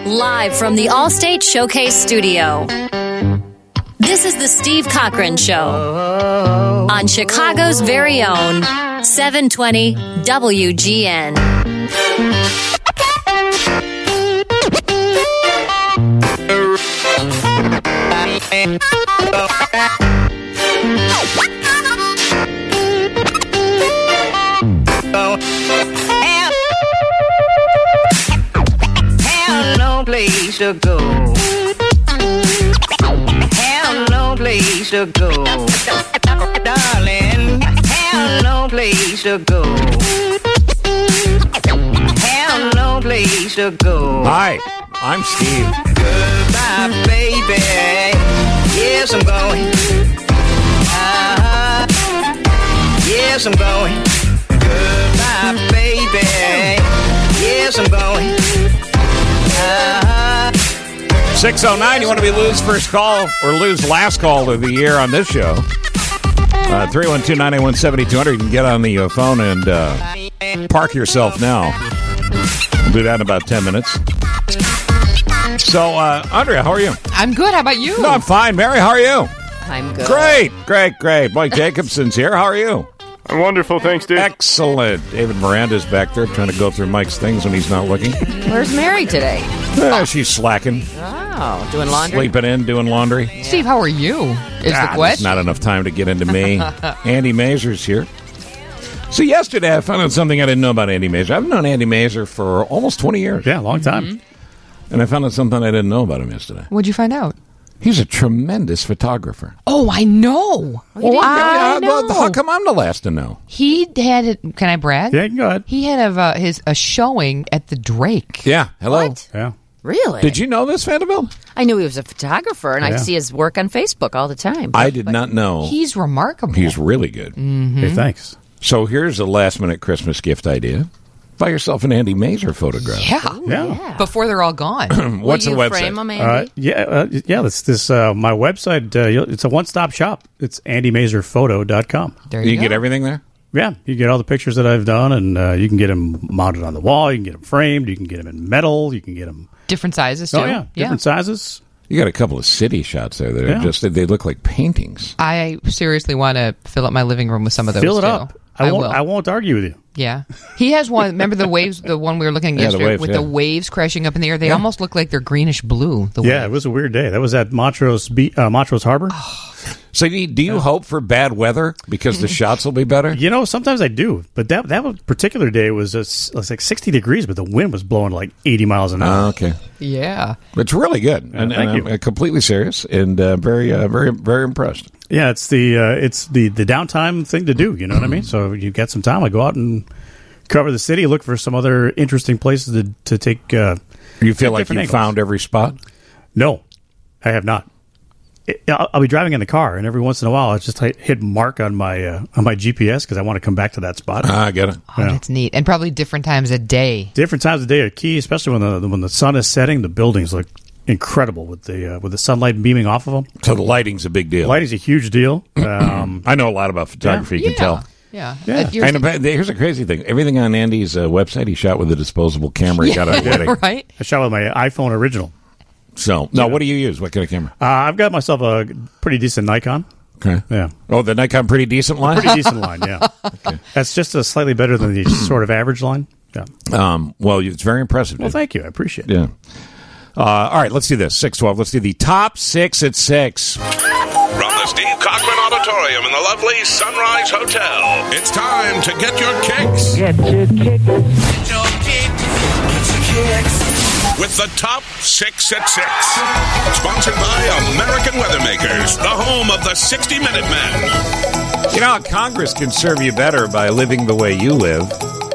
Live from the Allstate Showcase Studio. This is the Steve Cochran Show on Chicago's very own 720 WGN. Have no place to go. Have no place to go. Darling, have no place to go. Have no place to go. Hi, I'm Steve. Goodbye, baby. Yes, I'm going. Yes, I'm going. Goodbye, baby. Yes, I'm going. 609, you want to be lose first call or lose last call of the year on this show. 312-981-7200. You can get on the phone and park yourself now. We'll do that in about 10 minutes. So, Andrea, how are you? I'm good. How about you? No, I'm fine. Mary, how are you? I'm good. Great. Mike Jacobson's here. How are you? I'm wonderful, thanks, Dave. Excellent. David Miranda's back there trying to go through Mike's things when he's not looking. Where's Mary today? She's slacking. Oh, doing laundry? Sleeping in, doing laundry. Yeah. Steve, how are you? Is the There's question. not enough time to get into me. Andy Mazur's here. So yesterday I found out something I didn't know about Andy Mazur. I've known Andy Mazur for almost 20 years. Yeah, long time. Mm-hmm. And I found out something I didn't know about him yesterday. What'd you find out? He's a tremendous photographer. Oh, I know. I know. How come I'm the last to know? He had, can I brag? Yeah, go ahead. He had a showing at the Drake. Yeah, hello. What? Yeah. Really? Did you know this, Vanderbilt? I knew he was a photographer, and I see his work on Facebook all the time. I did not know. He's remarkable. He's really good. Hey, thanks. So here's a last-minute Christmas gift idea. Buy yourself an Andy Mazur photograph. Yeah. Before they're all gone. What's the Will you website? frame them, Andy? This my website. It's a one-stop shop. It's andymazurphoto.com. There You you can go. get everything there? Yeah, you get all the pictures that I've done, and you can get them mounted on the wall. You can get them framed. You can get them in metal. You can get them. Different sizes, too. Oh yeah, different sizes. You got a couple of city shots there that are Yeah. they look like paintings. I seriously want to fill up my living room with some of those, Fill it too. up. I won't. will. I won't argue with you. Yeah. He has one. Remember the waves, the one we were looking at Yeah, the yesterday waves, with yeah. the waves crashing up in the air? They almost look like they're greenish blue. The Yeah, waves. it was a weird day. That was at Montrose Harbor. So do you hope for bad weather because the shots will be better? You know, sometimes I do, but that particular day was it was like 60 degrees, but the wind was blowing like 80 miles an hour. Okay. Yeah. It's really good. And thank you. I'm completely serious and very impressed. Yeah, it's the downtime thing to do. You know what I mean? So you get some time. I go out and cover the city, look for some other interesting places to take. You feel like different you angles. found every spot? No, I have not. I'll be driving in the car, and every once in a while, I just hit mark on my GPS because I want to come back to that spot. I get it. Oh, that's neat. And probably different times of day. Different times of day are key, especially when the sun is setting. The buildings look incredible with the sunlight beaming off of them. So the lighting's a big deal. Lighting's a huge deal. I know a lot about photography. You can tell. Yeah. Yeah. And here's a crazy thing. Everything on Andy's website, he shot with a disposable camera. He got on a wedding. Right? I shot with my iPhone original. So, no, what do you use? What kind of camera? I've got myself a pretty decent Nikon. Okay. Yeah. Oh, the Nikon pretty decent line? Pretty decent line, yeah. Okay. That's just slightly better than the sort of average line. Yeah. Well, it's very impressive. Well, dude. thank you. I appreciate it. Yeah. All right, let's do this. 612. Let's do the top 6 at 6. From the Steve Cochran Auditorium in the lovely Sunrise Hotel, it's time to get your kicks. Get your kick. Get your kicks. Get your kicks. With the top 6 at 6. Sponsored by American Weathermakers, the home of the 60-Minute Men. You know, Congress can serve you better by living the way you live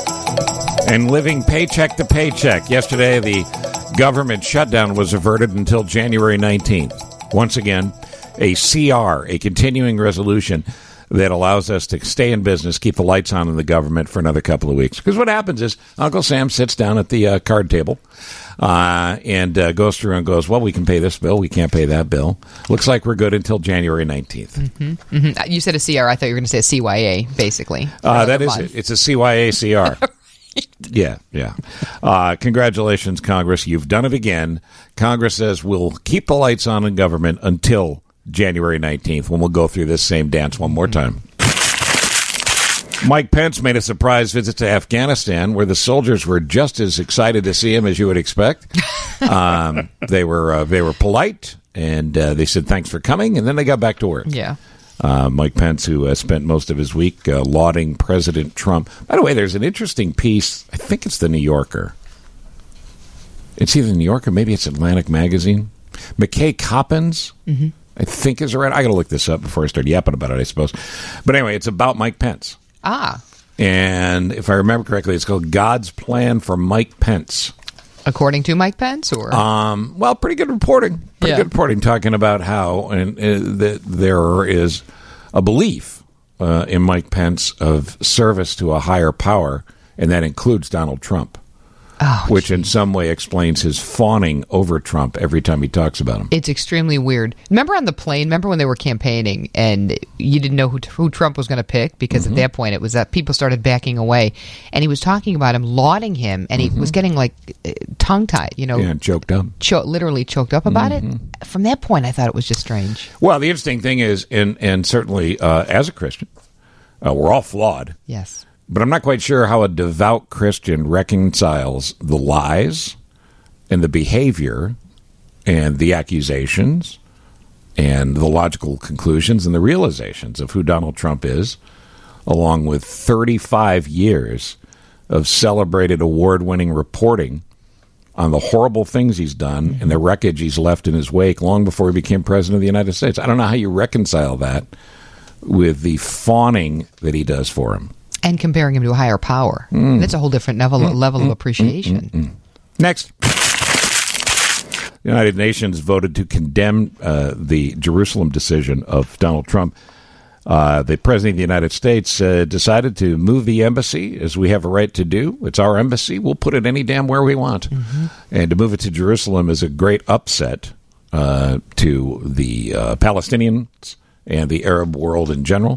and living paycheck to paycheck. Yesterday, the government shutdown was averted until January 19th. Once again, a CR, a continuing resolution that allows us to stay in business, keep the lights on in the government for another couple of weeks. Because what happens is Uncle Sam sits down at the card table and goes through and goes, well, we can pay this bill. We can't pay that bill. Looks like we're good until January 19th. Mm-hmm. Mm-hmm. You said a CR. I thought you were going to say a CYA, basically. That is it. It's a CYA CR. Yeah. Congratulations, Congress. You've done it again. Congress says we'll keep the lights on in government until January 19th, when we'll go through this same dance one more time. Mike Pence made a surprise visit to Afghanistan, where the soldiers were just as excited to see him as you would expect. They were polite, and they said thanks for coming, and then they got back to work. Yeah. Mike Pence, who spent most of his week lauding President Trump. By the way, there's an interesting piece. I think it's the New Yorker. It's either the New Yorker, maybe it's Atlantic Magazine. McKay Coppins, I think is right. I got to look this up before I start yapping about it, I suppose. But anyway, it's about Mike Pence. And if I remember correctly, it's called God's Plan for Mike Pence. According to Mike Pence, or well, pretty good reporting. Good reporting, talking about how that there is a belief in Mike Pence of service to a higher power, and that includes Donald Trump. Which in some way explains his fawning over Trump every time he talks about him. It's extremely weird. Remember on the plane, when they were campaigning and you didn't know who Trump was going to pick? Because at that point it was that people started backing away. And he was talking about him, lauding him, and he was getting like tongue-tied, Yeah, choked up. Literally choked up about it. From that point, I thought it was just strange. Well, the interesting thing is, and certainly as a Christian, we're all flawed. Yes. But I'm not quite sure how a devout Christian reconciles the lies and the behavior and the accusations and the logical conclusions and the realizations of who Donald Trump is, along with 35 years of celebrated award-winning reporting on the horrible things he's done and the wreckage he's left in his wake long before he became president of the United States. I don't know how you reconcile that with the fawning that he does for him. And comparing him to a higher power. That's a whole different level of appreciation. Next. The United Nations voted to condemn the Jerusalem decision of Donald Trump. The President of the United States decided to move the embassy, as we have a right to do. It's our embassy. We'll put it any damn where we want. And to move it to Jerusalem is a great upset to the Palestinians and the Arab world in general.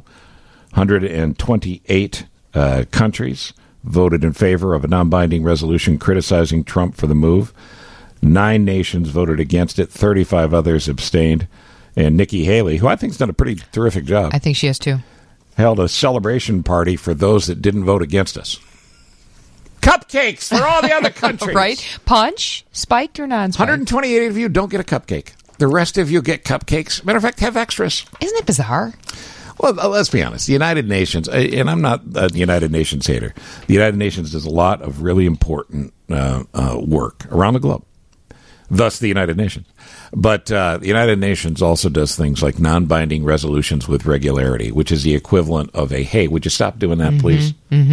128 countries voted in favor of a non-binding resolution criticizing Trump for the move. 9 nations voted against it. 35 others abstained. And Nikki Haley, who I think has done a pretty terrific job, I think she has too, held a celebration party for those that didn't vote against us. Cupcakes for all the other countries. Right? Punch, spiked or non-spiked? 128 of you don't get a cupcake. The rest of you get cupcakes. Matter of fact, have extras. Isn't it bizarre? Well, let's be honest. The United Nations, and I'm not a United Nations hater, the United Nations does a lot of really important work around the globe, thus the United Nations. But the United Nations also does things like non-binding resolutions with regularity, which is the equivalent of a, hey, would you stop doing that, please?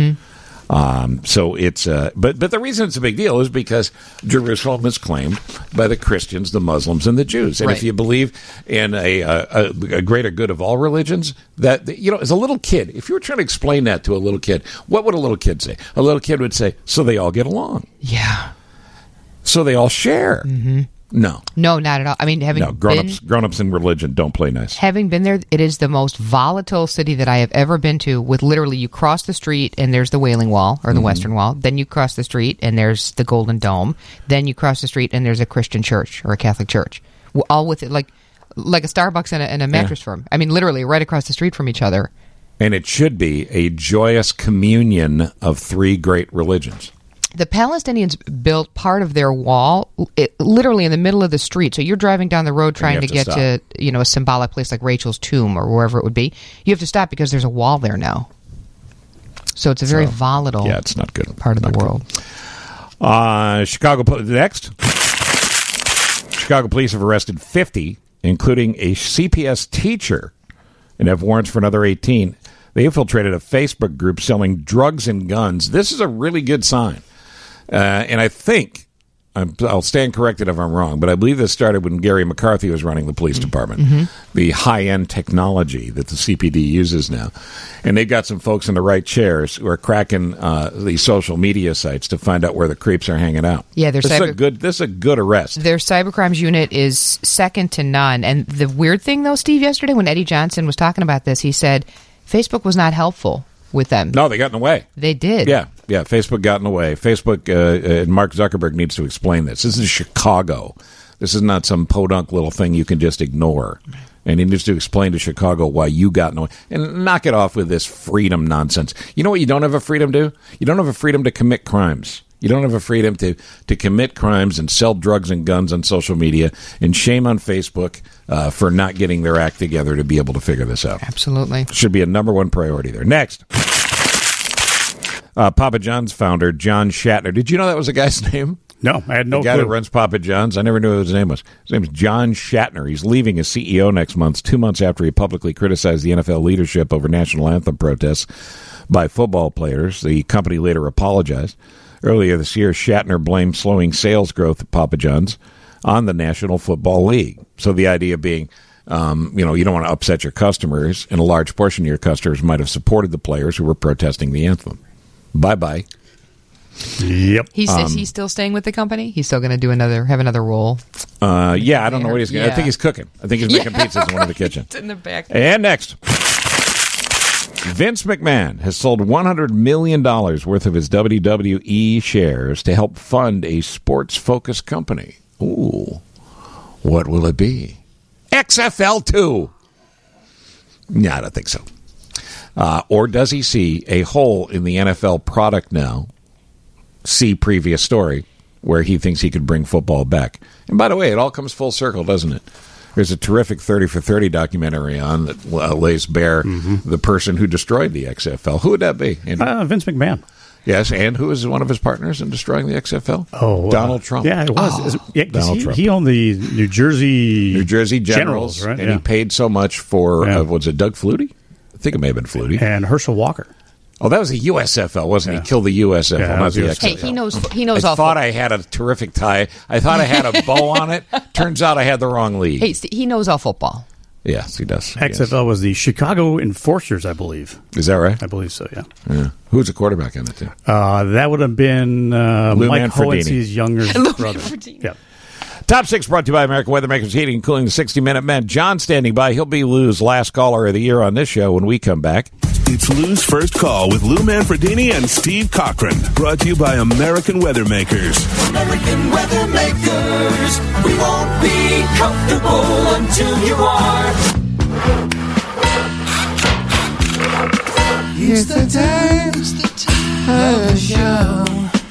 So it's, but the reason it's a big deal is because Jerusalem is claimed by the Christians, the Muslims, and the Jews. And if you believe in a greater good of all religions, that, as a little kid, if you were trying to explain that to a little kid, what would a little kid say? A little kid would say, so they all get along. Yeah. So they all share. No, not at all. I mean, grown-ups in religion don't play nice. Having been there, it is the most volatile city that I have ever been to. With literally, you cross the street and there's the Wailing Wall or the Western Wall. Then you cross the street and there's the Golden Dome. Then you cross the street and there's a Christian church or a Catholic church, all with it like a Starbucks and a mattress firm. I mean, literally right across the street from each other. And it should be a joyous communion of 3 great religions. The Palestinians built part of their wall literally in the middle of the street. So you're driving down the road trying to get to a symbolic place like Rachel's tomb or wherever it would be. You have to stop because there's a wall there now. So it's a very volatile it's not good. part of the world. Chicago next. Chicago police have arrested 50, including a CPS teacher, and have warrants for another 18. They infiltrated a Facebook group selling drugs and guns. This is a really good sign. And I think, I'll stand corrected if I'm wrong, but I believe this started when Gary McCarthy was running the police department, the high-end technology that the CPD uses now. And they've got some folks in the right chairs who are cracking these social media sites to find out where the creeps are hanging out. Yeah, this is a good arrest. Their cybercrimes unit is second to none. And the weird thing, though, Steve, yesterday when Eddie Johnson was talking about this, he said Facebook was not helpful with them. No, they got in the way. They did. Yeah. Yeah, Facebook got in the way. Facebook and Mark Zuckerberg needs to explain this. This is Chicago. This is not some podunk little thing you can just ignore. And he needs to explain to Chicago why you got in the way. And knock it off with this freedom nonsense. You know what you don't have a freedom to do? You don't have a freedom to commit crimes. You don't have a freedom to commit crimes and sell drugs and guns on social media. And shame on Facebook for not getting their act together to be able to figure this out. Absolutely. Should be a number one priority there. Next. Papa John's founder, John Shatner. Did you know that was a guy's name? No, I had no clue. The guy that runs Papa John's. I never knew what his name was. His name is John Shatner. He's leaving as CEO next month, 2 months after he publicly criticized the NFL leadership over national anthem protests by football players. The company later apologized. Earlier this year, Shatner blamed slowing sales growth at Papa John's on the National Football League. So the idea being, you don't want to upset your customers, and a large portion of your customers might have supported the players who were protesting the anthem. Bye-bye. Yep. He's still staying with the company? He's still going to have another role? Yeah, I don't know what he's going to. I think he's cooking. I think he's making pizzas in one of the kitchen. It's in the back. And next. Vince McMahon has sold $100 million worth of his WWE shares to help fund a sports-focused company. Ooh. What will it be? XFL2. No, I don't think so. Or does he see a hole in the NFL product now? See previous story where he thinks he could bring football back. And by the way, it all comes full circle, doesn't it? There's a terrific 30 for 30 documentary on that lays bare the person who destroyed the XFL. Who would that be? Vince McMahon. Yes, and who is one of his partners in destroying the XFL? Oh, Donald Trump. Yeah, it was. Donald Trump. He owned the New Jersey Generals, right? And he paid so much for, was it Doug Flutie? I think it may have been Flutie. And Herschel Walker. Oh, that was the USFL, wasn't he? He killed the USFL, not the XFL. Hey, he knows I all. thought I had a terrific tie. I thought I had a bow on it. Turns out I had the wrong league. Hey, he knows all football. Yes, he does. XFL was the Chicago Enforcers, I believe. Is that right? I believe so, yeah. Who's the quarterback on the team? That would have been Lou Mike Manfredini. Hohensy's younger brother. Yeah. Top 6 brought to you by American Weathermakers Heating and Cooling, the 60-Minute Men. John standing by. He'll be Lou's last caller of the year on this show when we come back. It's Lou's First Call with Lou Manfredini and Steve Cochran. Brought to you by American Weathermakers. American Weathermakers. We won't be comfortable until you are. It's the time of the show.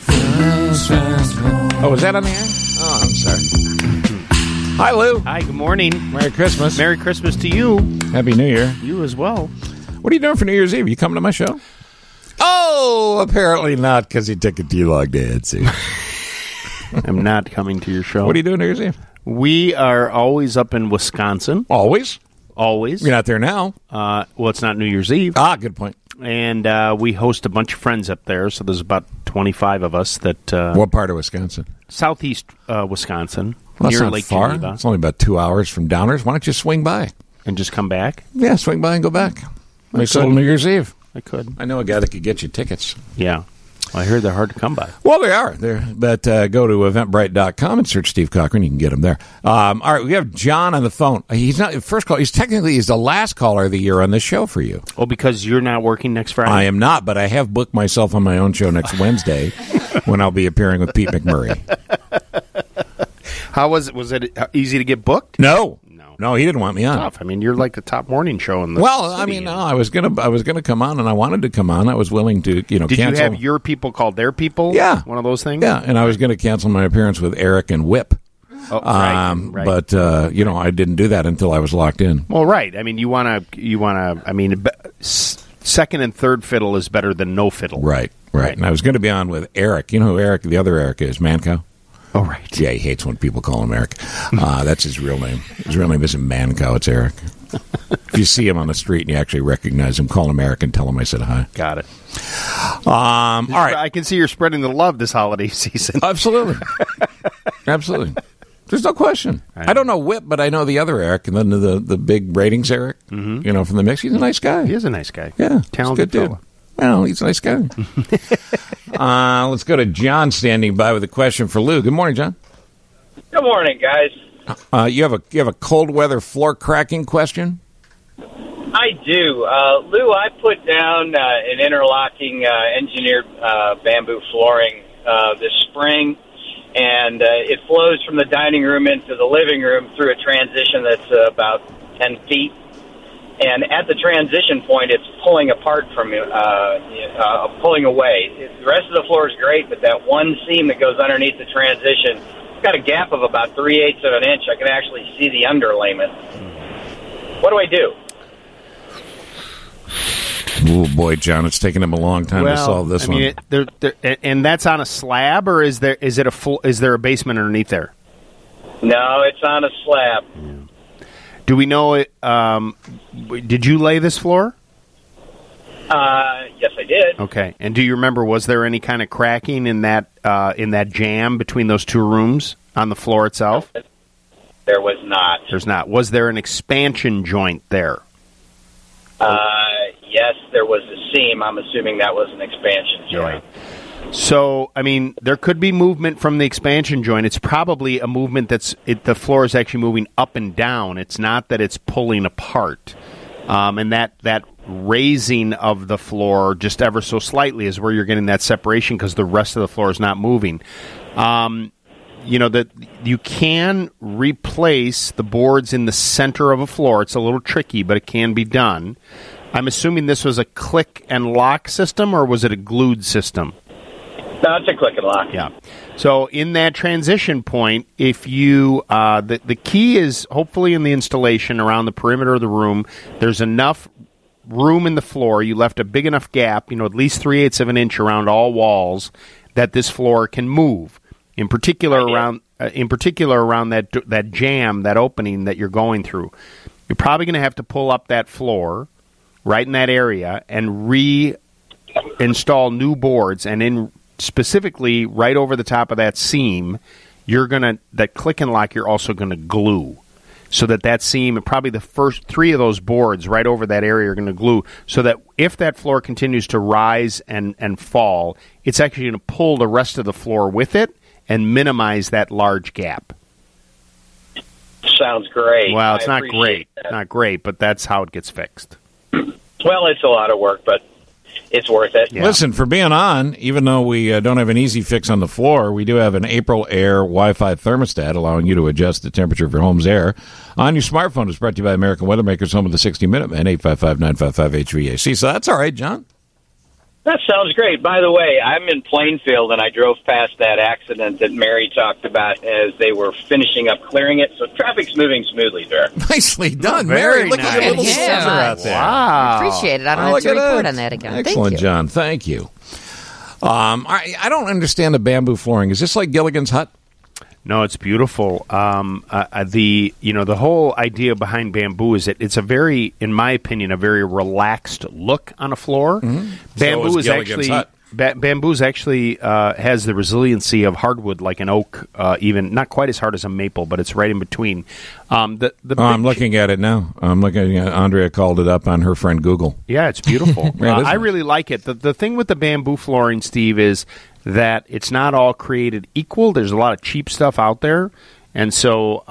Oh, was that on the air? Oh, I'm sorry. Hi, Lou. Hi, good morning. Merry Christmas. Merry Christmas to you. Happy New Year. You as well. What are you doing for New Year's Eve? You coming to my show? Oh, apparently not, because he took it too long to answer. I'm not coming to your show. What are you doing New Year's Eve? We are always up in Wisconsin. Always? Always. You're not there now. Well, it's not New Year's Eve. Ah, good point. And we host a bunch of friends up there, so there's about 25 of us that... what part of Wisconsin? Southeast Wisconsin, well, near not Lake far. Geneva. It's only about 2 hours from Downers. Why don't you swing by? And just come back? Yeah, swing by and go back. Nice little New Year's Eve. I could. I know a guy that could get you tickets. Yeah. I heard they're hard to come by. Well, they are. But go to eventbrite.com and search Steve Cochran. You can get him there. All right, we have John on the phone. He's not first call. He's the last caller of the year on this show for you. Oh, because you're not working next Friday? I am not, but I have booked myself on my own show next Wednesday when I'll be appearing with Pete McMurray. How was it? Was it easy to get booked? No, he didn't want me on. Tough. I mean, you're like the top morning show in the city. No, I was gonna come on, and I wanted to come on. I was willing to, Did cancel. you have your people call their people? Yeah, one of those things. Yeah, and I was going to cancel my appearance with Eric and Whip. Oh, right. But I didn't do that until I was locked in. Well, right. I mean, you want to. I mean, second and third fiddle is better than no fiddle. Right. And I was going to be on with Eric. You know who Eric, the other Eric, is? Mancow. Oh, right. Yeah, he hates when people call him Eric. That's his real name. His real name isn't Mancow, it's Eric. If you see him on the street and you actually recognize him, call him Eric and tell him I said hi. Got it. All right. I can see you're spreading the love this holiday season. Absolutely. There's no question. I don't know Whip, but I know the other Eric, and then the big ratings Eric, from the mix. He's a nice guy. He is a nice guy. Yeah. Talented good dude. Well, he's a nice guy. Let's go to John standing by with a question for Lou. Good morning, John. Good morning, guys. You have a cold weather floor cracking question? I do. Lou, I put down an interlocking engineered bamboo flooring this spring, and it flows from the dining room into the living room through a transition that's about 10 feet. And at the transition point, it's pulling apart from pulling away. The rest of the floor is great, but that one seam that goes underneath the transition, it's got a gap of about 3/8 of an inch. I can actually see the underlayment. What do I do? Oh boy, John, it's taken him a long time to solve this one. And that's on a slab, or is there a basement underneath there? No, it's on a slab. Yeah. Do we know it? Did you lay this floor? Yes, I did. Okay. And do you remember? Was there any kind of cracking in that jam between those two rooms on the floor itself? There was not. There's not. Was there an expansion joint there? Yes, there was a seam. I'm assuming that was an expansion joint. Yeah. So, I mean, there could be movement from the expansion joint. It's probably a movement the floor is actually moving up and down. It's not that it's pulling apart. And that raising of the floor just ever so slightly is where you're getting that separation because the rest of the floor is not moving. That you can replace the boards in the center of a floor. It's a little tricky, but it can be done. I'm assuming this was a click and lock system, or was it a glued system? No, it's a click and lock. Yeah. So in that transition point, if you the key is hopefully in the installation around the perimeter of the room, there's enough room in the floor. You left a big enough gap, at least 3/8 of an inch around all walls, that this floor can move. In particular, around that jam, that opening that you're going through, you're probably going to have to pull up that floor right in that area and reinstall new boards, and specifically right over the top of that seam, that click and lock, you're also going to glue, so that seam, and probably the first 3 of those boards right over that area are going to glue, so that if that floor continues to rise and fall, it's actually going to pull the rest of the floor with it and minimize that large gap. Sounds great. Well, it's not great. Not great, but that's how it gets fixed. Well, it's a lot of work, but it's worth it. Yeah. Listen, for being on, even though we don't have an easy fix on the floor, we do have an April Air Wi-Fi thermostat allowing you to adjust the temperature of your home's air on your smartphone. It's brought to you by American Weather Makers, home of the 60 Minute Man, 855-955-HVAC. So that's all right, John. That sounds great. By the way, I'm in Plainfield, and I drove past that accident that Mary talked about as they were finishing up clearing it. So traffic's moving smoothly there. Nicely done, Mary. Look at your little sister out there. Wow. Appreciate it. I don't have to report on that again. Excellent, Thank you. John. Thank you. I don't understand the bamboo flooring. Is this like Gilligan's Hut? No, it's beautiful. The whole idea behind bamboo is that it's a very, in my opinion, a very relaxed look on a floor. Mm-hmm. Bamboo actually has the resiliency of hardwood, like an oak, even not quite as hard as a maple, but it's right in between. I'm looking at it now. Andrea called it up on her friend Google. Yeah, it's beautiful. I really like it. The thing with the bamboo flooring, Steve, is that it's not all created equal. There's a lot of cheap stuff out there. And so,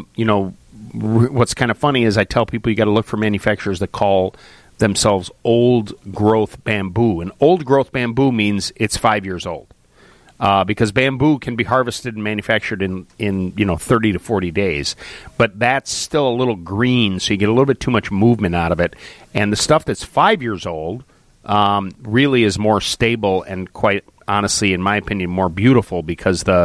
what's kind of funny is I tell people you got to look for manufacturers that call themselves old growth bamboo. And old growth bamboo means it's 5 years old. Because bamboo can be harvested and manufactured in 30 to 40 days. But that's still a little green, so you get a little bit too much movement out of it. And the stuff that's 5 years old really is more stable and, quite honestly, in my opinion, more beautiful, because the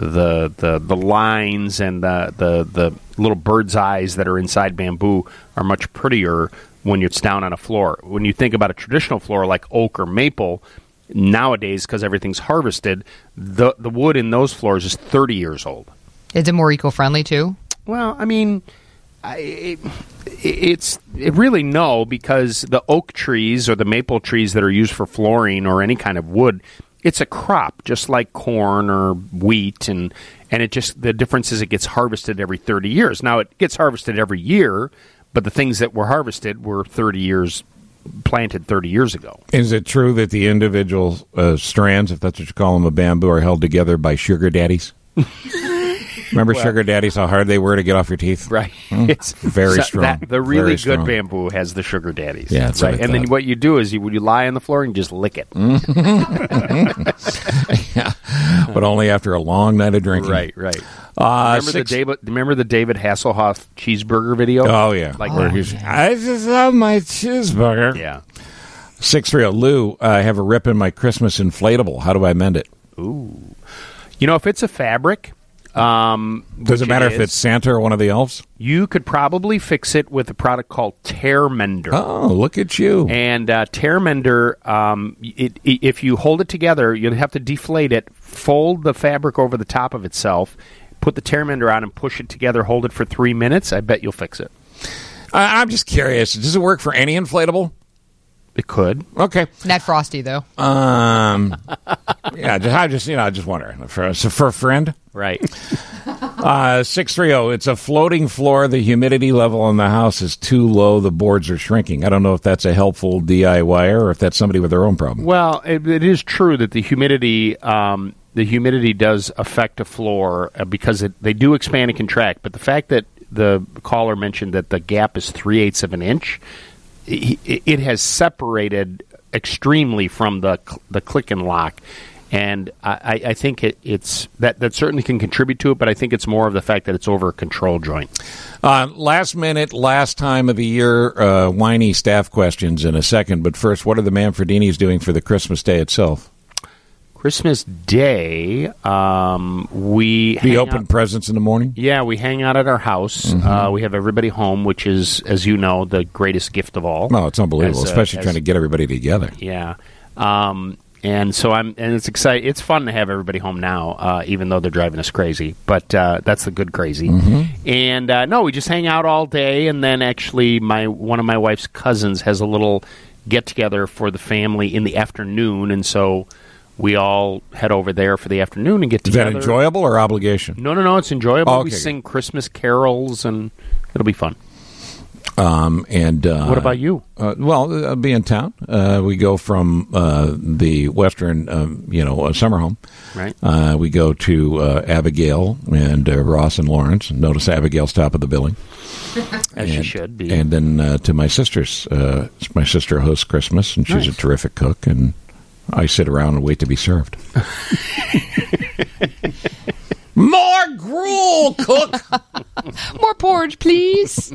lines and the little bird's eyes that are inside bamboo are much prettier when it's down on a floor. When you think about a traditional floor like oak or maple, nowadays, because everything's harvested, the wood in those floors is 30 years old. Is it more eco-friendly too? Well, I mean, it really no, because the oak trees or the maple trees that are used for flooring or any kind of wood, it's a crop, just like corn or wheat, and it just, the difference is it gets harvested every 30 years. Now, it gets harvested every year, but the things that were harvested were planted 30 years ago. Is it true that the individual strands, if that's what you call them, of bamboo, are held together by sugar daddies? Remember sugar daddies, how hard they were to get off your teeth? Right. It's very strong. The really Very good strong. bamboo has the sugar daddies. Yeah, that's what right. I And then thought. what you do is you lie on the floor and just lick it. Yeah, but only after a long night of drinking. Right. Remember the David Hasselhoff cheeseburger video? Oh, yeah. Where he's, I just love my cheeseburger. Yeah. 630. Lou, I have a rip in my Christmas inflatable. How do I mend it? Ooh. If it's a fabric... Does it matter if it's Santa or one of the elves? You could probably fix it with a product called Tear Mender. Oh, look at you. And Tear Mender, if you hold it together, you'll have to deflate it, fold the fabric over the top of itself, put the Tear Mender on and push it together, hold it for 3 minutes. I bet you'll fix it. I'm just curious. Does it work for any inflatable? It could. Okay. Not Frosty, though. Yeah, I just wondering. For a friend? Right. 630. It's a floating floor. The humidity level in the house is too low. The boards are shrinking. I don't know if that's a helpful DIYer or if that's somebody with their own problem. Well, it is true that the humidity does affect a floor because they do expand and contract. But the fact that the caller mentioned that the gap is 3/8 of an inch, it has separated extremely from the click and lock. And I think it's that certainly can contribute to it, but I think it's more of the fact that it's over a control joint. Last minute, last time of the year, whiny staff questions in a second. But first, what are the Manfredinis doing for the Christmas day itself? Christmas Day, we open presents in the morning? Yeah, we hang out at our house. Mm-hmm. We have everybody home, which is, as you know, the greatest gift of all. Oh, it's unbelievable, especially trying to get everybody together. Yeah. And so it's exciting. It's fun to have everybody home now, even though they're driving us crazy. But that's the good crazy. Mm-hmm. And no, we just hang out all day, and then actually, one of my wife's cousins has a little get together for the family in the afternoon, and so we all head over there for the afternoon and get together. Is that enjoyable or obligation? No, it's enjoyable. Oh, okay, we sing Christmas carols, and it'll be fun. What about you? I'll be in town. We go from the Western, summer home. Right. We go to Abigail and Ross and Lawrence. Notice Abigail's top of the billing. As she should be. And then to my sister's. My sister hosts Christmas, and she's a terrific cook, and I sit around and wait to be served. More gruel, cook! More porridge, please.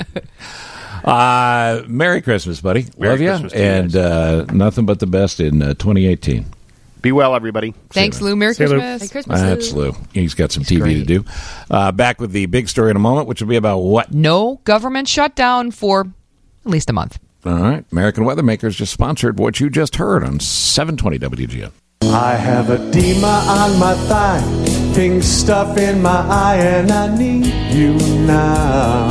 Merry Christmas, buddy. Love you. And nothing but the best in 2018. Be well, everybody. Thanks, Lou. Merry Christmas. Merry Christmas, Lou. That's Lou. He's got some TV to do. Back with the big story in a moment, which will be about what? No government shutdown for at least a month. All right. American Weathermakers just sponsored what you just heard on 720 WGN. I have edema on my thigh, pink stuff in my eye, and I need you now.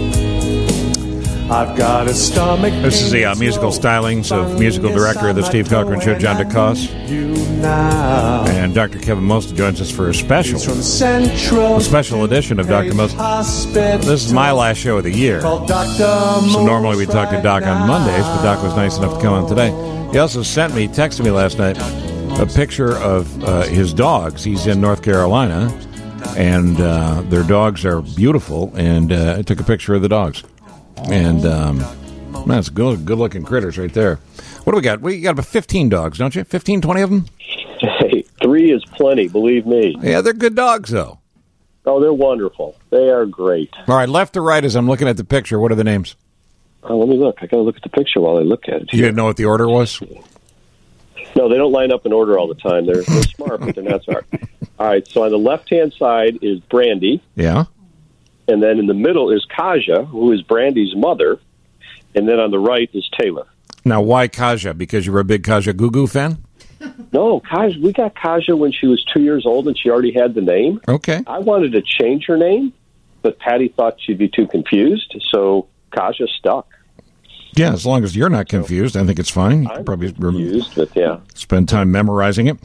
I've got a stomach. This is the musical stylings of musical director of the Steve Cochran Show, John DeCoste. And Dr. Kevin Most joins us for a special edition of Dr. Most. This is my last show of the year. So normally we talk to Doc on Mondays, but Doc was nice enough to come on today. He also texted me last night, a picture of his dogs. He's in North Carolina, and their dogs are beautiful, and I took a picture of the dogs. And that's good-looking critters right there. What do we got? We got about 15 dogs, don't you? 15, 20 of them? Hey, 3 is plenty, believe me. Yeah, they're good dogs, though. Oh, they're wonderful. They are great. All right, left to right as I'm looking at the picture, what are the names? Oh, let me look. I got to look at the picture while I look at it. You didn't know what the order was? No, they don't line up in order all the time. They're smart, but they're not smart. All right, so on the left-hand side is Brandy. Yeah. And then in the middle is Kaja, who is Brandy's mother. And then on the right is Taylor. Now, why Kaja? Because you were a big Kaja Gugu fan? No, Kaja, we got Kaja when she was 2 years old, and she already had the name. Okay. I wanted to change her name, but Patty thought she'd be too confused, so Kaja stuck. Yeah, as long as you're not confused, I think it's fine. You I'm probably confused, but yeah. Spend time memorizing it.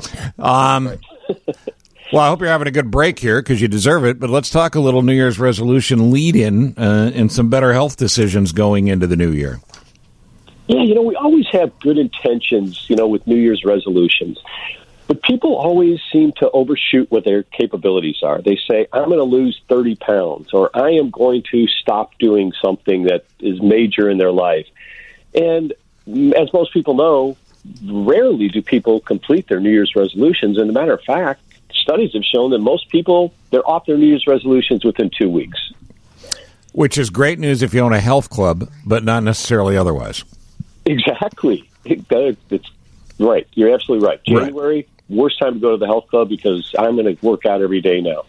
Well, I hope you're having a good break here because you deserve it. But let's talk a little New Year's resolution lead-in and some better health decisions going into the new year. Yeah, we always have good intentions, with New Year's resolutions. But people always seem to overshoot what their capabilities are. They say, I'm going to lose 30 pounds, or I am going to stop doing something that is major in their life. And as most people know, rarely do people complete their New Year's resolutions. And as a matter of fact, studies have shown that most people, they're off their New Year's resolutions within 2 weeks. Which is great news if you own a health club, but not necessarily otherwise. Exactly. It's right. You're absolutely right. January, worst time to go to the health club because I'm going to work out every day now.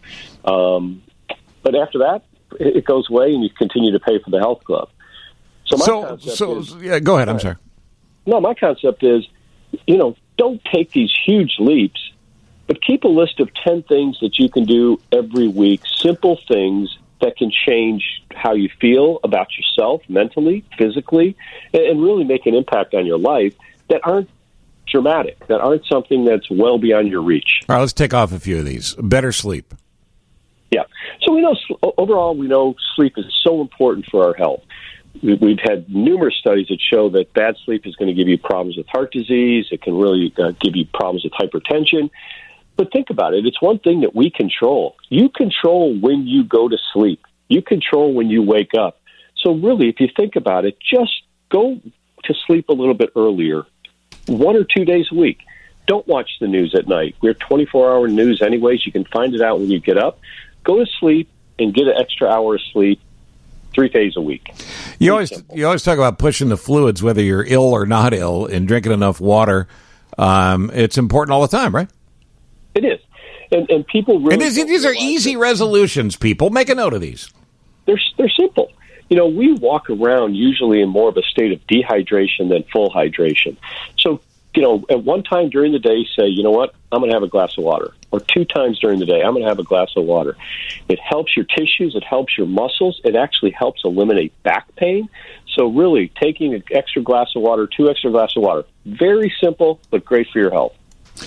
But after that, it goes away and you continue to pay for the health club. So go ahead. I'm sorry. No, my concept is, don't take these huge leaps, but keep a list of 10 things that you can do every week, simple things that can change how you feel about yourself mentally, physically, and really make an impact on your life that aren't dramatic, that aren't something that's well beyond your reach. All right, let's take off a few of these. Better sleep. Yeah. So overall, we know sleep is so important for our health. We've had numerous studies that show that bad sleep is going to give you problems with heart disease. It can really give you problems with hypertension. But think about it. It's one thing that we control. You control when you go to sleep. You control when you wake up. So really, if you think about it, just go to sleep a little bit earlier, 1 or 2 days a week. Don't watch the news at night. We're 24-hour news anyways. You can find it out when you get up. Go to sleep and get an extra hour of sleep 3 days a week. You always talk about pushing the fluids, whether you're ill or not ill, and drinking enough water. It's important all the time, right? It is. And people really... And these are easy resolutions, people. Make a note of these. They're simple. We walk around usually in more of a state of dehydration than full hydration. So, at one time during the day, say, you know what, I'm going to have a glass of water. Or 2 times during the day, I'm going to have a glass of water. It helps your tissues. It helps your muscles. It actually helps eliminate back pain. So really, taking an extra glass of water, 2 extra glasses of water, very simple, but great for your health.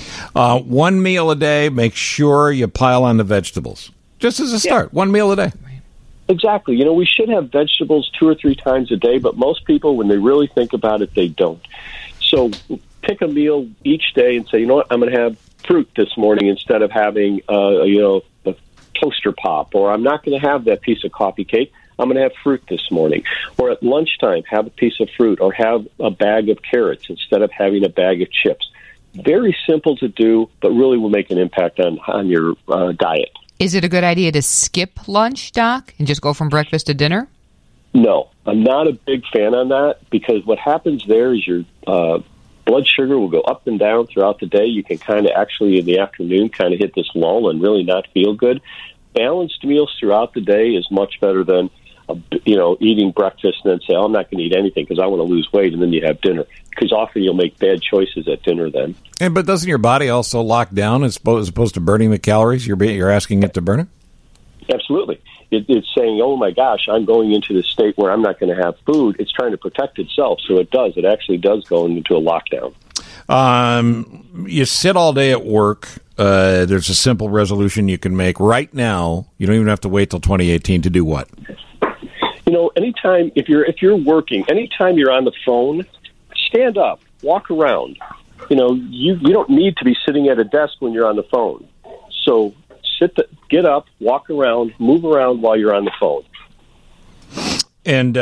1 meal a day, make sure you pile on the vegetables. Just as a start, 1 meal a day. Exactly. We should have vegetables 2 or 3 times a day, but most people, when they really think about it, they don't. So pick a meal each day and say, you know what, I'm going to have fruit this morning instead of having, a toaster pop, or I'm not going to have that piece of coffee cake. I'm going to have fruit this morning. Or at lunchtime, have a piece of fruit, or have a bag of carrots instead of having a bag of chips. Very simple to do, but really will make an impact on your diet. Is it a good idea to skip lunch, Doc, and just go from breakfast to dinner? No, I'm not a big fan on that, because what happens there is your blood sugar will go up and down throughout the day. You can kind of actually in the afternoon kind of hit this lull and really not feel good. Balanced meals throughout the day is much better than eating breakfast and then say, I'm not going to eat anything because I want to lose weight, and then you have dinner. Because often you'll make bad choices at dinner then. But doesn't your body also lock down as opposed to burning the calories? You're asking it to burn it? Absolutely. It's saying, oh my gosh, I'm going into this state where I'm not going to have food. It's trying to protect itself, so it does. It actually does go into a lockdown. You sit all day at work. There's a simple resolution you can make right now. You don't even have to wait till 2018 to do what? Anytime if you're working, anytime you're on the phone, stand up, walk around. You don't need to be sitting at a desk when you're on the phone. So get up, walk around, move around while you're on the phone. And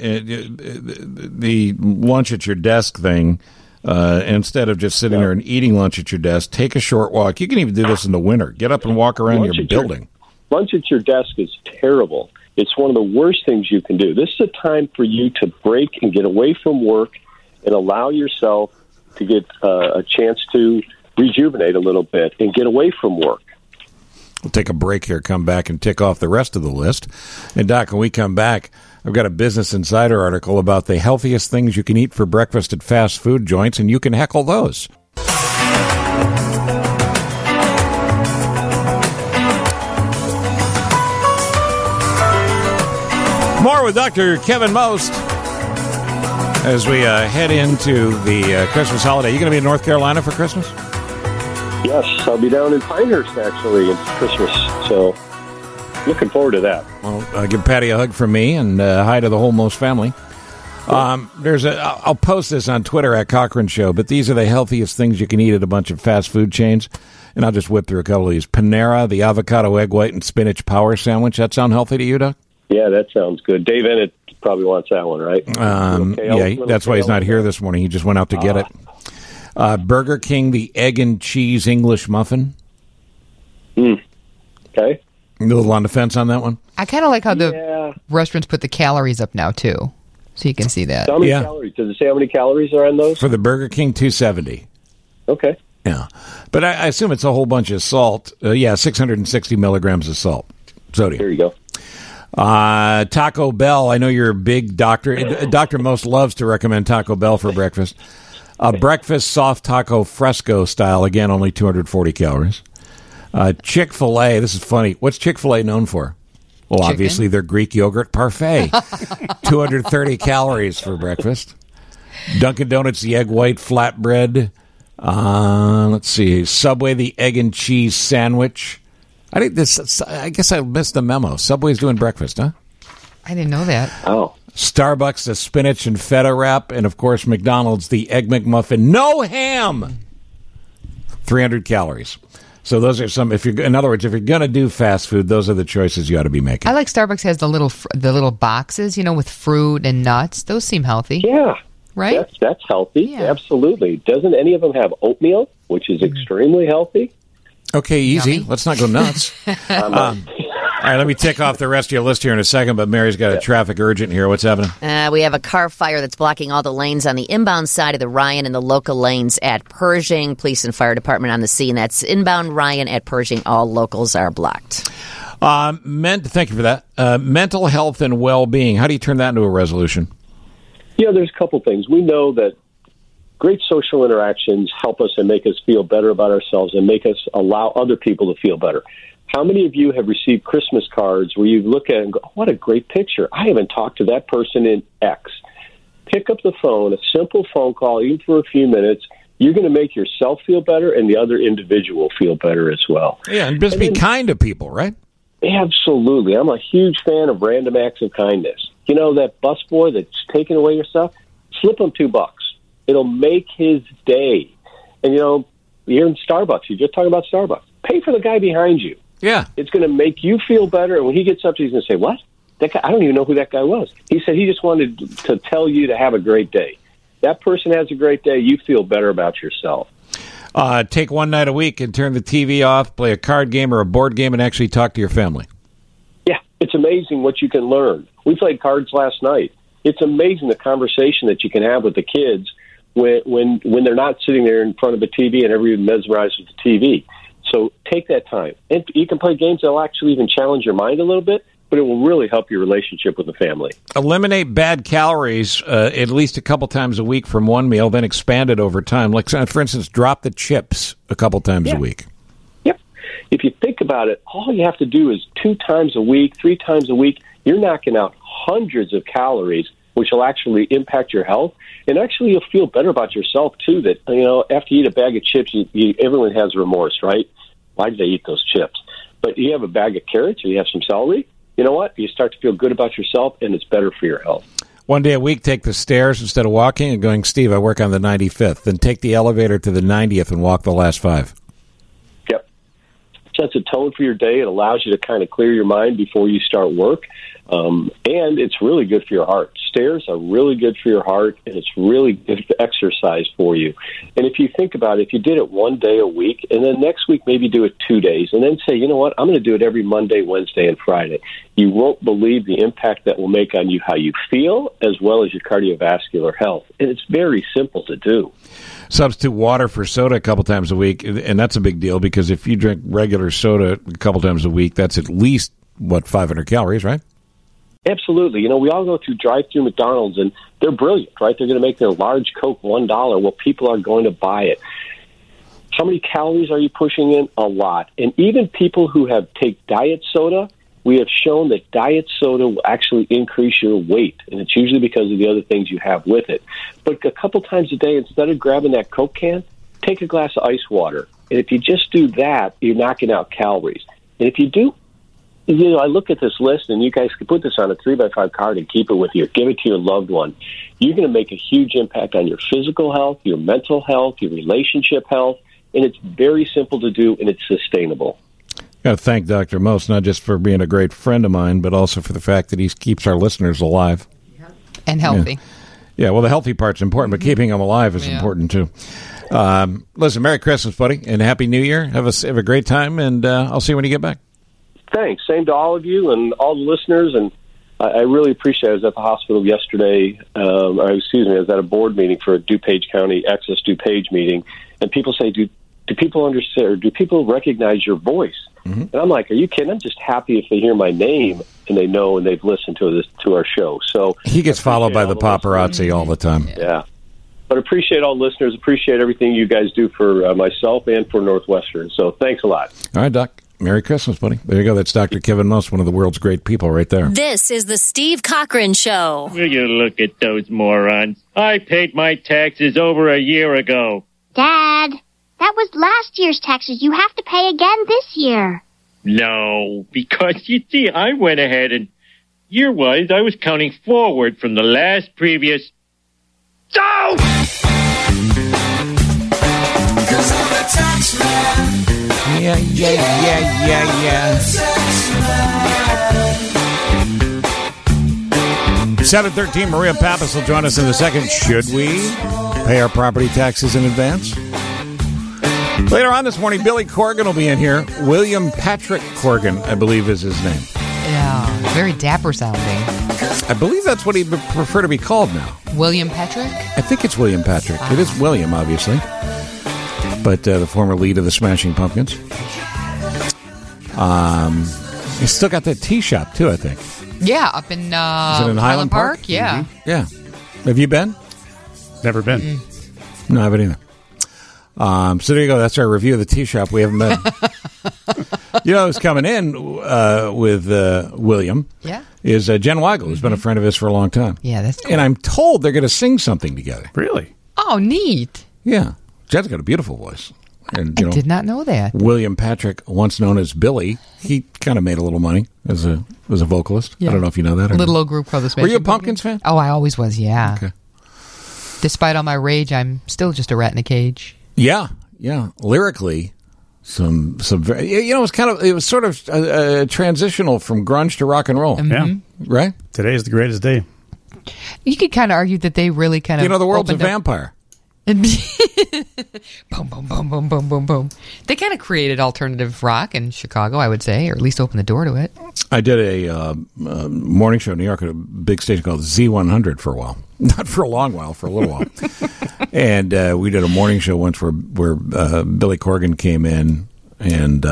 the lunch at your desk thing, instead of just sitting there and eating lunch at your desk, take a short walk. You can even do this in the winter. Get up and walk around your building. Lunch at your desk is terrible. It's one of the worst things you can do. This is a time for you to break and get away from work and allow yourself to get a chance to rejuvenate a little bit and get away from work. We'll take a break here, come back, and tick off the rest of the list. And, Doc, when we come back, I've got a Business Insider article about the healthiest things you can eat for breakfast at fast food joints, and you can heckle those. More with Dr. Kevin Most as we head into the Christmas holiday. You going to be in North Carolina for Christmas? Yes, I'll be down in Pinehurst, actually, for Christmas. So, looking forward to that. Well, give Patty a hug from me, and hi to the whole Most family. I'll post this on Twitter at Cochran Show, but these are the healthiest things you can eat at a bunch of fast food chains. And I'll just whip through a couple of these. Panera, the avocado, egg white, and spinach power sandwich. That sound healthy to you, Doc? Yeah, that sounds good. Dave Ennett probably wants that one, right? That's why he's not here this morning. He just went out to get it. Burger King, the egg and cheese English muffin. Okay. A little on the fence on that one. I kind of like how the restaurants put the calories up now, too. So you can see that. How many calories? Does it say how many calories are on those? For the Burger King, 270. Okay. Yeah. But I assume it's a whole bunch of salt. 660 milligrams of salt. Sodium. There you go. Taco Bell. I know you're a big doctor. Dr. Most loves to recommend Taco Bell for breakfast. Breakfast soft taco fresco style. Again, only 240 calories. Chick-fil-A. This is funny. What's Chick-fil-A known for? Well, Chicken? Obviously, their Greek yogurt parfait. 230 calories for breakfast. Dunkin' Donuts, the egg white flatbread. Let's see. Subway, the egg and cheese sandwich. I guess I missed the memo. Subway's doing breakfast, huh? I didn't know that. Oh. Starbucks, the spinach and feta wrap. And, of course, McDonald's, the Egg McMuffin. No ham! 300 calories. So those are some. In other words, if you're going to do fast food, those are the choices you ought to be making. I like Starbucks has the little boxes, with fruit and nuts. Those seem healthy. Yeah. Right? That's healthy. Yeah. Absolutely. Doesn't any of them have oatmeal, which is extremely healthy? Okay, easy. Yummy. Let's not go nuts. All right, let me tick off the rest of your list here in a second, but Mary's got a traffic urgent here. What's happening? We have a car fire that's blocking all the lanes on the inbound side of the Ryan and the local lanes at Pershing. Police and fire department on the scene. That's inbound Ryan at Pershing. All locals are blocked. Thank you for that. Mental health and well-being. How do you turn that into a resolution? There's a couple things. We know that great social interactions help us and make us feel better about ourselves and make us allow other people to feel better. How many of you have received Christmas cards where you look at it and go, oh, what a great picture. I haven't talked to that person in X. Pick up the phone, a simple phone call, even for a few minutes. You're going to make yourself feel better and the other individual feel better as well. Yeah, and just be kind to people, right? Absolutely. I'm a huge fan of random acts of kindness. That busboy that's taking away your stuff, slip him $2. It'll make his day. And, you're in Starbucks. You're just talking about Starbucks. Pay for the guy behind you. Yeah. It's going to make you feel better. And when he gets up, he's going to say, what? That guy, I don't even know who that guy was. He said he just wanted to tell you to have a great day. That person has a great day. You feel better about yourself. Take one night a week and turn the TV off, play a card game or a board game, and actually talk to your family. Yeah, it's amazing what you can learn. We played cards last night. It's amazing the conversation that you can have with the kids when they're not sitting there in front of the TV and everyone mesmerized with the TV. So take that time. And you can play games that will actually even challenge your mind a little bit, but it will really help your relationship with the family. Eliminate bad calories at least a couple times a week from one meal, then expand it over time. Like, for instance, drop the chips a couple times a week. Yep. If you think about it, all you have to do is 2 times a week, 3 times a week. You're knocking out hundreds of calories, which will actually impact your health. And actually, you'll feel better about yourself, too, that, after you eat a bag of chips, everyone has remorse, right? Why did I eat those chips? But you have a bag of carrots or you have some celery, you know what? You start to feel good about yourself, and it's better for your health. One day a week, take the stairs instead of walking and going, Steve, I work on the 95th. Then take the elevator to the 90th and walk the last 5. Yep. Sets a tone for your day. It allows you to kind of clear your mind before you start work. And it's really good for your heart. Stairs are really good for your heart, and it's really good exercise for you. And if you think about it, if you did it one day a week, and then next week maybe do it 2 days, and then say, you know what, I'm going to do it every Monday, Wednesday, and Friday, you won't believe the impact that will make on you, how you feel, as well as your cardiovascular health. And it's very simple to do. Substitute water for soda a couple times a week, and that's a big deal because if you drink regular soda a couple times a week, that's at least, 500 calories, right? Absolutely. We all go through drive-through McDonald's, and they're brilliant, right? They're going to make their large Coke $1. Well, people are going to buy it. How many calories are you pushing in? A lot. And even people who take diet soda, we have shown that diet soda will actually increase your weight, and it's usually because of the other things you have with it. But a couple times a day, instead of grabbing that Coke can, take a glass of ice water. And if you just do that, you're knocking out calories. And if you do I look at this list, and you guys can put this on a 3x5 card and keep it with you. Give it to your loved one. You're going to make a huge impact on your physical health, your mental health, your relationship health, and it's very simple to do, and it's sustainable. Got to thank Dr. Most, not just for being a great friend of mine, but also for the fact that he keeps our listeners alive. And healthy. Yeah, well, the healthy part's important, but keeping them alive is important, too. Listen, Merry Christmas, buddy, and Happy New Year. Have a great time, and I'll see you when you get back. Thanks. Same to all of you and all the listeners, and I really appreciate it. I was at the hospital yesterday. I was at a board meeting for a DuPage County Access DuPage meeting, and people say, do people understand, or do people recognize your voice? Mm-hmm. And I'm like, are you kidding? I'm just happy if they hear my name and they know and they've listened to our show. So he gets followed by the paparazzi all the time. Yeah. But appreciate all listeners, appreciate everything you guys do for myself and for Northwestern. So thanks a lot. All right, Doc. Merry Christmas, buddy. There you go. That's Dr. Kevin Most, one of the world's great people right there. This is the Steve Cochran Show. Will you look at those morons? I paid my taxes over a year ago. Dad, that was last year's taxes. You have to pay again this year. No, because you see, I went ahead and year-wise, I was counting forward from the last previous... So! 'Cause I'm a tax man. Yeah. 7:13, Maria Pappas will join us in a second. Should we pay our property taxes in advance? Later on this morning, Billy Corgan will be in here. William Patrick Corgan, I believe, is his name. Yeah, very dapper sounding. I believe that's what he'd prefer to be called now. William Patrick? I think it's William Patrick. It is William, obviously. But the former lead of the Smashing Pumpkins. He's still got that tea shop, too, I think. Yeah, up in, is it in Highland Park? Yeah. Mm-hmm. Yeah. Have you been? Never been. Mm-hmm. No, I haven't either. So there you go. That's our review of the tea shop. We haven't been. You know who's coming in with William? Yeah. Is Jen Weigel, who's been a friend of his for a long time. Yeah, that's cool. And I'm told they're going to sing something together. Really? Oh, neat. Yeah. Jen's got a beautiful voice. And, I did not know that. William Patrick, once known as Billy, he kind of made a little money as a vocalist. Yeah. I don't know if you know that. A little old group called the Smashing Were you a Pumpkins fan? Oh, I always was, yeah. Okay. Despite all my rage, I'm still just a rat in a cage. Yeah. Lyrically, some very, it was sort of transitional from grunge to rock and roll. Mm-hmm. Yeah. Right? Today is the greatest day. You could kind of argue that they really kind of... the world's a vampire. boom, boom, boom, boom, boom, boom, boom. They kind of created alternative rock in Chicago, I would say, or at least opened the door to it. I did a morning show in New York at a big station called Z100 for a while. Not for a long while, for a little while. And we did a morning show once where Billy Corgan came in, and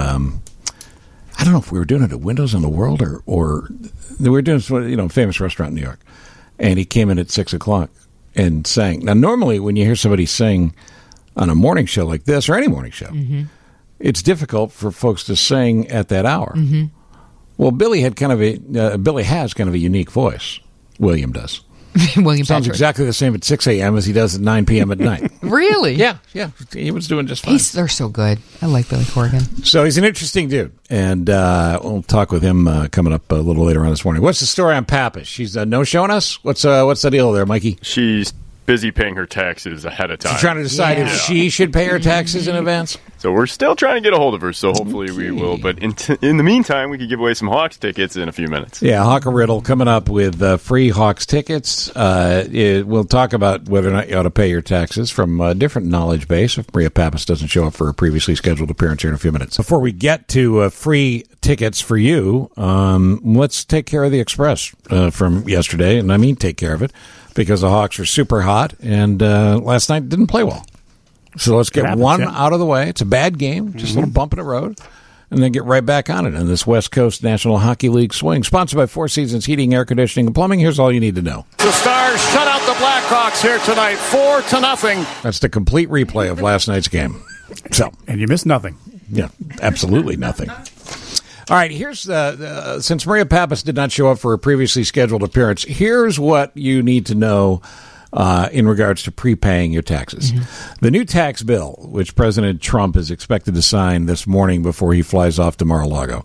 I don't know if we were doing it at Windows on the World or we were doing a famous restaurant in New York. And he came in at 6 o'clock and sang. Now, normally when you hear somebody sing on a morning show like this, or any morning show, it's difficult for folks to sing at that hour. Mm-hmm. Well, Billy has kind of a unique voice. William does. William sounds Patrick. exactly the same at 6 a.m. as he does at 9 p.m. at night. Really? Yeah. He was doing just fine. They're so good. I like Billy Corgan. So he's an interesting dude, and we'll talk with him coming up a little later on this morning. What's the story on Pappas? She's no-showing us? What's the deal there, Mikey? She's busy paying her taxes ahead of time. She's trying to decide if she should pay her taxes in advance? So we're still trying to get a hold of her, so hopefully we will. But in the meantime, we could give away some Hawks tickets in a few minutes. Yeah, Hawker Riddle coming up with free Hawks tickets. We'll talk about whether or not you ought to pay your taxes from a different knowledge base if Maria Pappas doesn't show up for a previously scheduled appearance here in a few minutes. Before we get to free tickets for you, let's take care of the Express from yesterday, and I mean take care of it, because the Hawks are super hot, and last night didn't play well. So let's get one out of the way. It's a bad game, just a little bump in the road, and then get right back on it in this West Coast National Hockey League swing. Sponsored by Four Seasons Heating, Air Conditioning, and Plumbing. Here's all you need to know. The Stars shut out the Blackhawks here tonight, 4-0. That's the complete replay of last night's game. So, and you missed nothing. Yeah, absolutely nothing. All right, here's since Maria Pappas did not show up for a previously scheduled appearance, here's what you need to know in regards to prepaying your taxes. The new tax bill, which President Trump is expected to sign this morning before he flies off to Mar-a-Lago,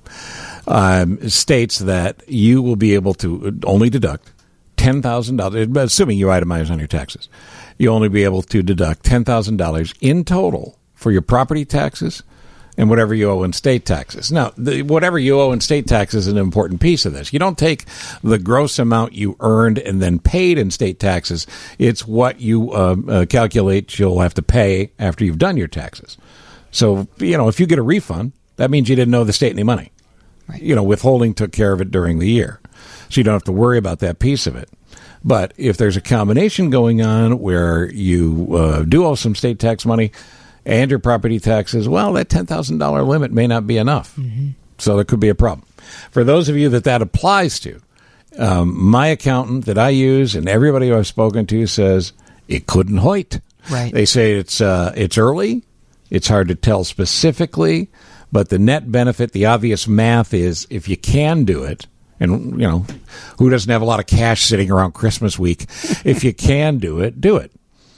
states that you will be able to only deduct $10,000, assuming you itemize on your taxes. You'll only be able to deduct $10,000 in total for your property taxes and whatever you owe in state taxes. Now, whatever you owe in state taxes is an important piece of this. You don't take the gross amount you earned and then paid in state taxes. It's what you calculate you'll have to pay after you've done your taxes. So, if you get a refund, that means you didn't owe the state any money. Right. Withholding took care of it during the year. So you don't have to worry about that piece of it. But if there's a combination going on where you do owe some state tax money and your property taxes, well, that $10,000 limit may not be enough. So there could be a problem. For those of you that applies to, my accountant that I use and everybody who I've spoken to says it couldn't hoit. Right. They say it's early. It's hard to tell specifically. But the net benefit, the obvious math is if you can do it, and, who doesn't have a lot of cash sitting around Christmas week? If you can do it, do it.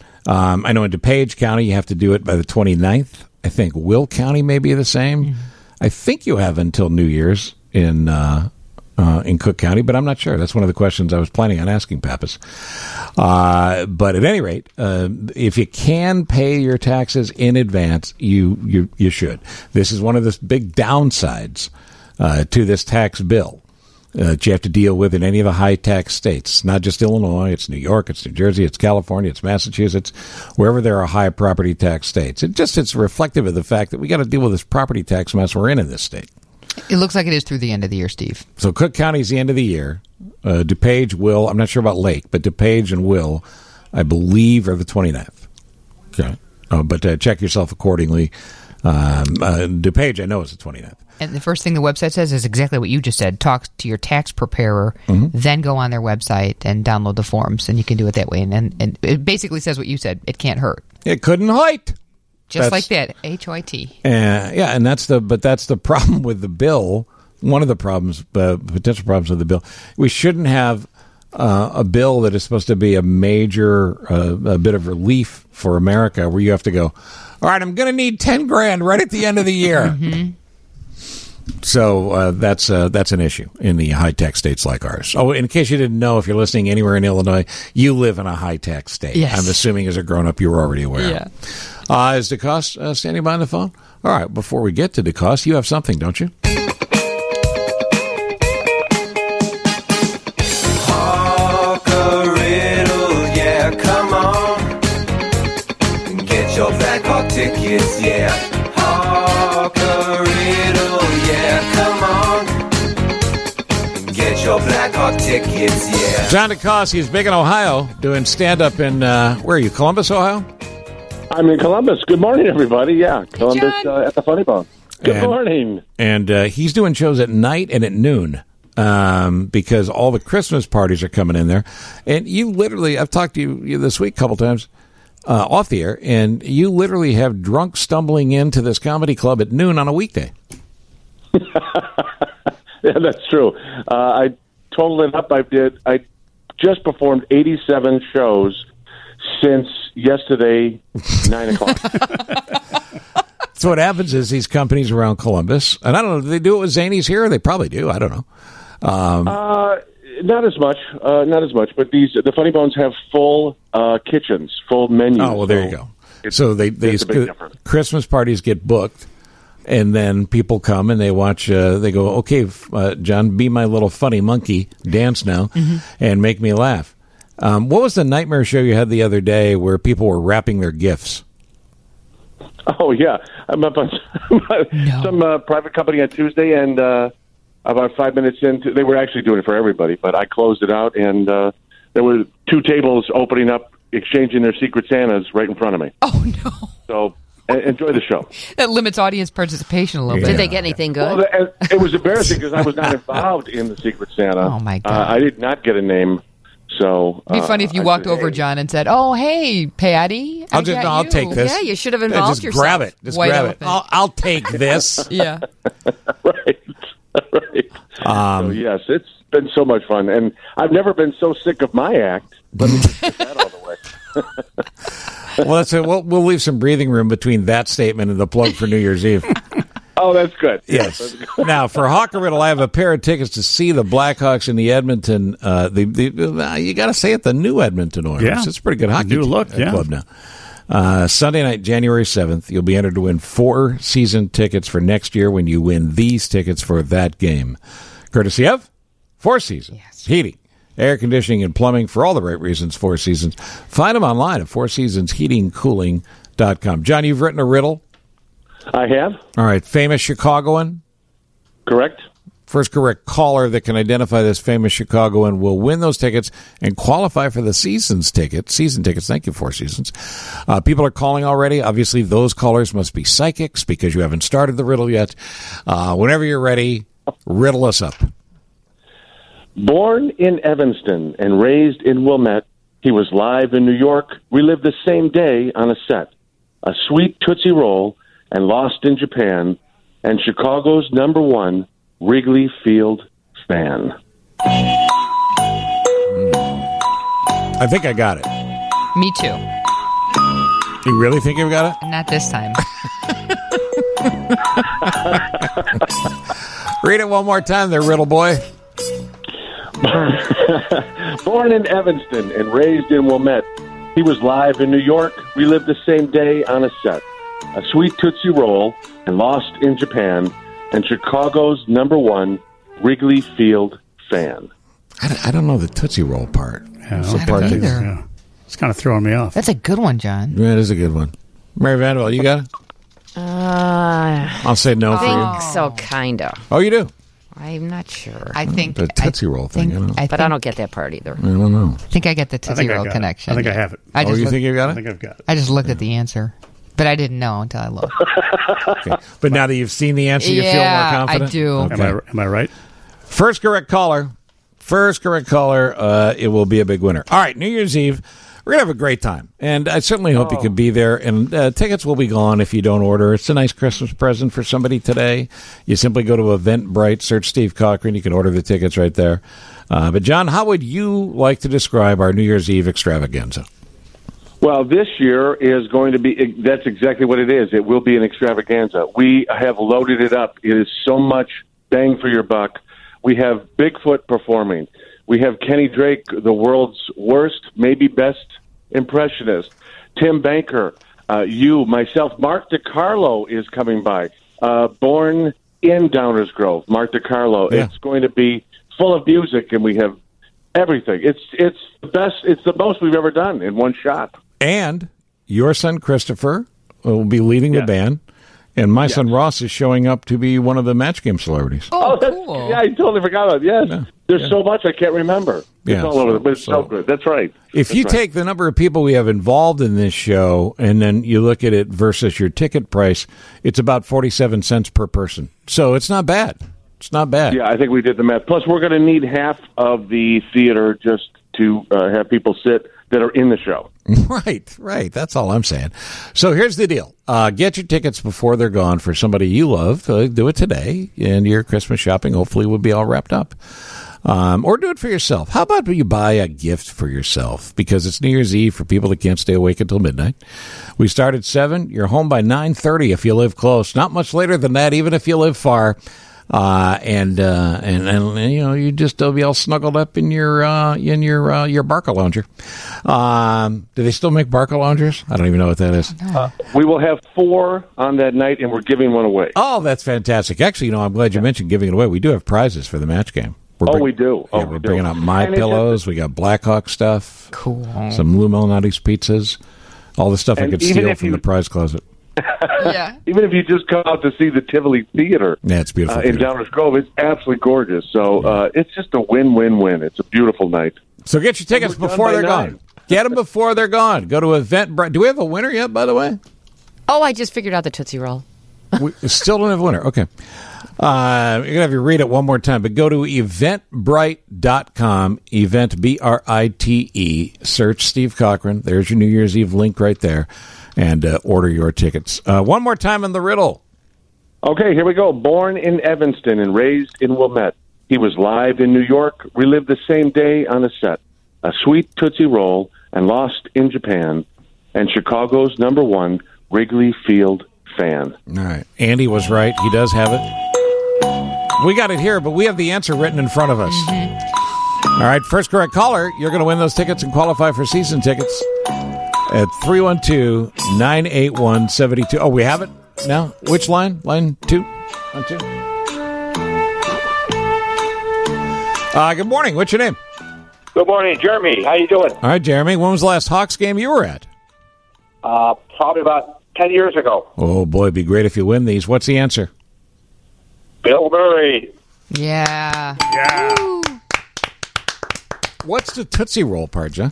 I know in DuPage County you have to do it by the 29th. I think Will County may be the same. I think you have until New Year's in Cook County, but I'm not sure. That's one of the questions I was planning on asking Pappas. But at any rate, if you can pay your taxes in advance, you should. This is one of the big downsides to this tax bill that you have to deal with in any of the high-tax states. It's not just Illinois. It's New York. It's New Jersey. It's California. It's Massachusetts. Wherever there are high property tax states. It's reflective of the fact that we got to deal with this property tax mess we're in this state. It looks like it is through the end of the year, Steve. So Cook County is the end of the year. DuPage, Will, I'm not sure about Lake, but DuPage and Will, I believe, are the 29th. Okay. But check yourself accordingly. DuPage, I know, is the 29th. And the first thing the website says is exactly what you just said. Talk to your tax preparer, then go on their website and download the forms, and you can do it that way. And it basically says what you said. It can't hurt. It couldn't hoit. Just like that, H-O-I-T. Yeah, and that's the problem with the bill. One of the problems, potential problems with the bill. We shouldn't have a bill that is supposed to be a major, a bit of relief for America, where you have to go, all right, I'm going to need $10,000 right at the end of the year. So that's an issue in the high-tech states like ours. Oh, in case you didn't know, if you're listening anywhere in Illinois, you live in a high-tech state. Yes. I'm assuming as a grown-up you were already aware. Yeah. Is DeCoste standing by on the phone? All right, before we get to DeCoste, you have something, don't you? Riddle, yeah, come on. Get your Blackhawk tickets, yeah. Riddle, yeah, come on. Get your Blackhawk tickets, yeah. John DeCoste is big in Ohio, doing stand-up in, where are you, Columbus, Ohio? I'm in Columbus. Good morning, everybody. Yeah, Columbus at the Funny Bone. Good morning. And he's doing shows at night and at noon. Because all the Christmas parties are coming in there. And you literally, I've talked to you this week a couple times off the air, and you literally have drunk stumbling into this comedy club at noon on a weekday. Yeah, that's true. I totaled it up. I just performed 87 shows since yesterday, 9 o'clock. So what happens is these companies around Columbus, and I don't know, do they do it with Zanies here? They probably do. I don't know. Not as much, but the Funny Bones have full kitchens, full menus. Oh, well, there you go. So these Christmas parties get booked, and then people come and they watch. They go, okay, John, be my little funny monkey, dance now, and make me laugh. What was the nightmare show you had the other day where people were wrapping their gifts? Oh yeah, I'm up on some private company on Tuesday, and about 5 minutes into, they were actually doing it for everybody, but I closed it out, and there were 2 tables opening up, exchanging their Secret Santas right in front of me. Oh no! So enjoy the show. That limits audience participation a little bit. Did they get anything good? Well, it was embarrassing because I was not involved in the Secret Santa. Oh my God! I did not get a name. So it'd be funny if you walked over, John, and said, "Oh, hey, Patty, I'll take this. Yeah, you should have involved just yourself. Grab it. Just grab it. I'll take this. Yeah. Right. Right. So, yes, it's been so much fun. And I've never been so sick of my act. Let me just get that out of the way. Well, that's it. We'll leave some breathing room between that statement and the plug for New Year's Eve. Oh, that's good. Yes. That's good. Now, for Hawker Riddle, I have a pair of tickets to see the Blackhawks in the Edmonton. You got to say it, the new Edmonton Oilers. Yeah. It's a pretty good hockey New look, club now. Sunday night, January 7th, you'll be entered to win 4 season tickets for next year when you win these tickets for that game. Courtesy of Four Seasons. Yes. Heating, air conditioning, and plumbing for all the right reasons. Four Seasons. Find them online at fourseasonsheatingcooling.com. John, you've written a riddle. I have. All right. Famous Chicagoan. Correct. First correct caller that can identify this famous Chicagoan will win those tickets and qualify for the season tickets. Thank you, Four Seasons. People are calling already. Obviously, those callers must be psychics because you haven't started the riddle yet. Whenever you're ready, riddle us up. Born in Evanston and raised in Wilmette, he was live in New York. We lived the same day on a set. A sweet Tootsie Roll and lost in Japan, and Chicago's #1 Wrigley Field fan. I think I got it. Me too. You really think you've got it? Not this time. Read it one more time there, Riddle Boy. Born in Evanston and raised in Wilmette, he was live in New York. We lived the same day on a set. A sweet Tootsie Roll and lost in Japan, and Chicago's #1 Wrigley Field fan. I don't know the Tootsie Roll part. Yeah, What's the I part don't that- either. Yeah. It's kind of throwing me off. That's a good one, John. Yeah, it is a good one. Mary Vanderbilt, you got it? I'll say no I for you. think so, kind of. Oh, you do? I'm not sure. I think The Tootsie Roll thing. I don't know. But I don't get that part either. I don't know. I think I get the I Tootsie think I Roll got it. connection. I think I have it. I just you looked- think you got I it? think I've got it. I just looked at the answer, but I didn't know until I looked. Okay. But now that you've seen the answer, you feel more Yeah, confident? I do. Okay. Am I right? First correct caller, it will be a big winner. All right, New Year's Eve. We're going to have a great time, and I certainly hope you can be there. And tickets will be gone if you don't order. It's a nice Christmas present for somebody today. You simply go to Eventbrite, search Steve Cochran. You can order the tickets right there. But, John, how would you like to describe our New Year's Eve extravaganza? Well, this year is going to be, that's exactly what it is. It will be an extravaganza. We have loaded it up. It is so much bang for your buck. We have Bigfoot performing. We have Kenny Drake, the world's worst, maybe best impressionist. Tim Banker, you, myself. Mark DiCarlo is coming by. Born in Downers Grove, Mark DiCarlo. Yeah. It's going to be full of music, and we have everything. It's the best. It's the most we've ever done in one shot. And your son, Christopher, will be leading the band. And my son, Ross, is showing up to be one of the Match Game celebrities. Oh, cool. Yeah, I totally forgot about it. Yes. There's so much I can't remember. It's all over, but it's so good. That's right. If you take the number of people we have involved in this show and then you look at it versus your ticket price, it's about 47 cents per person. So it's not bad. It's not bad. Yeah, I think we did the math. Plus, we're going to need half of the theater just to have people sit that are in the show. Right. That's all I'm saying. So here's the deal. Get your tickets before they're gone for somebody you love. Do it today, and your Christmas shopping hopefully will be all wrapped up. Or do it for yourself. How about you buy a gift for yourself? Because it's New Year's Eve for people that can't stay awake until midnight. We start at 7. You're home by 9:30 if you live close. Not much later than that, even if you live far. And you know, you just be all snuggled up in your Barca lounger. Do they still make Barca loungers? I don't even know what that is. We will have 4 on that night, and we're giving one away. Oh, that's fantastic. Actually, you know, I'm glad you mentioned giving it away. We do have prizes for the match game. We do. We're bringing out My Pillows. We got Blackhawk stuff. Cool. Some Lou Malnati's pizzas. All the stuff I And could even steal if from you- the prize closet. Yeah. Even if you just come out to see the Tivoli Theater Yeah, it's beautiful. in Downers Grove, it's absolutely gorgeous. So it's just a win-win-win. It's a beautiful night. So get your tickets We're done before by they're 9. gone. Get them before they're gone. Go to Eventbrite. Do we have a winner yet, by the way? Oh, I just figured out the Tootsie Roll. We still don't have a winner. Okay. You're going to have to read it one more time, but go to eventbrite.com, event, B-R-I-T-E, search Steve Cochran. There's your New Year's Eve link right there, and order your tickets. One more time in the riddle. Okay, here we go. Born in Evanston and raised in Wilmette, he was live in New York, relived the same day on a set, a sweet Tootsie Roll, and lost in Japan, and Chicago's #1 Wrigley Field fan. All right. Andy was right. He does have it. We got it here, but we have the answer written in front of us. All right, first correct caller, you're going to win those tickets and qualify for season tickets at 312-981-72. Oh, we have it now? Which line? Line 2? Line 2? Good morning. What's your name? Good morning, Jeremy. How you doing? All right, Jeremy. When was the last Hawks game you were at? Probably about 10 years ago. Oh, boy, it'd be great if you win these. What's the answer? Bill Murray. Yeah. Yeah. What's the Tootsie Roll part, John?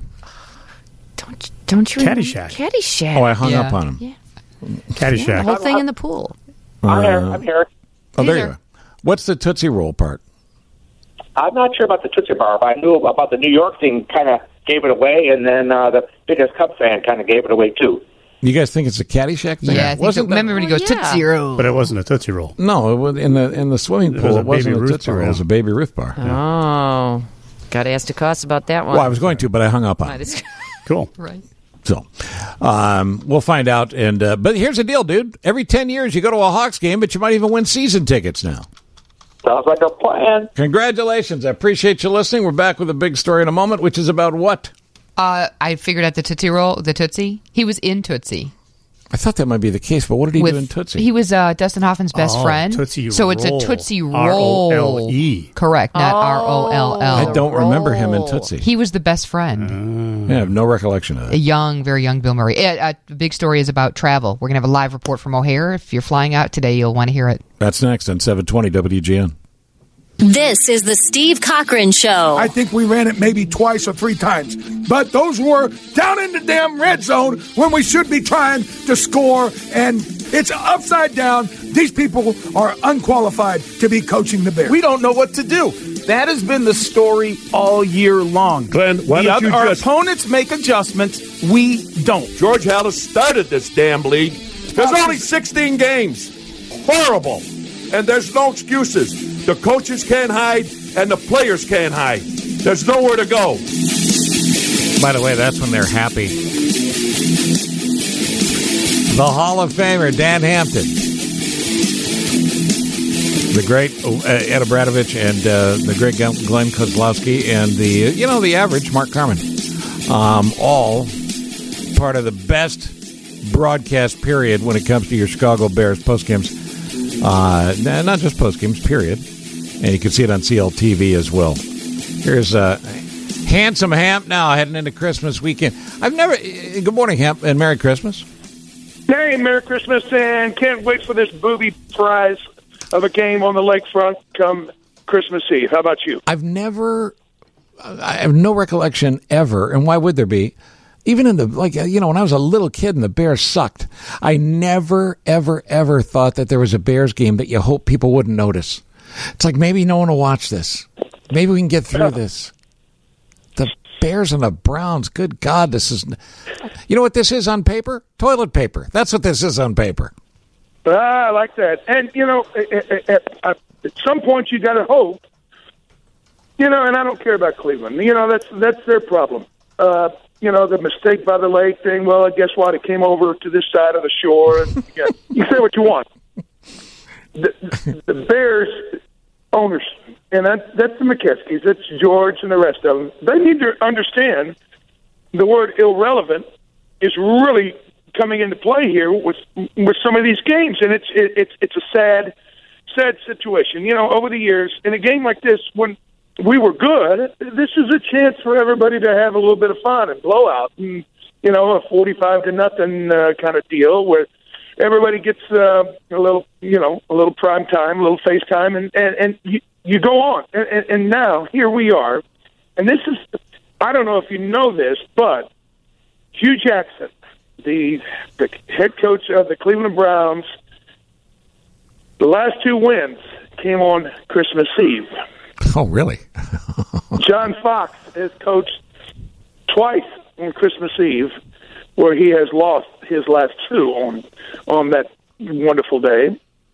Don't you Caddyshack. Caddyshack. Oh, I hung up on him. Yeah. Caddyshack. Yeah, the whole thing in the pool. I'm here. Oh, there you are. What's the Tootsie Roll part? I'm not sure about the Tootsie Bar, but I knew about the New York thing, kind of gave it away, and then the biggest Cub fan kind of gave it away, too. You guys think it's a Caddyshack thing? Yeah, I think so. Remember when he goes Tootsie Roll? But it wasn't a Tootsie Roll. No, it was in the swimming pool. It wasn't a Tootsie Roll. It was a Baby Ruth bar. Oh. Got to ask DeCoste about that one. Well, I was going to, but I hung up on it. Cool. Right. So, we'll find out. And but here's the deal, dude. Every 10 years, you go to a Hawks game, but you might even win season tickets now. Sounds like a plan. Congratulations. I appreciate you listening. We're back with a big story in a moment, which is about what? I figured out the Tootsie Roll, the Tootsie. He was in Tootsie. I thought that might be the case, but what did he do in Tootsie? He was Dustin Hoffman's best friend. Tootsie so it's a Roll. Tootsie Roll. R-O-L-E. Correct, not R-O-L-L. I don't remember him in Tootsie. He was the best friend. I have no recollection of that. A young, very young Bill Murray. The big story is about travel. We're going to have a live report from O'Hare. If you're flying out today, you'll want to hear it. That's next on 720 WGN. This is the Steve Cochran Show. I think we ran it maybe twice or 3 times. But those were down in the damn red zone when we should be trying to score, and it's upside down. These people are unqualified to be coaching the Bears. We don't know what to do. That has been the story all year long. Glenn, why don't you our just... opponents make adjustments. We don't. George Halas started this damn league. There's only 16 games. Horrible. And there's no excuses. The coaches can't hide, and the players can't hide. There's nowhere to go. By the way, that's when they're happy. The Hall of Famer, Dan Hampton. The great Ed Abradovich and the great Glenn Kozlowski and the average Mark Carman. All part of the best broadcast period when it comes to your Chicago Bears postgames. Not just postgames, period. And you can see it on CLTV as well. Here's Handsome Hamp now heading into Christmas weekend. Good morning, Hamp, and Merry Christmas. Hey, Merry Christmas, and can't wait for this booby prize of a game on the lakefront come Christmas Eve. How about you? I have no recollection ever, and why would there be? Even in when I was a little kid and the Bears sucked, I never, ever, ever thought that there was a Bears game that you hope people wouldn't notice. It's like, maybe no one will watch this. Maybe we can get through this. The Bears and the Browns, good God, this is... You know what this is on paper? Toilet paper. That's what this is on paper. I like that. And, at some point you got to hope, and I don't care about Cleveland. That's their problem. The mistake by the lake thing, well, guess what? It came over to this side of the shore. And, you say what you want. The Bears owners, and that's the McKeskys, that's George and the rest of them, they need to understand the word irrelevant is really coming into play here with some of these games, and it's a sad situation. Over the years, in a game like this, when we were good, this is a chance for everybody to have a little bit of fun and blowout, and a 45-0 kind of deal where everybody gets a little prime time, a little face time, and you go on. And now here we are, and this is, I don't know if you know this, but Hugh Jackson, the head coach of the Cleveland Browns, the last 2 wins came on Christmas Eve. Oh, really? John Fox has coached twice on Christmas Eve, where he has lost his last 2 on that wonderful day.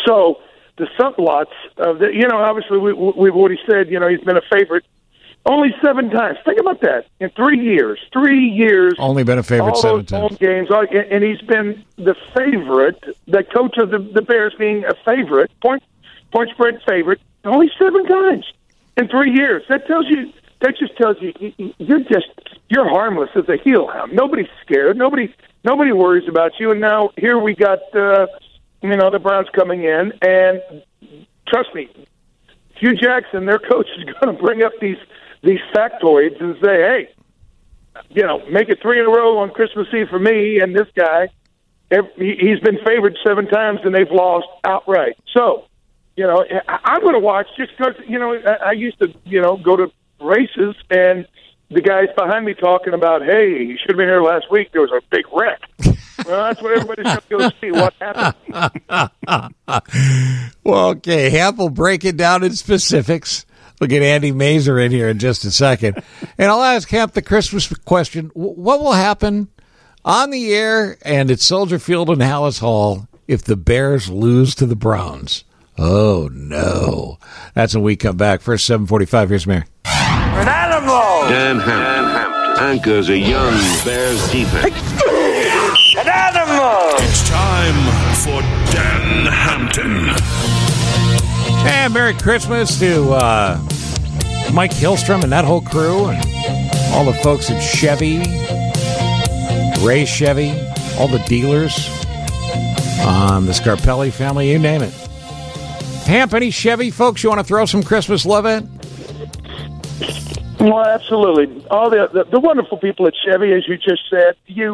So the subplots of the, obviously we've already said, he's been a favorite only 7 times. Think about that in 3 years. 3 years. Only been a favorite 7 times. Home games, and he's been the favorite. The coach of the Bears being a favorite, point spread favorite, only 7 times in 3 years. That just tells you you're harmless as a heel hound. Nobody's scared. Nobody worries about you. And now here we got the Browns coming in, and trust me, Hugh Jackson, their coach, is going to bring up these factoids and say, hey, make it 3 in a row on Christmas Eve for me and this guy. He's been favored 7 times and they've lost outright. So, I'm going to watch just because, I used to, go to races and the guys behind me talking about, hey, you should have been here last week. There was a big wreck. Well, that's what everybody's going to go see, what happened. Well, okay, Hamp will break it down in specifics. We'll get Andy Mazer in here in just a second. And I'll ask Hamp the Christmas question. What will happen on the air and at Soldier Field and Hallis Hall if the Bears lose to the Browns? Oh, no. That's when we come back. First, 7:45. Here's Mary. An animal! Dan Hampton anchors a young Bears defense. An animal! It's time for Dan Hampton. And Merry Christmas to Mike Hillstrom and that whole crew and all the folks at Chevy, Ray Chevy, all the dealers, the Scarpelli family, you name it. Hamp, any Chevy folks you want to throw some Christmas love at? Well, absolutely. All the wonderful people at Chevy, as you just said, you've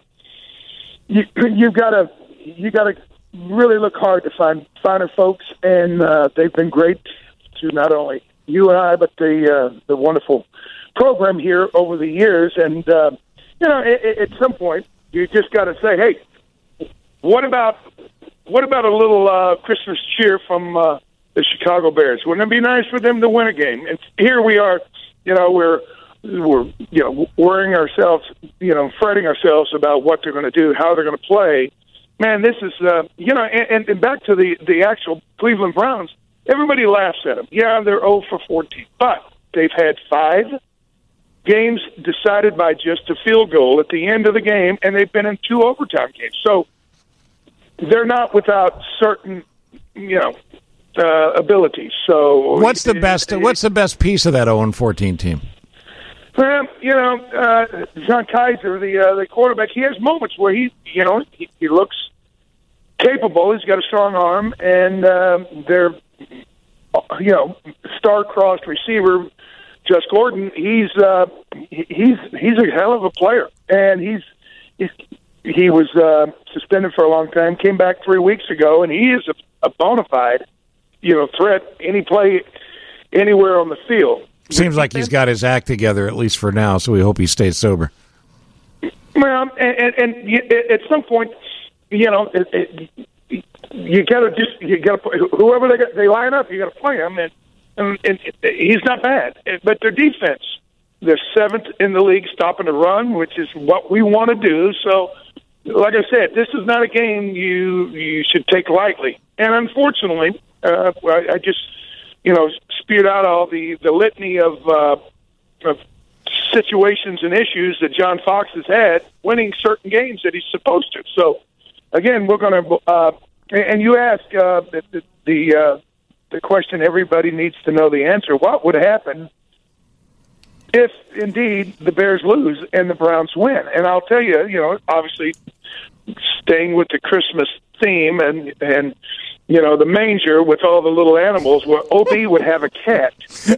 got to really look hard to find finer folks, and they've been great to not only you and I, but the wonderful program here over the years. And at some point, you just got to say, hey, what about a little Christmas cheer from the Chicago Bears? Wouldn't it be nice for them to win a game? And here we are. We're worrying ourselves, fretting ourselves about what they're going to do, how they're going to play. Man, this is, and back to the actual Cleveland Browns, everybody laughs at them. Yeah, they're 0 for 14, but they've had 5 games decided by just a field goal at the end of the game, and they've been in 2 overtime games. So they're not without certain, abilities. So what's the best piece of that 0-14 team? Well, John Kaiser, the quarterback, he has moments where he looks capable. He's got a strong arm, and their star-crossed receiver, Josh Gordon, he's a hell of a player, and he was suspended for a long time, came back 3 weeks ago, and he is a bona fide threat any play anywhere on the field. Seems like he's got his act together, at least for now, so we hope he stays sober. Well, and at some point, you got to whoever they line up, you got to play him, and he's not bad. But their defense, they're 7th in the league stopping the run, which is what we want to do. So, like I said, this is not a game you should take lightly. And unfortunately, I just spewed out all the litany of situations and issues that John Fox has had winning certain games that he's supposed to. So, again, we're going to and you ask the question everybody needs to know the answer. What would happen if, indeed, the Bears lose and the Browns win? And I'll tell you, obviously, staying with the Christmas theme and the manger with all the little animals, where OB would have a cat.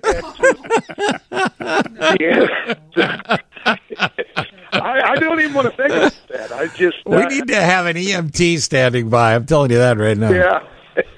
I don't even want to think about that. I just we need to have an EMT standing by. I'm telling you that right now. Yeah.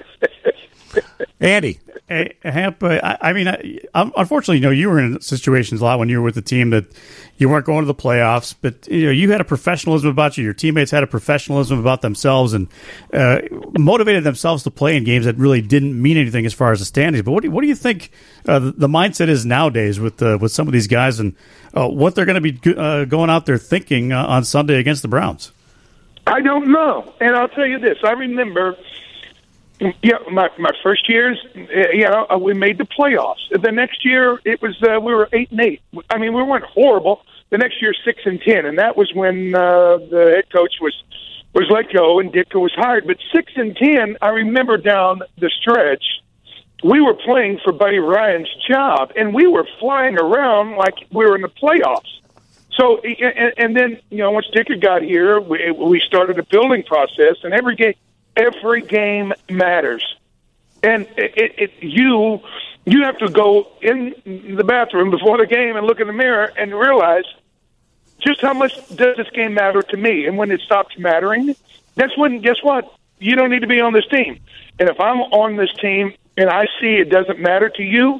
Andy. Hey, Hamp, unfortunately, you were in situations a lot when you were with the team that you weren't going to the playoffs, but you had a professionalism about you. Your teammates had a professionalism about themselves and motivated themselves to play in games that really didn't mean anything as far as the standings. But what do you think the mindset is nowadays with some of these guys and what they're going to be going out there thinking on Sunday against the Browns? I don't know, and I'll tell you this: I remember Yeah, my first years, we made the playoffs. The next year, it was we were 8-8. I mean, we weren't horrible. The next year, 6-10, and that was when the head coach was let go and Ditka was hired. But 6-10, I remember down the stretch, we were playing for Buddy Ryan's job, and we were flying around like we were in the playoffs. So, and then once Ditka got here, we started a building process, and every game matters, and you have to go in the bathroom before the game and look in the mirror and realize just how much does this game matter to me. And when it stops mattering, that's when, guess what? You don't need to be on this team. And if I'm on this team and I see it doesn't matter to you,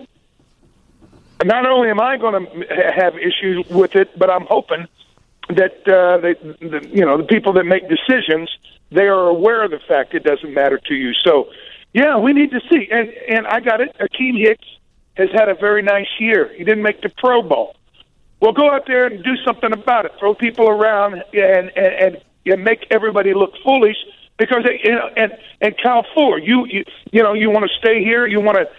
not only am I going to have issues with it, but I'm hoping that the people that make decisions, they are aware of the fact it doesn't matter to you. So, yeah, we need to see. And I got it. Akeem Hicks has had a very nice year. He didn't make the Pro Bowl. Well, go out there and do something about it. Throw people around and make everybody look foolish. Because and Kyle Fuller, you want to stay here. You want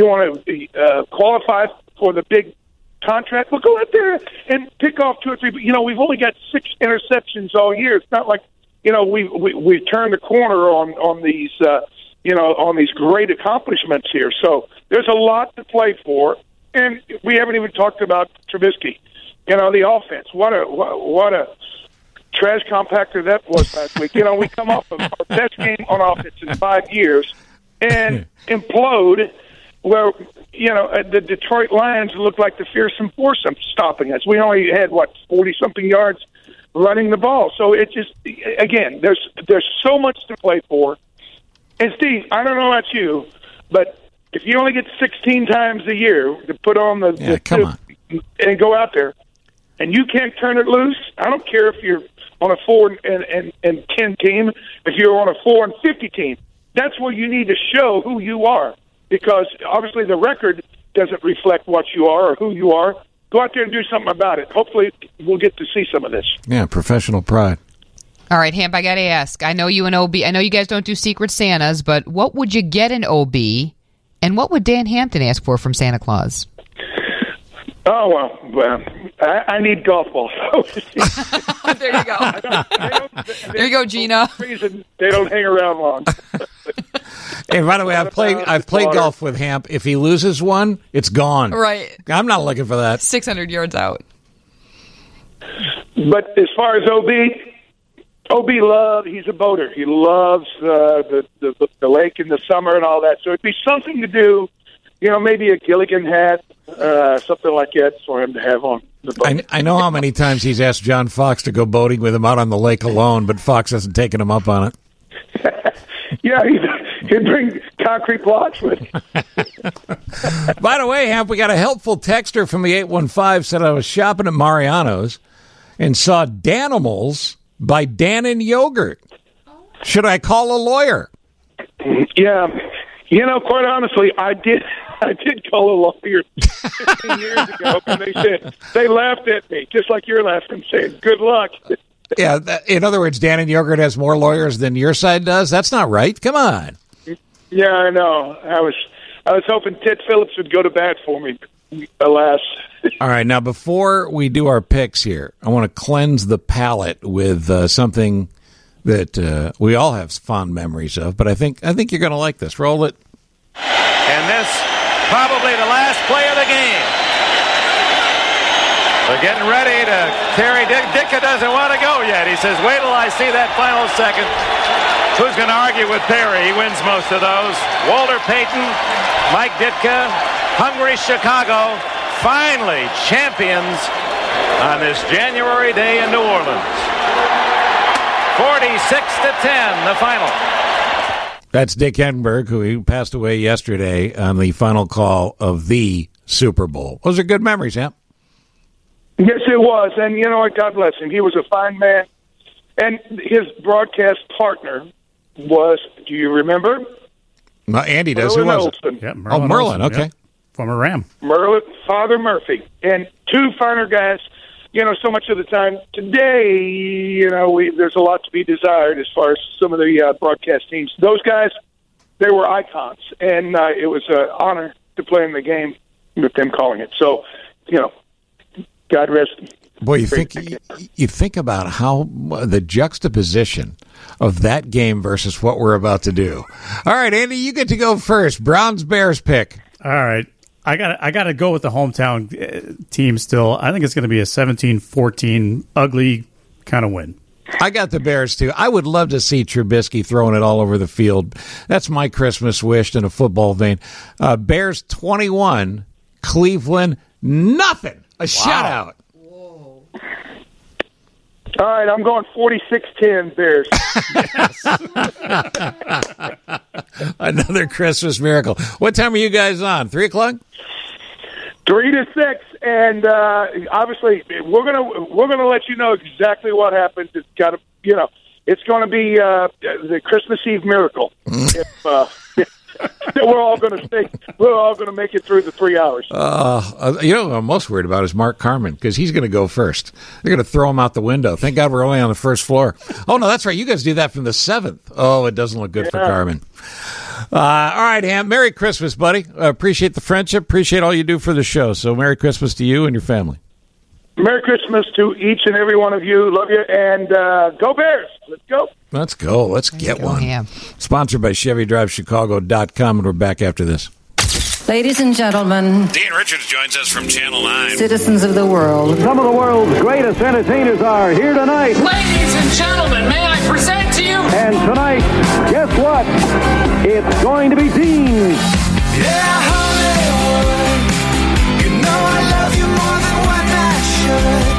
to qualify for the big contract. Well, go out there and pick off 2 or 3. We've only got 6 interceptions all year. It's not like we turned the corner on these on these great accomplishments here. So there's a lot to play for, and we haven't even talked about Trubisky. The offense. What a trash compactor that was last week. We come off of our best game on offense in 5 years and implode where, the Detroit Lions looked like the fearsome foursome stopping us. We only had, 40-something yards running the ball. So it just, again, there's so much to play for. And, Steve, I don't know about you, but if you only get 16 times a year to put on and go out there, and you can't turn it loose, I don't care if you're on a 4-10 team, if you're on a 4-50 team. That's where you need to show who you are, because obviously the record doesn't reflect what you are or who you are. Go out there and do something about it. Hopefully we'll get to see some of this. Yeah, professional pride. All right, Hamp, I got to ask. I know you and OB, I know you guys don't do Secret Santas, but what would you get in OB, and what would Dan Hampton ask for from Santa Claus? Oh, well, I need golf balls. There you go. There you go, Gina. Reason they don't hang around long. Hey, by the way, I've played golf with Hamp. If he loses one, it's gone. Right. I'm not looking for that. 600 yards out. But as far as OB he's a boater. He loves the lake in the summer and all that. So it'd be something to do. Maybe a Gilligan hat, something like that for him to have on the boat. I know how many times he's asked John Fox to go boating with him out on the lake alone, but Fox hasn't taken him up on it. Yeah, he'd bring concrete blocks with him. By the way, Hamp, we got a helpful texter from the 815 said I was shopping at Mariano's and saw Danimals by Dan and Yogurt. Should I call a lawyer? Yeah. Quite honestly, I did call a lawyer 15 years ago, and they laughed at me, just like you're laughing, saying, good luck. Yeah, in other words, Dan and Yogurt has more lawyers than your side does? That's not right. Come on. Yeah, I know. I was hoping Ted Phillips would go to bat for me, alas. All right, now before we do our picks here, I want to cleanse the palate with something that we all have fond memories of, but I think you're going to like this. Roll it. And this, probably the last play of the game. They're getting ready to carry. Ditka doesn't want to go yet. He says, wait till I see that final second. Who's going to argue with Perry? He wins most of those. Walter Payton, Mike Ditka, hungry Chicago, finally champions on this January day in New Orleans. 46-10, the final. That's Dick Enberg, who passed away yesterday on the final call of the Super Bowl. Those are good memories, Hamp. Yes, it was. And you know what? God bless him. He was a fine man. And his broadcast partner was, do you remember? Andy does. Who was it? Yeah, Merlin. Merlin. Olsen, Okay. yeah. Former Ram. Merlin, Father Murphy. And two finer guys. So much of the time today, there's a lot to be desired as far as some of the broadcast teams. Those guys, they were icons, and it was an honor to play in the game with them calling it. So, God rest them. Boy, you think about how the juxtaposition of that game versus what we're about to do. All right, Andy, you get to go first. Browns-Bears pick. All right. I got to go with the hometown team still. I think it's going to be a 17-14 ugly kind of win. I got the Bears, too. I would love to see Trubisky throwing it all over the field. That's my Christmas wish in a football vein. Bears 21, Cleveland nothing. A shutout. All right, I'm going 46-10 Bears. Another Christmas miracle. What time are you guys on? 3 o'clock? 3 to 6, and obviously we're gonna let you know exactly what happens. It's got to, it's going to be the Christmas Eve miracle. If we're all going to make it through the 3 hours. What I'm most worried about is Mark Carman, because he's going to go first. They're going to throw him out the window. Thank God we're only on the first floor. Oh, no, that's right. You guys do that from the 7th. Oh, it doesn't look good for Carman. All right, Ham. Merry Christmas, buddy. Appreciate the friendship. Appreciate all you do for the show. So Merry Christmas to you and your family. Merry Christmas to each and every one of you. Love you. And go Bears. Let's go. Let's go. Let's get one. Yeah. Sponsored by ChevyDriveChicago.com, and we're back after this. Ladies and gentlemen, Dean Richards joins us from Channel 9. Citizens of the world. Some of the world's greatest entertainers are here tonight. Ladies and gentlemen, may I present to you? And tonight, guess what? It's going to be Dean. Yeah, Hollywood, you know I love you more than what I should.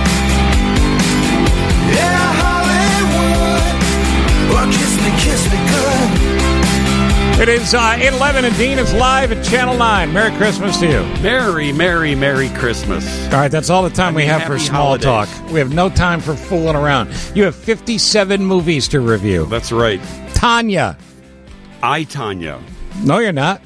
Yeah, Hollywood, well, kiss me good. It is 8:11, and Dean is live at Channel 9. Merry Christmas to you. Merry Christmas. All right, that's all the time we have for small talk. We have no time for fooling around. You have 57 movies to review. That's right. Tanya. Tanya. No, you're not.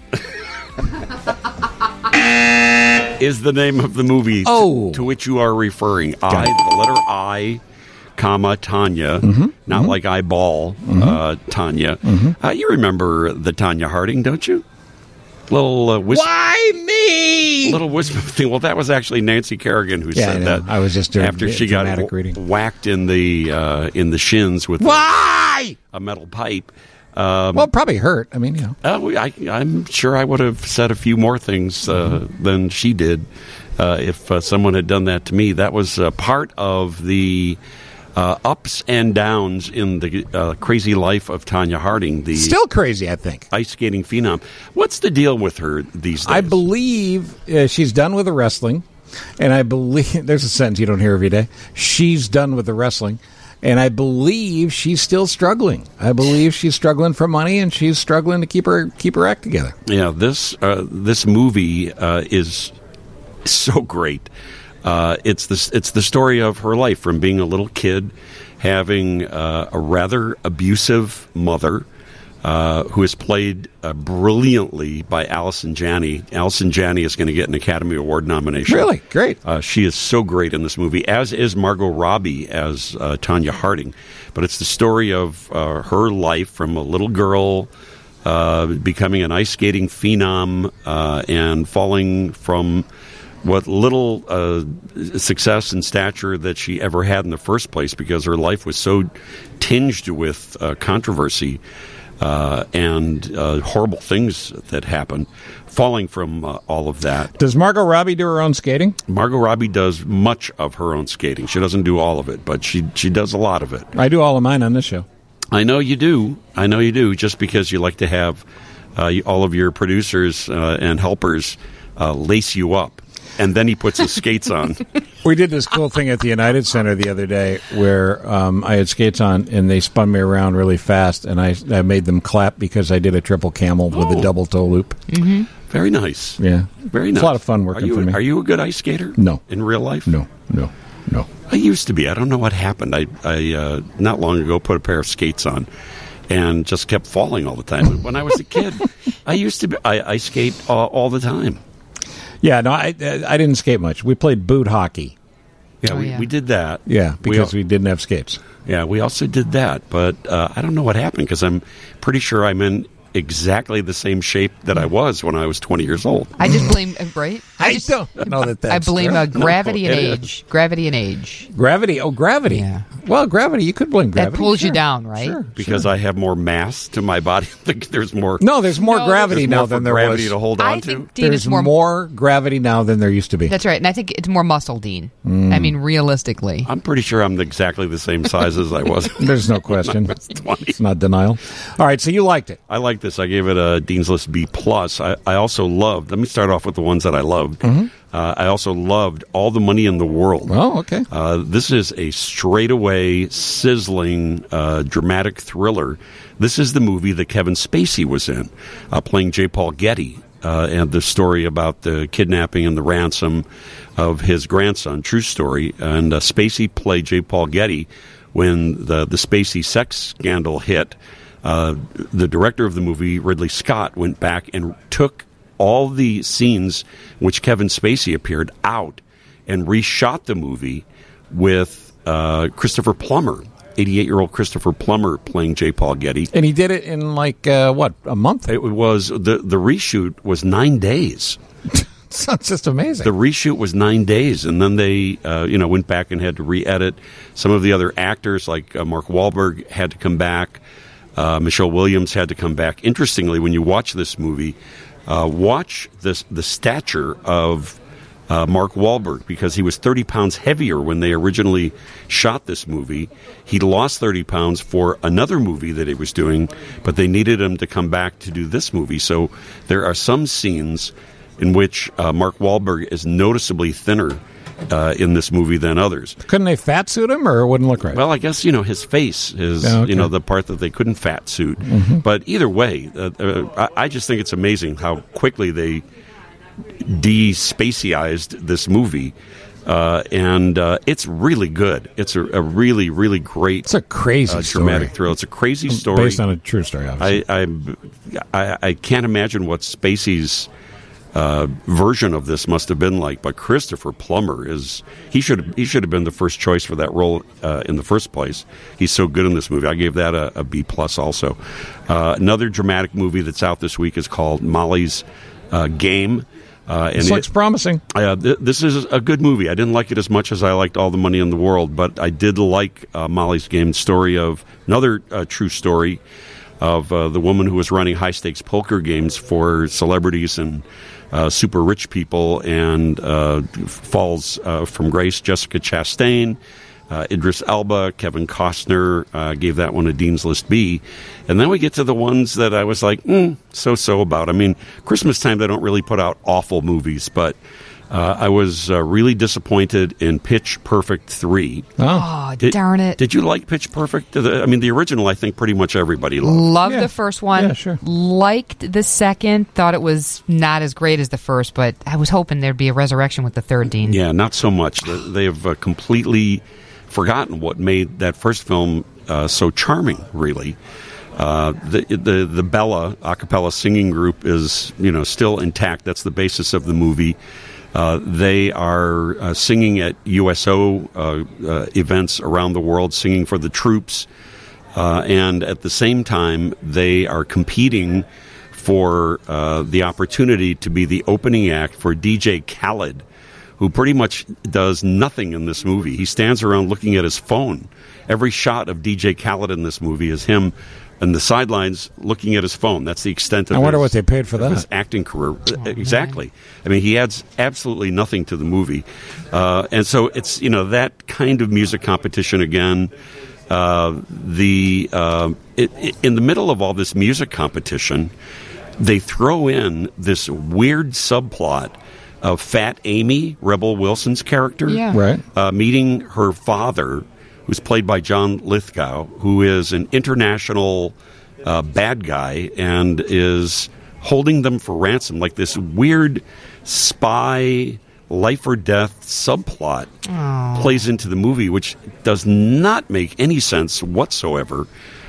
Is the name of the movie to which you are referring. The letter I, comma, Tanya, not like eyeball, Tanya. You remember the Tanya Harding, don't you? Little whisper. Why me? Little whisper thing. Well, that was actually Nancy Kerrigan who said that. I was just doing after she got whacked in the shins with a metal pipe. Well, it probably hurt. I mean, I'm sure I would have said a few more things than she did if someone had done that to me. That was part of the ups and downs in the crazy life of Tanya Harding. Still crazy, I think. Ice skating phenom. What's the deal with her these days? I believe she's done with the wrestling, and I believe there's a sentence you don't hear every day. She's done with the wrestling. And I believe she's still struggling. I believe she's struggling for money, and she's struggling to keep her act together. Yeah, this movie is so great. It's the story of her life from being a little kid, having a rather abusive mother, who is played brilliantly by Allison Janney. Allison Janney is going to get an Academy Award nomination. Really? Great. She is so great in this movie, as is Margot Robbie as Tanya Harding. But it's the story of her life from a little girl becoming an ice skating phenom and falling from what little success and stature that she ever had in the first place, because her life was so tinged with controversy and horrible things that happened, falling from all of that. Does Margot Robbie do her own skating? Margot Robbie does much of her own skating. She doesn't do all of it, but she does a lot of it. I do all of mine on this show. I know you do. Just because you like to have all of your producers and helpers lace you up. And then he puts his skates on. We did this cool thing at the United Center the other day where I had skates on, and they spun me around really fast, and I made them clap because I did a triple camel with a double toe loop. Mm-hmm. Very nice. Yeah. Very nice. It's a lot of fun working for me. Are you a good ice skater? No. In real life? No. I used to be. I don't know what happened. I not long ago put a pair of skates on and just kept falling all the time. When I was a kid, I skate all the time. Yeah, no, I didn't skate much. We played boot hockey. Yeah, we did that. Yeah, because we didn't have skates. Yeah, we also did that, but I don't know what happened because I'm pretty sure I'm in exactly the same shape that I was when I was 20 years old. I just blame, right? I don't know that that's I blame true. gravity and No, age. Gravity and age. Gravity? Oh, gravity. Yeah. Well, gravity, you could blame gravity. That pulls you Sure. down, right? Sure. Because I have more mass to my body. There's more. No, there's more gravity there's now more for than there gravity was. to hold I on to. think, Dean, There's it's more gravity now than there used to be. That's right. And I think it's more muscle, Dean. I mean, realistically. I'm pretty sure I'm exactly the same size as I was. There's no question. It's not denial. All right, so you liked it. I like this. I gave it a Dean's List B+. I also loved, let me start off with the ones that I loved. Mm-hmm. I also loved All the Money in the World. Oh, okay. This is a straightaway, sizzling, dramatic thriller. This is the movie that Kevin Spacey was in, playing J. Paul Getty, and the story about the kidnapping and the ransom of his grandson. True story. And Spacey played J. Paul Getty when the Spacey sex scandal hit. The director of the movie, Ridley Scott, went back and took all the scenes which Kevin Spacey appeared out and reshot the movie with Christopher Plummer, 88-year-old Christopher Plummer playing J. Paul Getty. And he did it in a month? It was the reshoot was 9 days. Sounds just amazing. The reshoot was 9 days, and then they went back and had to re-edit. Some of the other actors, like Mark Wahlberg, had to come back. Michelle Williams had to come back. Interestingly, when you watch this movie, watch the stature of Mark Wahlberg, because he was 30 pounds heavier when they originally shot this movie. He lost 30 pounds for another movie that he was doing, but they needed him to come back to do this movie. So there are some scenes in which Mark Wahlberg is noticeably thinner in this movie than others. Couldn't they fat suit him, or it wouldn't look right? Well, I guess, his face is, the part that they couldn't fat suit. Mm-hmm. But either way, I just think it's amazing how quickly they de-Spaceyized this movie. And it's really good. It's a really, really great. It's a crazy dramatic story. thrill. It's a crazy story based on a true story. Obviously, I can't imagine what Spacey's version of this must have been like. But Christopher Plummer he should have been the first choice for that role in the first place. He's so good in this movie. I gave that a B+ also. Another dramatic movie that's out this week is called Molly's Game. This looks promising. This is a good movie. I didn't like it as much as I liked All the Money in the World, but I did like Molly's Game. Story of another true story of the woman who was running high-stakes poker games for celebrities and super rich people, and falls from grace. Jessica Chastain, Idris Elba, Kevin Costner, gave that one a Dean's List B. And then we get to the ones that I was like, so-so about. I mean, Christmas time, they don't really put out awful movies, but I was really disappointed in Pitch Perfect 3. Oh, darn it. Did you like Pitch Perfect? The original, I think pretty much everybody loved. Loved the first one. Yeah, sure. Liked the second. Thought it was not as great as the first, but I was hoping there'd be a resurrection with the third, Dean. Yeah, not so much. They have completely forgotten what made that first film so charming, really. The Bella a cappella singing group is still intact. That's the basis of the movie. They are singing at USO events around the world, singing for the troops, and at the same time they are competing for the opportunity to be the opening act for DJ Khaled, who pretty much does nothing in this movie. He stands around looking at his phone. Every shot of DJ Khaled in this movie is him on the sidelines looking at his phone. That's the extent of I wonder what they paid for that. his acting career. Exactly. I mean, he adds absolutely nothing to the movie. And so it's, that kind of music competition again. In the middle of all this music competition, they throw in this weird subplot of Fat Amy, Rebel Wilson's character, meeting her father, who's played by John Lithgow, who is an international bad guy and is holding them for ransom, like this weird spy life or death subplot plays into the movie, which does not make any sense whatsoever.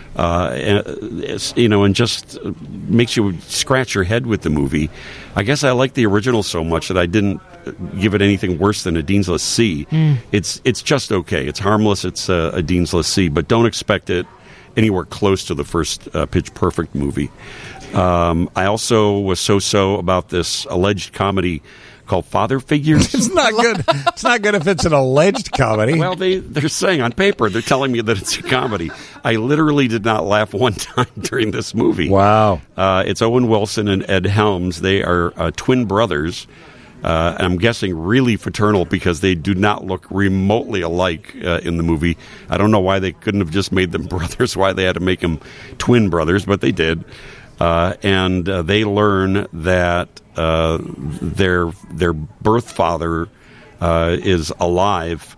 And just makes you scratch your head with the movie. I guess I like the original so much that I didn't give it anything worse than a Dean's List C. It's just okay. It's harmless. It's a Dean's List C, but don't expect it anywhere close to the first Pitch Perfect movie. I also was so about this alleged comedy called Father Figures. It's not good. It's not good if it's an alleged comedy. Well, they're saying on paper, they're telling me that it's a comedy. I literally did not laugh one time during this movie. Wow. It's Owen Wilson and Ed Helms. They are twin brothers. And I'm guessing really fraternal because they do not look remotely alike in the movie. I don't know why they couldn't have just made them brothers, why they had to make them twin brothers, but they did. And they learn that their birth father is alive,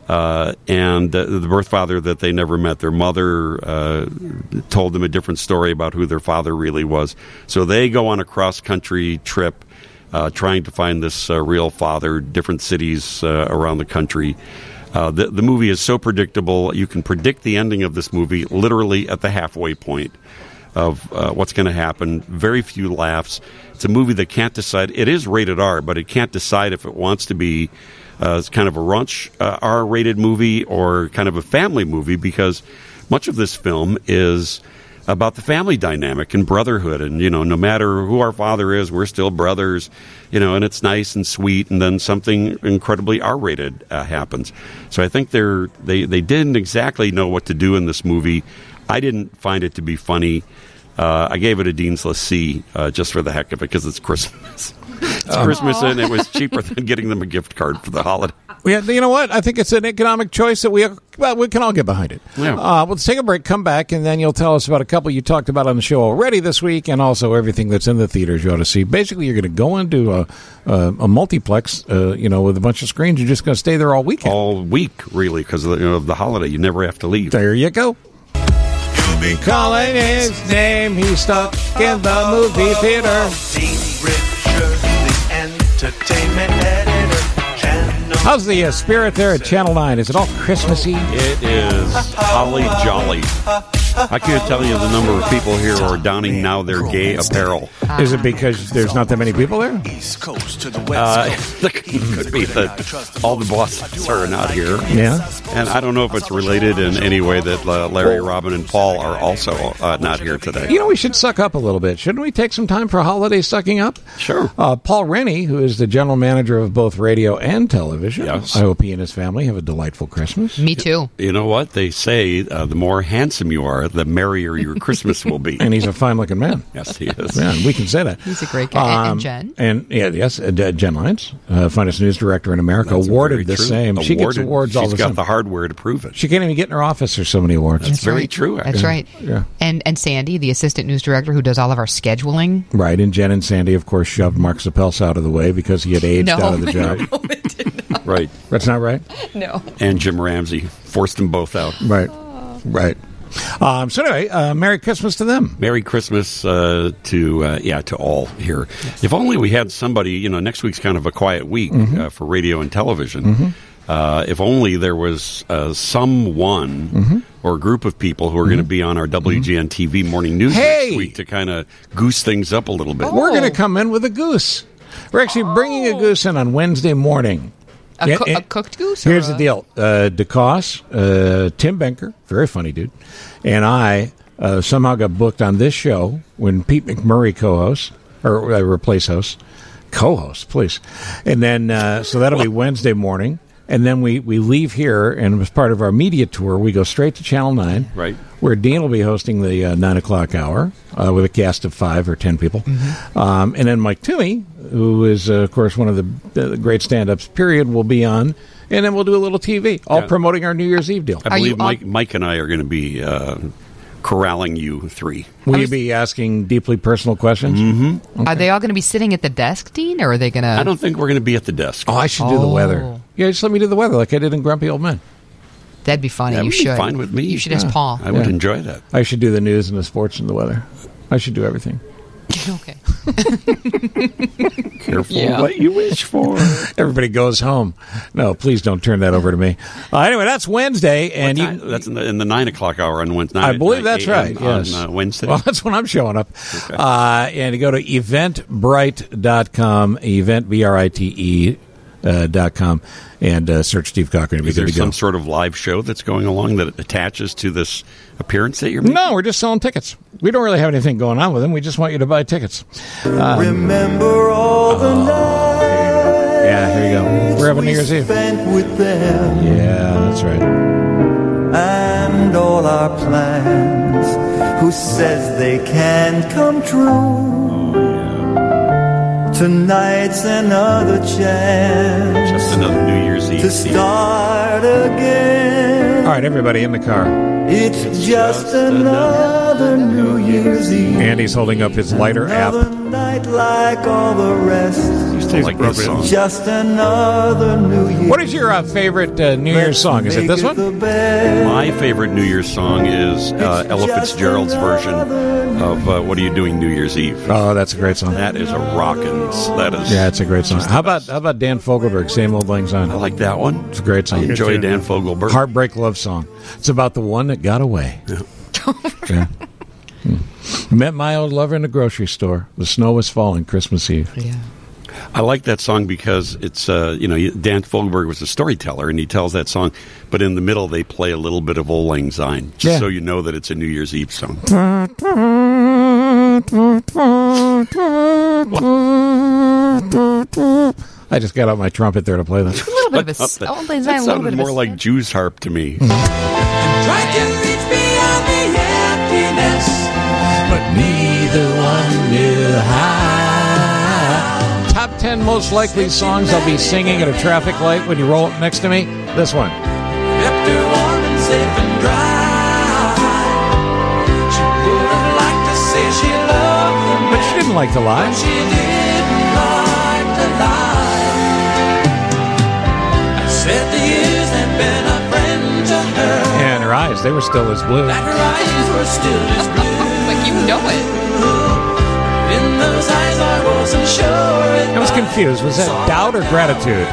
and the birth father that they never met. Their mother told them a different story about who their father really was. So they go on a cross-country trip trying to find this real father, different cities around the country. The movie is so predictable. You can predict the ending of this movie literally at the halfway point of what's going to happen. Very few laughs. It's a movie that can't decide. It is rated R, but it can't decide if it wants to be kind of a raunch R-rated movie or kind of a family movie, because much of this film is about the family dynamic and brotherhood, and no matter who our father is, we're still brothers, and it's nice and sweet, and then something incredibly R-rated happens. So I think they didn't exactly know what to do in this movie. I didn't find it to be funny. I gave it a Dean's-less C just for the heck of it, because it's Christmas. It's Christmas, and it was cheaper than getting them a gift card for the holiday. Yeah, you know what? I think it's an economic choice that we can all get behind it. Yeah. We'll take a break, come back, and then you'll tell us about a couple you talked about on the show already this week, and also everything that's in the theaters you ought to see. Basically, you're going to go into a multiplex, with a bunch of screens. You're just going to stay there all weekend. All week, really, because of the holiday. You never have to leave. There you go. Be calling his name. He's stuck in the movie theater. Entertainment editor. How's the spirit there at Channel 9? Is it all Christmassy? It is holly jolly. I can't tell you the number of people here who are donning now their gay apparel. Is it because there's not that many people there? It could be that all the bosses are not here. Yeah. And I don't know if it's related in any way that Larry, Robin, and Paul are also not here today. We should suck up a little bit. Shouldn't we take some time for holiday sucking up? Sure. Paul Rennie, who is the general manager of both radio and television. Yes. I hope he and his family have a delightful Christmas. Me too. You know what? They say the more handsome you are, the merrier your Christmas will be. And he's a fine-looking man. Yes, he is. Yeah, we can say that. He's a great guy. And Jen. And Jen Lyons, finest news director in America, awarded the same. She gets awards all the time. She's got the hardware to prove it. She can't even get in her office. There's so many awards. That's very true. Actually. That's right. Yeah. And Sandy, the assistant news director who does all of our scheduling. Right. And Jen and Sandy, of course, shoved Mark Zapelse out of the way because he had aged out of the job. No, it did not. Right. That's not right? No. And Jim Ramsey forced them both out. Right. Right. So anyway, Merry Christmas to them. Merry Christmas to all here. Yes. If only we had somebody, next week's kind of a quiet week for radio and television. If only there was someone or a group of people who are going to be on our WGN TV morning news next week to kind of goose things up a little bit. We're going to come in with a goose. We're actually bringing a goose in on Wednesday morning. A cooked goose? Here's the deal. DeCoste, Tim Benker, very funny dude, and I somehow got booked on this show when Pete McMurray co-hosts, or replace hosts. Co-host, please. And then, so that'll be Wednesday morning. And then we leave here, and as part of our media tour, we go straight to Channel 9, right, where Dean will be hosting the 9 o'clock hour with a cast of 5 or 10 people. And then Mike Toomey, who is, of course, one of the great stand-ups, period, will be on. And then we'll do a little TV, all promoting our New Year's Eve deal. I believe Mike and I are going to be corralling you three. Will you be asking deeply personal questions? Mm-hmm. Okay. Are they all going to be sitting at the desk, Dean, or are they going to... I don't think we're going to be at the desk. Oh, I should do the weather. Yeah, just let me do the weather like I did in Grumpy Old Men. That'd be funny. That you would should. be fine with me. You should ask Paul. I would enjoy that. I should do the news and the sports and the weather. I should do everything. Okay. Careful what you wish for. Everybody goes home. No, please don't turn that over to me. Anyway, that's Wednesday, and that's in the 9 o'clock hour on Wednesday. I believe that's right. Yes, on Wednesday. Well, that's when I'm showing up. Okay. And you go to eventbrite.com, event BRITE. .com and search Steve Cochran. Is there some sort of live show that's going along that attaches to this appearance that you're making? No, we're just selling tickets. We don't really have anything going on with them. We just want you to buy tickets. Remember all the nights. Yeah, here you go. We're having New Year's Eve. With them. Yeah, that's right. And all our plans. Who says they can't come true? Tonight's another chance. Just another New Year's Eve. To start again. All right, everybody in the car. It's just another New Year's Eve. Andy's holding up his lighter app. Night like all the rest. Like this song. Just another New Year's. What is your favorite New Year's song? Is it this one? My favorite New Year's song is Ella Fitzgerald's version of What Are You Doing New Year's Eve? Oh, that's a great song. That is a rockin'. Yeah, it's a great song. How about Dan Fogelberg, Same Old Lang Syne? I like that one. It's a great song. I enjoy Dan Fogelberg. Heartbreak love song. It's about the one that got away. Yeah. Yeah. Met my old lover in the grocery store. The snow was falling Christmas Eve. Yeah. I like that song because it's, Dan Fogelberg was a storyteller, and he tells that song, but in the middle they play a little bit of Old Lang Syne, just so you know that it's a New Year's Eve song. I just got out my trumpet there to play that. A little bit of a Old Lang Syne, That sounded more like Jew's harp to me. Try to reach beyond the emptiness, but neither one knew how. Top 10 most likely songs I'll be singing at a traffic light when you roll up next to me. This one. Kept her warm and safe and dry. She would have liked to say she loved the man, But she didn't like to lie. but she didn't like to lie. I said the years had been a friend to her, And her eyes, they were still as blue. that her eyes were still as blue. Like you know it. In those eyes I wasn't sure I was confused. Was that doubt or gratitude?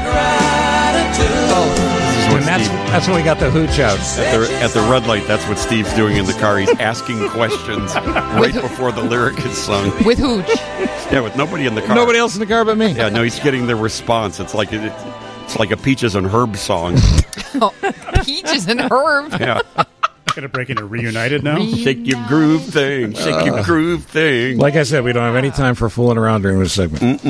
And that's when we got the hooch out. At the red light, that's what Steve's doing in the car. He's asking questions right before the lyric is sung. With hooch. Yeah, with nobody in the car. Nobody else in the car but me. Yeah, no, he's getting the response. It's like a Peaches and Herb song. Oh, Peaches and Herb. Yeah. Going to break into Reunited now? Shake your groove thing. Shake your groove thing. Like I said, we don't have any time for fooling around during this segment.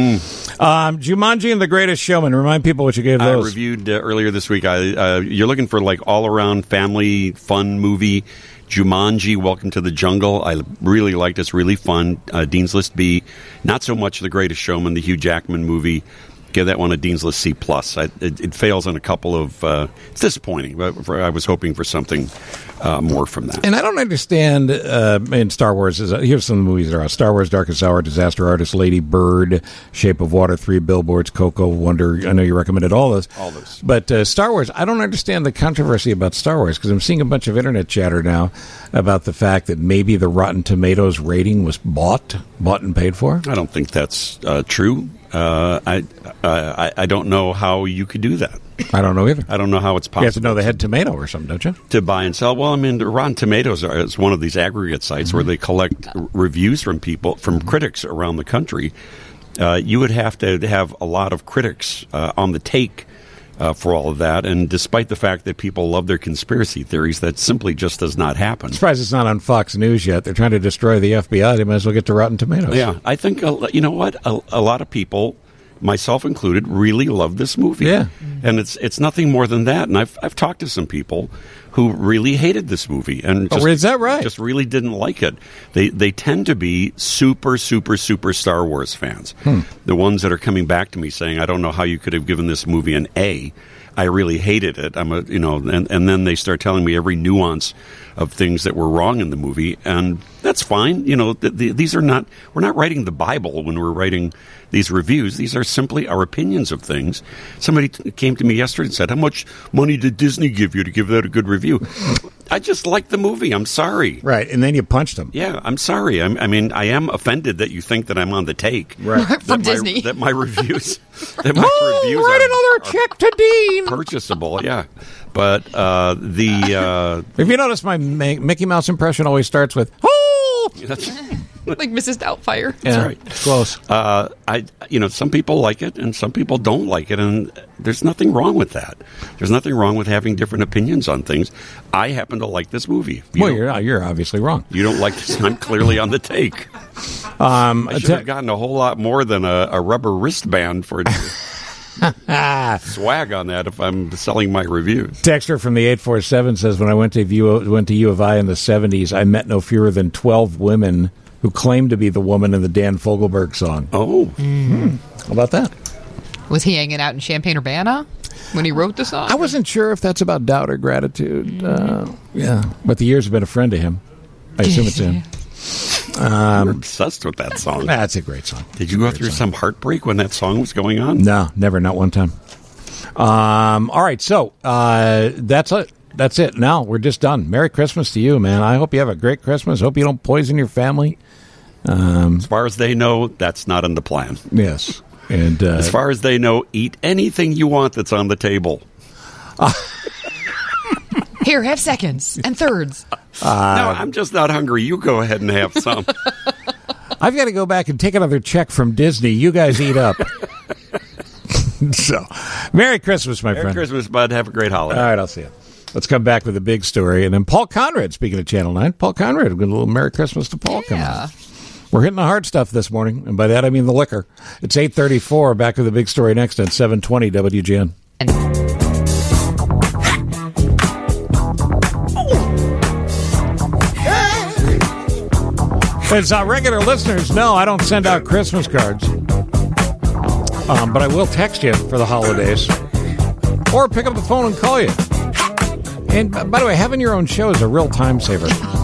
Jumanji and The Greatest Showman. Remind people what you gave those. I reviewed earlier this week. You're looking for like all-around family fun movie. Jumanji, Welcome to the Jungle. I really liked it. It's really fun. Dean's List B. Not so much The Greatest Showman, the Hugh Jackman movie. Give that one a Dean's List C+. It fails on a couple of... it's disappointing, but I was hoping for something more from that. And I don't understand in Star Wars. Here's some of the movies that are out. Star Wars, Darkest Hour, Disaster Artist, Lady Bird, Shape of Water, 3 Billboards, Coco, Wonder. I know you recommended all those. All those. But Star Wars, I don't understand the controversy about Star Wars because I'm seeing a bunch of internet chatter now about the fact that maybe the Rotten Tomatoes rating was bought and paid for. I don't think that's true. I don't know how you could do that. I don't know either. I don't know how it's possible. You have to know the head tomato or something, don't you? To buy and sell. Well, I mean, Rotten Tomatoes is one of these aggregate sites where they collect reviews from people, from critics around the country. You would have to have a lot of critics on the take for all of that. And despite the fact that people love their conspiracy theories, that simply just does not happen. I'm surprised it's not on Fox News yet. They're trying to destroy the FBI. They might as well get to Rotten Tomatoes. Yeah, I think, you know what? A lot of people, myself included, really love this movie. Yeah. And it's nothing more than that. And I've talked to some people who really hated this movie. And just, is that right? Just really didn't like it. They tend to be super, super, super Star Wars fans. The ones that are coming back to me saying, I don't know how you could have given this movie an A. I really hated it. And then they start telling me every nuance of things that were wrong in the movie, and that's fine. You know, these are not. We're not writing the Bible when we're writing these reviews. These are simply our opinions of things. Somebody came to me yesterday and said, "How much money did Disney give you to give that a good review?" I just liked the movie. I'm sorry. Right, and then you punched them. Yeah, I'm sorry. I mean, I am offended that you think that I'm on the take. Right. From Disney. That my reviews. Write another check to Dean. Purchasable, yeah. But if you notice, my Mickey Mouse impression always starts with, "Oh, Like Mrs. Doubtfire. Yeah, That's right. It's close. Some people like it and some people don't like it, and there's nothing wrong with that. There's nothing wrong with having different opinions on things. I happen to like this movie. You're obviously wrong. You don't like this. I'm clearly on the take. I should have gotten a whole lot more than a rubber wristband for swag on that if I'm selling my reviews. Texter from the 847 says, when I went to U of I in the 70s, I met no fewer than 12 women who claimed to be the woman in the Dan Fogelberg song. Oh. How about that? Was he hanging out in Champaign-Urbana when he wrote the song? I wasn't sure if that's about doubt or gratitude. Yeah. But the years have been a friend to him. I assume it's him. You're obsessed with that song. That's a great song. Did you go through some heartbreak when that song was going on? No, never. Not one time. All right. So that's it. That's it. Now we're just done. Merry Christmas to you, man. I hope you have a great Christmas. Hope you don't poison your family. As far as they know, that's not in the plan. Yes. And as far as they know, eat anything you want that's on the table. Here, have seconds and thirds. No, I'm just not hungry. You go ahead and have some. I've got to go back and take another check from Disney. You guys eat up. So, Merry Christmas, my friend. Merry Christmas, bud. Have a great holiday. All right, I'll see you. Let's come back with a big story. And then Paul Conrad, speaking of Channel 9, Paul Conrad, we've got a little Merry Christmas to Paul coming on. We're hitting the hard stuff this morning, and by that I mean the liquor. It's 8:34. Back with the big story next at 720 WGN. As regular listeners know, I don't send out Christmas cards. But I will text you for the holidays. Or pick up the phone and call you. And by the way, having your own show is a real time saver.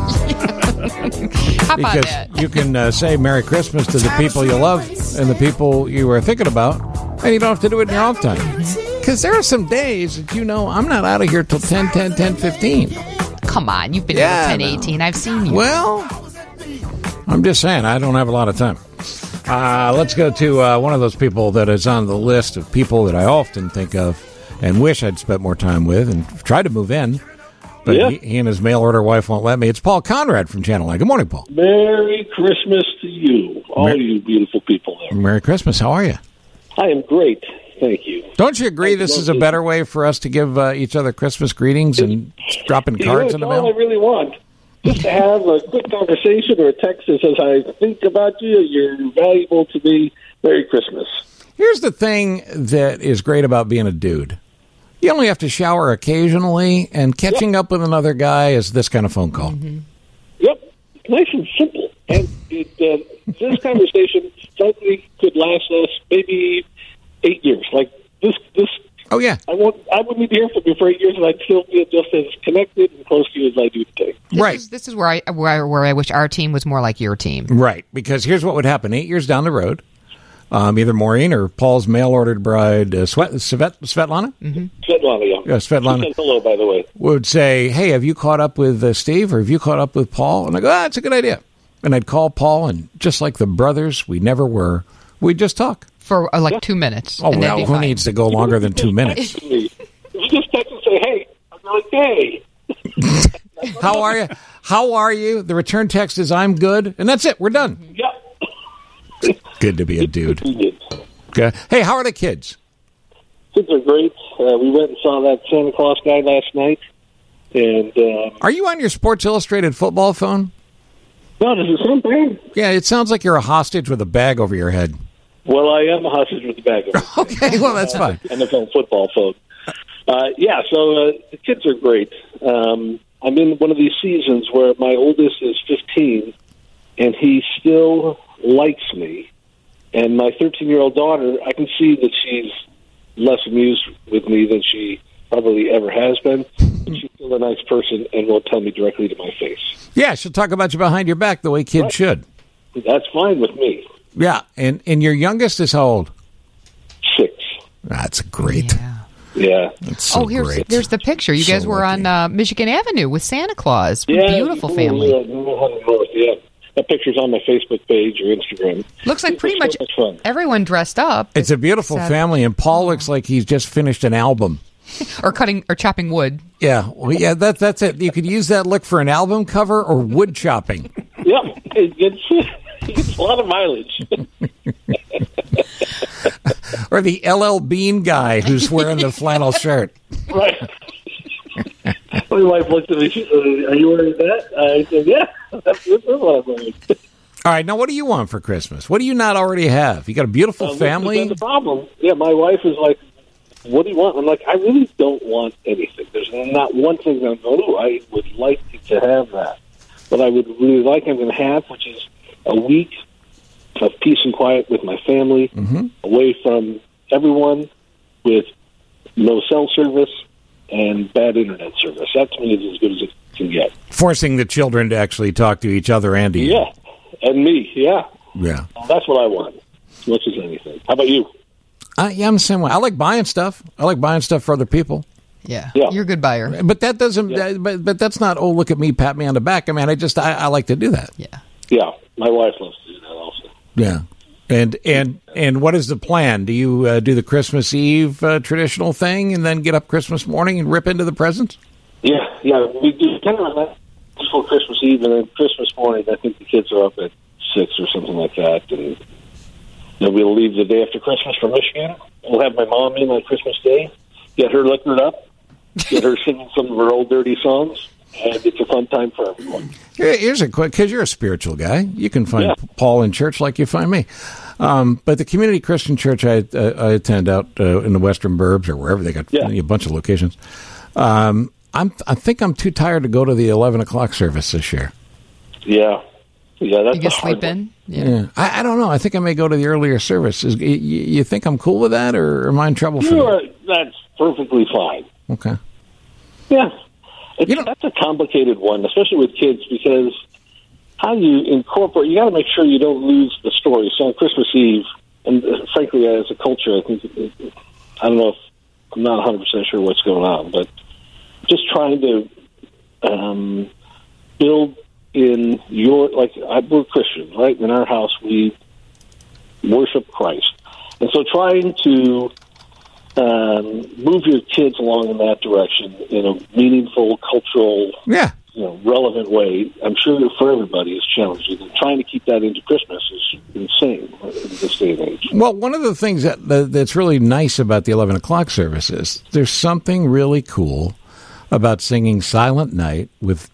How about because that? You can say Merry Christmas to the people you love and the people you were thinking about, and you don't have to do it in your own time. Because there are some days that I'm not out of here till 10, 15. Come on, you've been here at 10, 18. I've seen you. Well, I'm just saying, I don't have a lot of time. Let's go to one of those people that is on the list of people that I often think of and wish I'd spent more time with and tried to move in. But he and his mail-order wife won't let me. It's Paul Conrad from Channel 9. Good morning, Paul. Merry Christmas to you, all you beautiful people there. Merry Christmas. How are you? I am great. Thank you. Don't you agree this is a better way for us to give each other Christmas greetings and dropping cards in the mail? All I really want. Just to have a quick conversation or a text that says, I think about you, you're valuable to me. Merry Christmas. Here's the thing that is great about being a dude. You only have to shower occasionally, and catching up with another guy is this kind of phone call. Mm-hmm. Yep. Nice and simple. And this conversation, frankly, could last us maybe 8 years. Like this. Oh, yeah. I wouldn't need to hear from you for 8 years, and I'd still feel just as connected and close to you as I do today. This is where I wish our team was more like your team. Right, because here's what would happen. 8 years down the road, either Maureen or Paul's mail-ordered bride, Svetlana? Mm-hmm. Svetlana, yeah. Svetlana. She said hello, by the way. Would say, hey, have you caught up with Steve, or have you caught up with Paul? And I go, that's a good idea. And I'd call Paul, and just like the brothers we never were, we'd just talk. For 2 minutes. Oh, well, who needs to go longer than 2 minutes? You just text and say, hey. I'm like, hey. How are you? How are you? The return text is, I'm good. And that's it. We're done. Yep. Good to be a dude. Okay. Hey, how are the kids? Kids are great. We went and saw that Santa Claus guy last night. And are you on your Sports Illustrated football phone? No, does it sound bad? Yeah, it sounds like you're a hostage with a bag over your head. Well, I am a hostage with the bag over. Okay, well, that's fine. NFL football phone. So the kids are great. I'm in one of these seasons where my oldest is 15, and he still likes me. And my 13-year-old daughter, I can see that she's less amused with me than she probably ever has been. But she's still a nice person and won't tell me directly to my face. Yeah, she'll talk about you behind your back the way kids should. That's fine with me. Yeah, and your youngest is how old? 6. That's great. Yeah. That's so great. There's the picture. You guys were on Michigan Avenue with Santa Claus. Yeah, beautiful family. Yeah. That picture's on my Facebook page or Instagram. Looks like pretty much everyone dressed up. It's a beautiful family, and Paul looks like he's just finished an album. or chopping wood. Yeah, well, that's it. You could use that look for an album cover or wood chopping. Yep. He gets a lot of mileage. Or the LL Bean guy who's wearing the flannel shirt. Right. My wife looked at me. She said, "Are you wearing that?" I said, "Yeah, that's what I'm wearing." All right, now what do you want for Christmas? What do you not already have? You got a beautiful family? That's the problem. Yeah, my wife is like, "What do you want?" I'm like, "I really don't want anything. There's not one thing that I'm going, oh, I would like to have that. What I would really like I'm going to have, which is a week of peace and quiet with my family, away from everyone, with no cell service and bad internet service. That to me is as good as it can get. Forcing the children to actually talk to each other and to you. Yeah, and me, yeah. Yeah. That's what I want, as much as anything. How about you? Yeah, I'm the same way. I like buying stuff. I like buying stuff for other people. Yeah. You're a good buyer. But that doesn't. But that's not. Oh, look at me, pat me on the back. I mean, I like to do that. Yeah. Yeah, my wife loves to do that also. Yeah. And what is the plan? Do you do the Christmas Eve traditional thing and then get up Christmas morning and rip into the presents? Yeah. We do kind of like before Christmas Eve, and then Christmas morning. I think the kids are up at 6 or something like that, and then we'll leave the day after Christmas for Michigan. We'll have my mom in on Christmas Day, get her liquored up, get her singing some of her old dirty songs, and it's a fun time for everyone. Here's a quick, because you're a spiritual guy. You can find Paul in church like you find me. But the Community Christian Church I attend out in the Western Burbs or wherever they got a bunch of locations. I think I'm too tired to go to the 11 o'clock service this year. Yeah, that's you can sleep in. Yeah, I don't know. I think I may go to the earlier service. You think I'm cool with that, or am I in trouble for that? That's perfectly fine. Okay. Yeah. That's a complicated one, especially with kids, because how you incorporate, you got to make sure you don't lose the story. So on Christmas Eve, and frankly, as a culture, I think, I don't know if, I'm not 100% sure what's going on, but just trying to build in we're Christian, right? In our house, we worship Christ. And so trying to move your kids along in that direction in a meaningful, cultural, relevant way, I'm sure for everybody is challenging. And trying to keep that into Christmas is insane in this day and age. Well, one of the things that's really nice about the 11 o'clock service is there's something really cool about singing Silent Night with,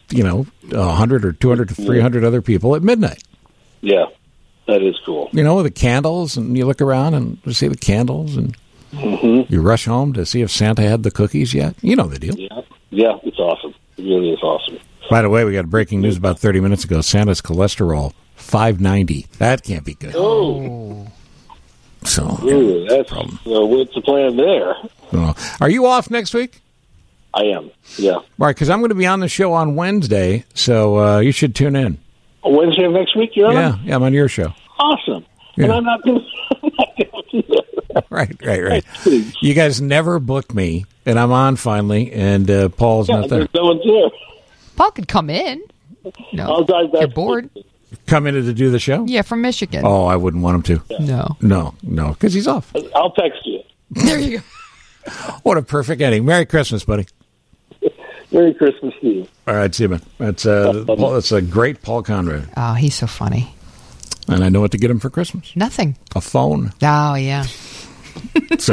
100 or 200 to 300 other people at midnight. Yeah, that is cool. With the candles, and you look around and you see the candles, and you rush home to see if Santa had the cookies yet. You know the deal. Yeah, it's awesome. It really is awesome. By the way, we got breaking news about 30 minutes ago. Santa's cholesterol, 590. That can't be good. Oh. So, that's what's the plan there? Are you off next week? I am, yeah. Right, because I'm going to be on the show on Wednesday, so you should tune in. Wednesday of next week, you're on? Yeah, I'm on your show. Awesome. Yeah. And I'm not going to do that. Right. You guys never booked me, and I'm on finally, and Paul's not there. No one's there. Paul could come in. No, I'll drive back. You're bored. Come in to do the show? Yeah, from Michigan. Oh, I wouldn't want him to. No, because he's off. I'll text you. There you go. What a perfect ending. Merry Christmas, buddy. Merry Christmas to you. All right, see you, man. That's a great Paul Conrad. Oh, he's so funny. And I know what to get him for Christmas. Nothing. A phone. Oh, yeah. It's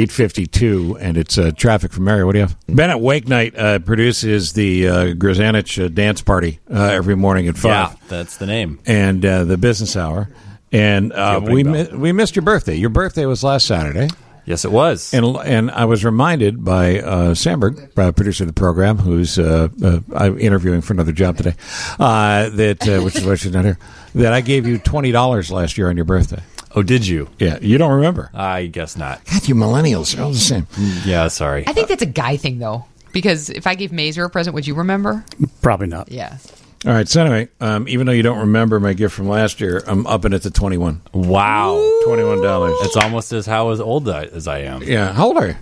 8:52, and it's traffic from Mary. What do you have? Bennett Wake Night produces the Grzanich dance party every morning at 5. Yeah, that's the name. And the business hour. And we missed your birthday. Your birthday was last Saturday. Yes, it was. And I was reminded by Sandberg, producer of the program, who's I'm interviewing for another job today, which is why she's not here, that I gave you $20 last year on your birthday. Oh, did you? Yeah, you don't remember? I guess not. God, you millennials are all the same. Yeah, sorry. I think that's a guy thing, though, because if I gave Mazer a present, would you remember? Probably not. Yeah. All right, so anyway, even though you don't remember my gift from last year, I'm upping it to 21. Wow. $21. It's almost as old as I am. Yeah, how old are you?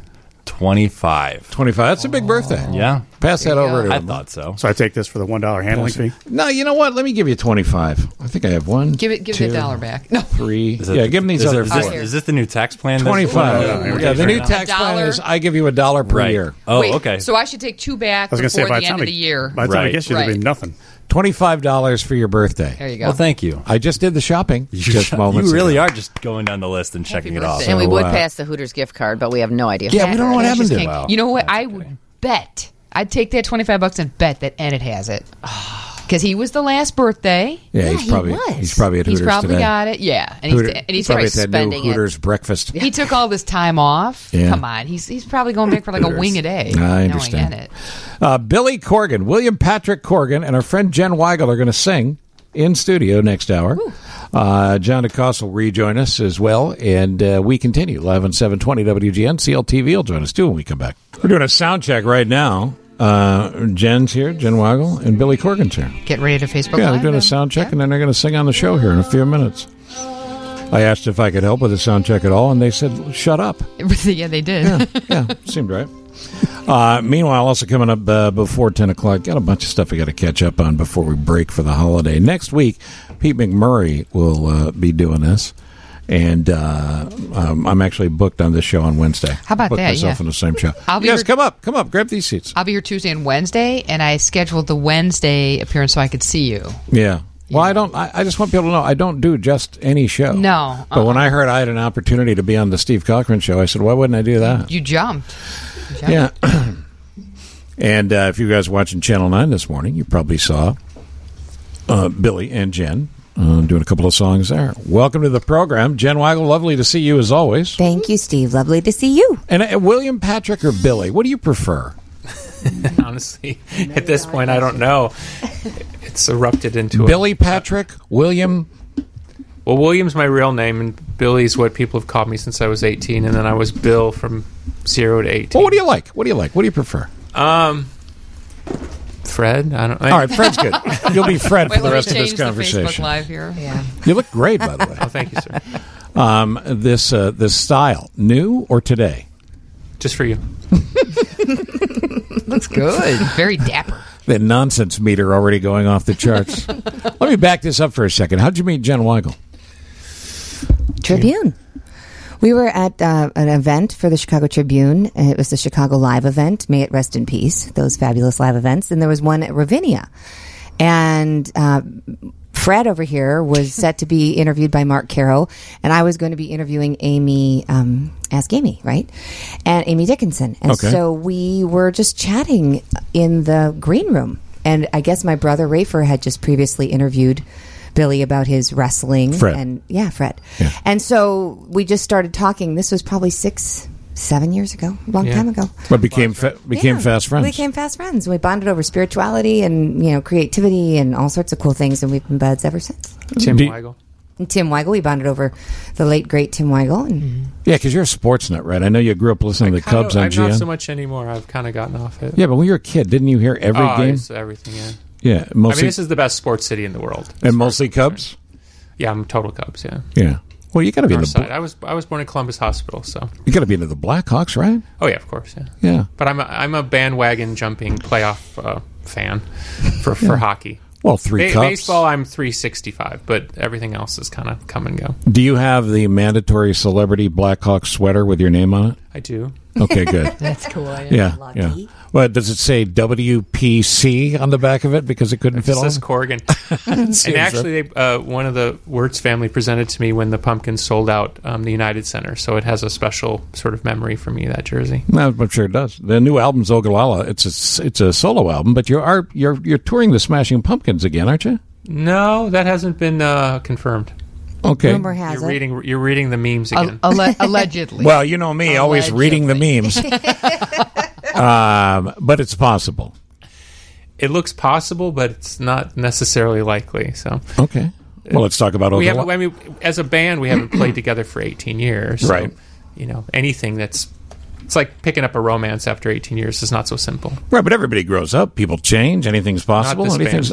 25. 25. That's a big birthday. Yeah. Pass that over to I him. thought so. So I take this for the $1 handling fee? No, you know what? Let me give you 25. I think I have one. Give the $1 back. No. 3. Is it- Yeah, give him these is other it- 4. Is this the new tax plan? 25. Yeah, the new tax plan is I give you $1 per year. Oh, Wait, okay. So I should take 2 back I was gonna before say, by the end of the year. By the time I guess you, there'd be nothing. $25 for your birthday. There you go. Well, thank you. I just did the shopping just moments You really ago. are just going down the list and checking it off. And we So, would pass the Hooters gift card, but we have no idea. Yeah, we don't know what happened to it. You know what? I would bet. I'd take that $25 and bet that Enid has it. Because he was the last birthday. Yeah, he's probably at He's Hooters probably today. got it. Yeah, and he's probably probably at that spending new Hooters breakfast. He took all this time off. Yeah. Come on, he's probably going back for like a wing a day. I No, understand. get it. Billy Corgan, William Patrick Corgan, and our friend Jen Weigel are going to sing in studio next hour. John DeCoste will rejoin us as well, and we continue live on 720 WGN. CLTV will join us too when we come back. We're doing a sound check right now. Jen's here, Jen Weigel, and Billy Corgan's here. Get ready to Facebook Yeah, Live. they're doing a sound check, and then they're going to sing on the show here in a few minutes. I asked if I could help with the sound check at all, and they said, shut up. Yeah, they did. Yeah, seemed right. Meanwhile, also coming up before 10 o'clock, got a bunch of stuff we got to catch up on before we break for the holiday. Next week, Pete McMurray will be doing this. And I'm actually booked on this show on Wednesday. How about booked that? myself on the same show. Yes, come up, grab these seats. I'll be here Tuesday and Wednesday, and I scheduled the Wednesday appearance so I could see you. Yeah. Well, I just want people to know I don't do just any show. No. But when I heard I had an opportunity to be on the Steve Cochran show, I said, why wouldn't I do that? You jumped. Yeah. And if you guys watching Channel 9 this morning, you probably saw Billy and Jen doing a couple of songs there. Welcome to the program. Jen Weigel, lovely to see you as always. Thank you, Steve. Lovely to see you. And William Patrick or Billy, what do you prefer? Honestly, at this point, I don't know. It's erupted into Billy Patrick, William. Well, William's my real name, and Billy's what people have called me since I was 18, and then I was Bill from 0 to 18. Well, what do you like? What do you prefer? Fred. I don't. All right, Fred's good. You'll be Fred for the rest of this Change the conversation. Facebook Live here. Yeah. You look great, by the way. Oh, thank you, sir. This style, new or today? Just for you. Looks good. Very dapper. The nonsense meter already going off the charts. Let me back this up for a second. How'd you meet Jen Weigel? Tribune. We were at an event for the Chicago Tribune. It was the Chicago Live event. May it rest in peace, those fabulous live events. And there was one at Ravinia. And Fred over here was set to be interviewed by Mark Caro, and I was going to be interviewing Amy, Ask Amy, right? And Amy Dickinson. And so we were just chatting in the green room. And I guess my brother Rafer had just previously interviewed Billy about his wrestling. Fred. And Fred. Yeah. And so we just started talking. This was probably 6-7 years ago, a long time ago. But became fast friends. We became fast friends. We bonded over spirituality and creativity and all sorts of cool things, and we've been buds ever since. Tim Weigel. And Tim Weigel, we bonded over the late great Tim Weigel. And Yeah, because you're a sports nut, right? I know you grew up listening to the Cubs on I'm GN. not so much anymore. I've kind of gotten off it. Yeah, but when you were a kid, didn't you hear every game? Everything. Yeah. Yeah, I mostly. mean, this is the best sports city in the world. And mostly Cubs. Yeah, I'm total Cubs. Yeah. Yeah. Well, you got to be in North the. side. I was born in Columbus Hospital, so. You got to be into the Blackhawks, right? Oh yeah, of course. Yeah. Yeah. But I'm a bandwagon jumping playoff fan for hockey. Well, three cups. Baseball, I'm 365, but everything else is kind of come and go. Do you have the mandatory celebrity Blackhawks sweater with your name on it? I do. Okay, good. That's cool. Yeah. Well, does it say WPC on the back of it because it couldn't fit It on? says Corrigan. And actually, one of the Wirtz family presented to me when the Pumpkins sold out the United Center, so it has a special sort of memory for me, that jersey. No, I'm sure it does. The new album's Ogallala. It's a solo album, but you're touring the Smashing Pumpkins again, aren't you? No, that hasn't been confirmed. Okay. Rumor has You're reading the memes again. Allegedly. Well, you know me, always reading the memes. But it's possible. It looks possible, but it's not necessarily likely. So okay. Well, let's talk about Ogallala. I mean, as a band, we haven't played together for 18 years. So, right. Anything it's like picking up a romance after 18 years is not so simple. Right, but everybody grows up. People change. Anything's possible. Not this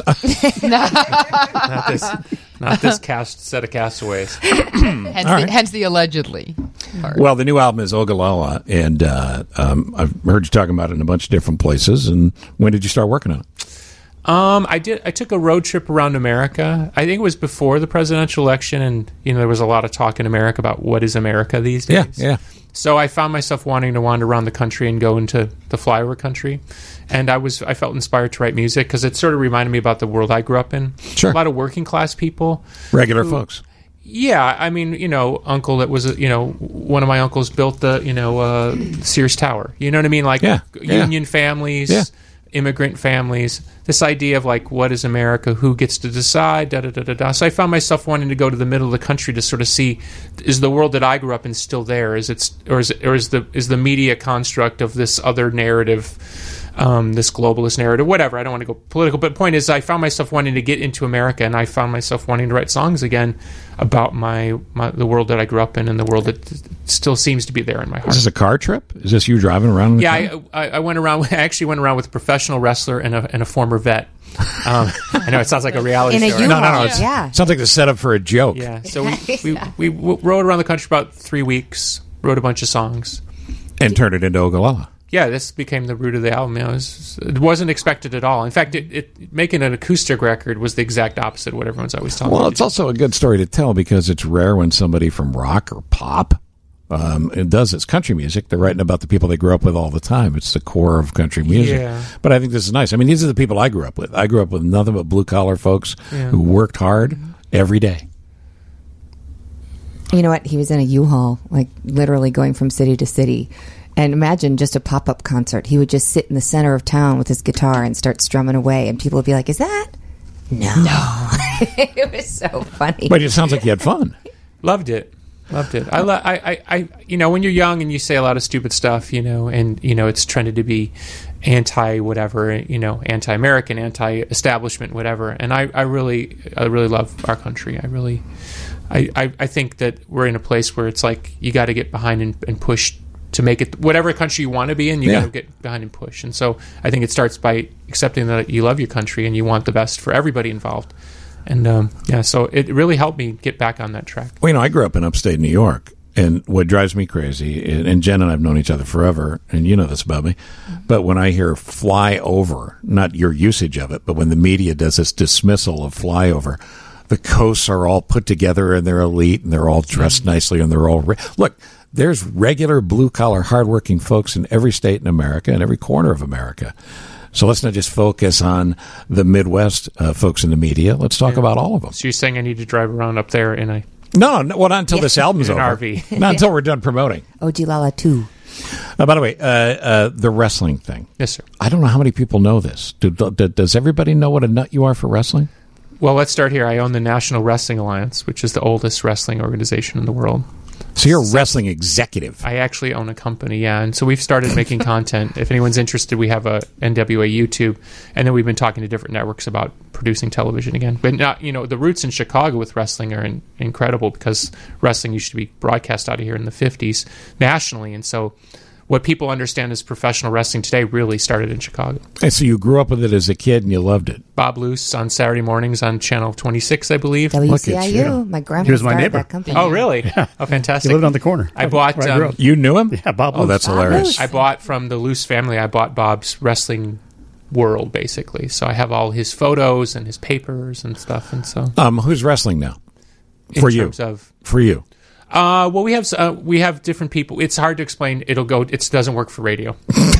Anything's not this set of castaways. Hence the allegedly. Well, the new album is Ogallala, and I've heard you talking about it in a bunch of different places. And when did you start working on it? I took a road trip around America. I think it was before the presidential election, and there was a lot of talk in America about what is America these days. Yeah. So I found myself wanting to wander around the country and go into the flyover country, and I felt inspired to write music because it sort of reminded me about the world I grew up in. Sure, a lot of working class people, regular folks. Yeah, I mean, uncle that was, one of my uncles built the, Sears Tower. You know what I mean? Like union families, immigrant families. This idea of like, what is America? Who gets to decide? Da da da da da. So I found myself wanting to go to the middle of the country to sort of see, is the world that I grew up in still there? Is the media construct of this other narrative? This globalist narrative, whatever. I don't want to go political, but point is, I found myself wanting to get into America, and I found myself wanting to write songs again about the world that I grew up in and the world that still seems to be there in my heart. Is this a car trip? Is this you driving around? I went around. I actually went around with a professional wrestler and a former vet. I know it sounds like a reality show. No. It sounds like the setup for a joke. Yeah. So we rode around the country about 3 weeks, wrote a bunch of songs, and turned it into Ogallala. Yeah, this became the root of the album. It wasn't expected at all. In fact, making an acoustic record was the exact opposite of what everyone's always telling me. Well, it's also a good story to tell because it's rare when somebody from rock or pop it does its country music. They're writing about the people they grew up with all the time. It's the core of country music. Yeah. But I think this is nice. I mean, these are the people I grew up with. I grew up with nothing but blue-collar folks who worked hard every day. You know what? He was in a U-Haul, like literally going from city to city. And imagine just a pop-up concert. He would just sit in the center of town with his guitar and start strumming away. And people would be like, is that? No. It was so funny. But it sounds like you had fun. Loved it. I when you're young and you say a lot of stupid stuff, and, it's trended to be anti-whatever, anti-American, anti-establishment, whatever. And I really love our country. I think that we're in a place where it's like you got to get behind and push to make it whatever country you want to be in, you got to get behind and push. And so I think it starts by accepting that you love your country and you want the best for everybody involved. And so it really helped me get back on that track. Well, I grew up in upstate New York, and what drives me crazy, and Jen and I have known each other forever, and you know this about me, but when I hear flyover, not your usage of it, but when the media does this dismissal of flyover, the coasts are all put together and they're elite and they're all dressed nicely and they're all... Look, there's regular blue-collar, hardworking folks in every state in America and every corner of America. So let's not just focus on the Midwest folks in the media. Let's talk about all of them. So you're saying I need to drive around up there in a... No, well, not until this album's in an over. RV. Not until we're done promoting. Ogallala 2. By the way, the wrestling thing. Yes, sir. I don't know how many people know this. Does everybody know what a nut you are for wrestling? Well, let's start here. I own the National Wrestling Alliance, which is the oldest wrestling organization in the world. So you're a wrestling executive. I actually own a company, yeah. And so we've started making content. If anyone's interested, we have a NWA YouTube. And then we've been talking to different networks about producing television again. But not, the roots in Chicago with wrestling are incredible because wrestling used to be broadcast out of here in the 50s nationally. And so what people understand as professional wrestling today really started in Chicago. And so you grew up with it as a kid and you loved it. Bob Luce on Saturday mornings on Channel 26, I believe. WCIU. My grandpa He was my neighbor. that company. Oh, really? Yeah. Oh, fantastic. He lived on the corner. I bought... where I grew up. You knew him? Yeah, Bob Luce. Oh, that's hilarious. I bought from the Luce family, I bought Bob's wrestling world, basically. So I have all his photos and his papers and stuff. And so... who's wrestling now? For you. Well, we have different people. It's hard to explain. It doesn't work for radio.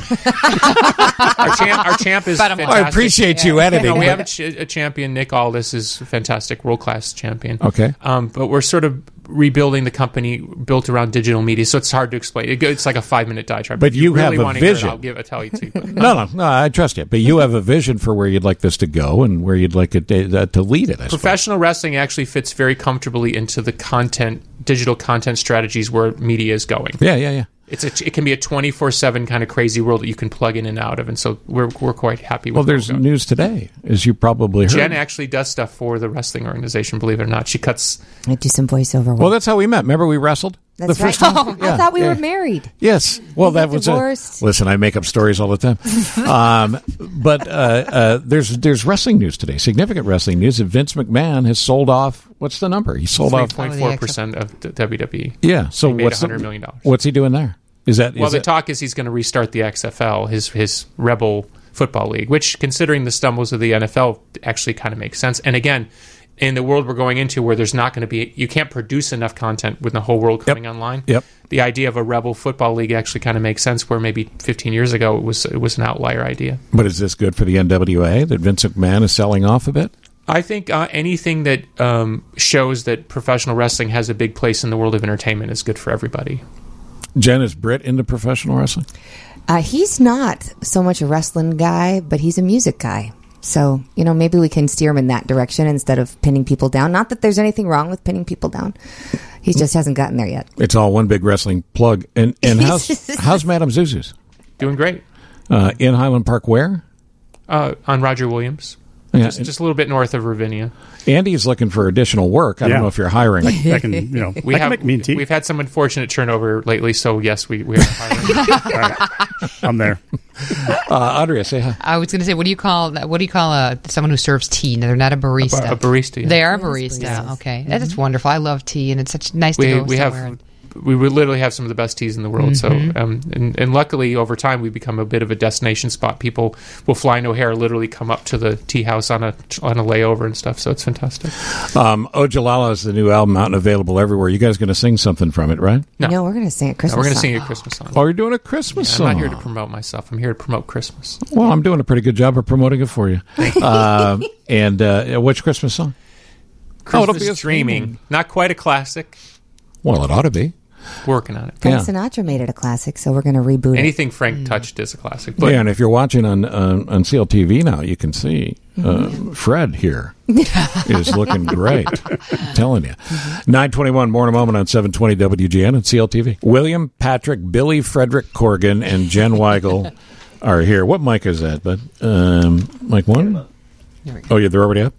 Our champ is fantastic. I appreciate you editing. We have a champion. Nick Aldis is a fantastic, world-class champion. Okay. But we're sort of rebuilding the company built around digital media, so it's hard to explain. It's like a 5-minute diatribe. But you really have a vision. I'll tell you too. No, I trust you. But you have a vision for where you'd like this to go and where you'd like it to lead it. Professional wrestling actually fits very comfortably into the digital content strategies where media is going. Yeah. It can be a 24/7 kind of crazy world that you can plug in and out of, and so we're quite happy with it. Well, there's news today, as you probably heard. Jen actually does stuff for the wrestling organization, believe it or not. I do some voiceover work. Well, that's how we met. Remember we wrestled? That's the first right. time. I thought we were married. Yes. Well, We that got was divorced. listen, I make up stories all the time. But there's wrestling news today. Significant wrestling news that Vince McMahon has sold off. What's the number? He sold off 3.4% of the WWE. Yeah. So he made what's $100 million. What's he doing there? The talk is he's going to restart the XFL, his Rebel Football League, which, considering the stumbles of the NFL, actually kind of makes sense. And again, in the world we're going into, where there's not going to be, you can't produce enough content with the whole world coming online. Yep. The idea of a Rebel Football League actually kind of makes sense. Where maybe 15 years ago it was an outlier idea. But is this good for the NWA that Vince McMahon is selling off a bit? I think anything that shows that professional wrestling has a big place in the world of entertainment is good for everybody. Jen, is Britt into professional wrestling? He's not so much a wrestling guy, but he's a music guy. So, maybe we can steer him in that direction instead of pinning people down. Not that there's anything wrong with pinning people down. He just hasn't gotten there yet. It's all one big wrestling plug. And how's Madame Zuzu's? Doing great. In Highland Park where? On Roger Williams. Yeah. Just a little bit north of Ravinia. Andy's looking for additional work. I don't know if you're hiring. I can make mean tea. We've had some unfortunate turnover lately, so yes, we are hiring. All right. I'm there. Andrea, say hi. I was going to say, what do you call someone who serves tea? No, they're not a barista. A barista. Yeah. They are a barista. Okay, that's wonderful. I love tea, and it's such nice to go somewhere. We would literally have some of the best teas in the world. So, and luckily, over time, we've become a bit of a destination spot. People will fly in O'Hare, literally come up to the tea house on a layover and stuff. So it's fantastic. Ojala is the new album out and available everywhere. You guys going to sing something from it, right? No, we're going to sing a Christmas song. We're going to sing a Christmas song. Oh, you're doing a Christmas song. I'm not here to promote myself. I'm here to promote Christmas. Well, I'm doing a pretty good job of promoting it for you. And which Christmas song? Christmas Dreaming. Not quite a classic. Well, it ought to be. Working on it. Frank Sinatra made it a classic, so we're going to reboot Anything Frank touched is a classic. But and if you're watching on CLTV now, you can see Fred here is looking great. I'm telling you. 9:21, more in a moment on 720 WGN and CLTV. William, Patrick, Billy, Frederick Corrigan, and Jen Weigel are here. What mic is that? But mic one? Oh, yeah, they're already up?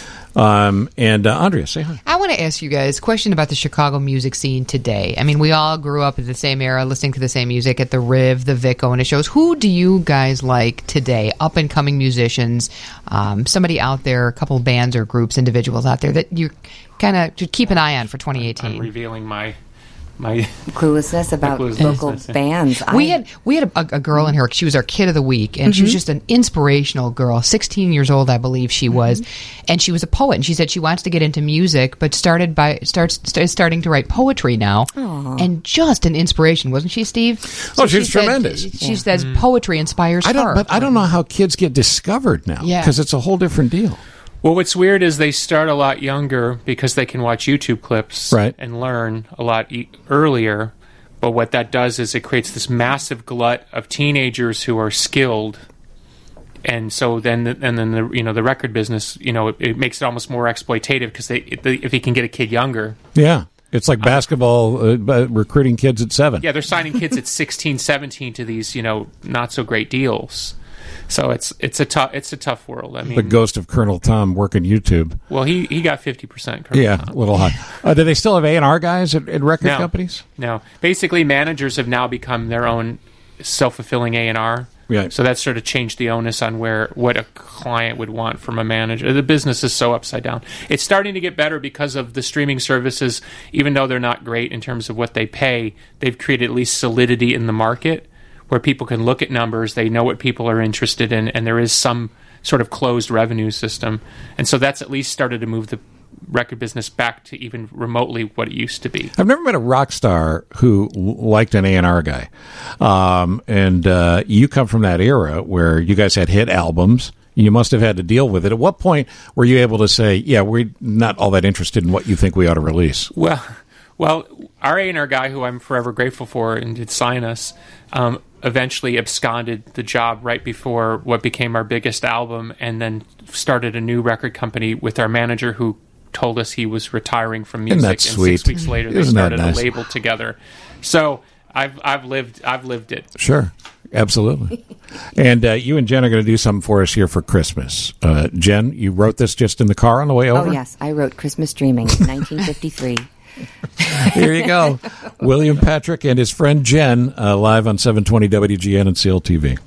And Andrea, say hi. I want to ask you guys a question about the Chicago music scene today. I mean, we all grew up in the same era, listening to the same music at the Riv, the Vic, going to shows. Who do you guys like today? Up and coming musicians, somebody out there, a couple of bands or groups, individuals out there that you kind of should keep an eye on for 2018. I'm revealing my cluelessness about local bands. We had a girl in here. She was our kid of the week, and she was just an inspirational girl. 16 years old, I believe she was, and she was a poet. And she said she wants to get into music, but starting to write poetry now. Aww. And just an inspiration, wasn't she, Steve? So she's tremendous. She says poetry inspires her. But I don't know how kids get discovered now because it's a whole different deal. Well, what's weird is they start a lot younger because they can watch YouTube clips and learn a lot earlier. But what that does is it creates this massive glut of teenagers who are skilled, and so then the record business, it makes it almost more exploitative because if he can get a kid younger, it's like basketball recruiting kids at 7. Yeah, they're signing kids at 16, 17 to these not so great deals. So it's a tough world. I mean, the ghost of Colonel Tom working YouTube. Well, he got 50%. Tom. A little high. Do they still have A&R guys at record companies? No. Basically, managers have now become their own self-fulfilling A&R. Right. So that's sort of changed the onus on what a client would want from a manager. The business is so upside down. It's starting to get better because of the streaming services. Even though they're not great in terms of what they pay, they've created at least solidity in the market, where people can look at numbers, they know what people are interested in, and there is some sort of closed revenue system. And so that's at least started to move the record business back to even remotely what it used to be. I've never met a rock star who liked an A&R guy. And you come from that era where you guys had hit albums. You must have had to deal with it. At what point were you able to say, yeah, we're not all that interested in what you think we ought to release? Well, our A&R guy, who I'm forever grateful for and did sign us, eventually absconded the job right before what became our biggest album, and then started a new record company with our manager, who told us he was retiring from music. Isn't that sweet? 6 weeks later, they started a label together. So I've lived it. Sure, absolutely. And you and Jen are going to do something for us here for Christmas. Jen, you wrote this just in the car on the way over? Oh, yes. I wrote Christmas Dreaming in 1953. Here you go. William Patrick and his friend Jen, live on 720 WGN and CLTV.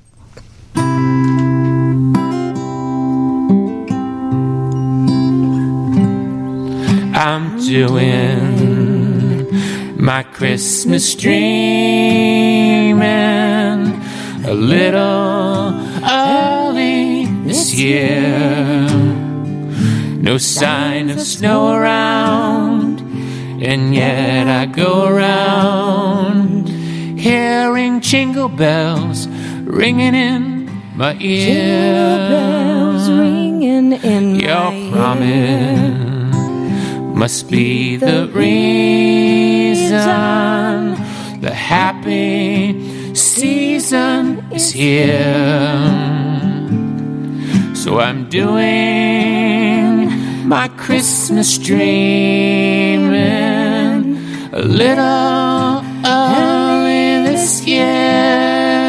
I'm doing my Christmas dreaming a little early this year. No sign of snow around, and yet I go around hearing jingle bells ringing in my ear. Jingle bells ringing in Your my promise must be the reason the happy season is here. So I'm doing my Christmas dreaming a little early this year.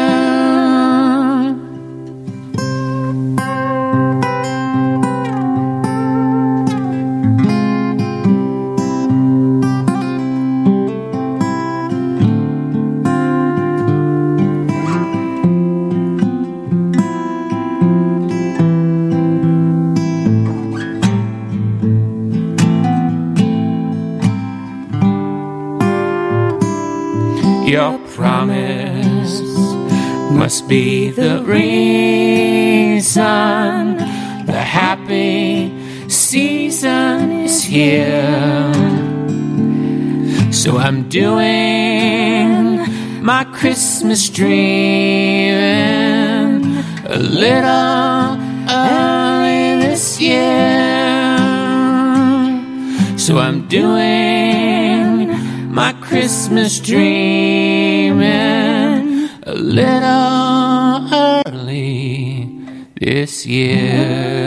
Your promise must be the reason the happy season is here. So I'm doing my Christmas dreaming a little early this year. So I'm doing my Christmas dreaming a little early this year.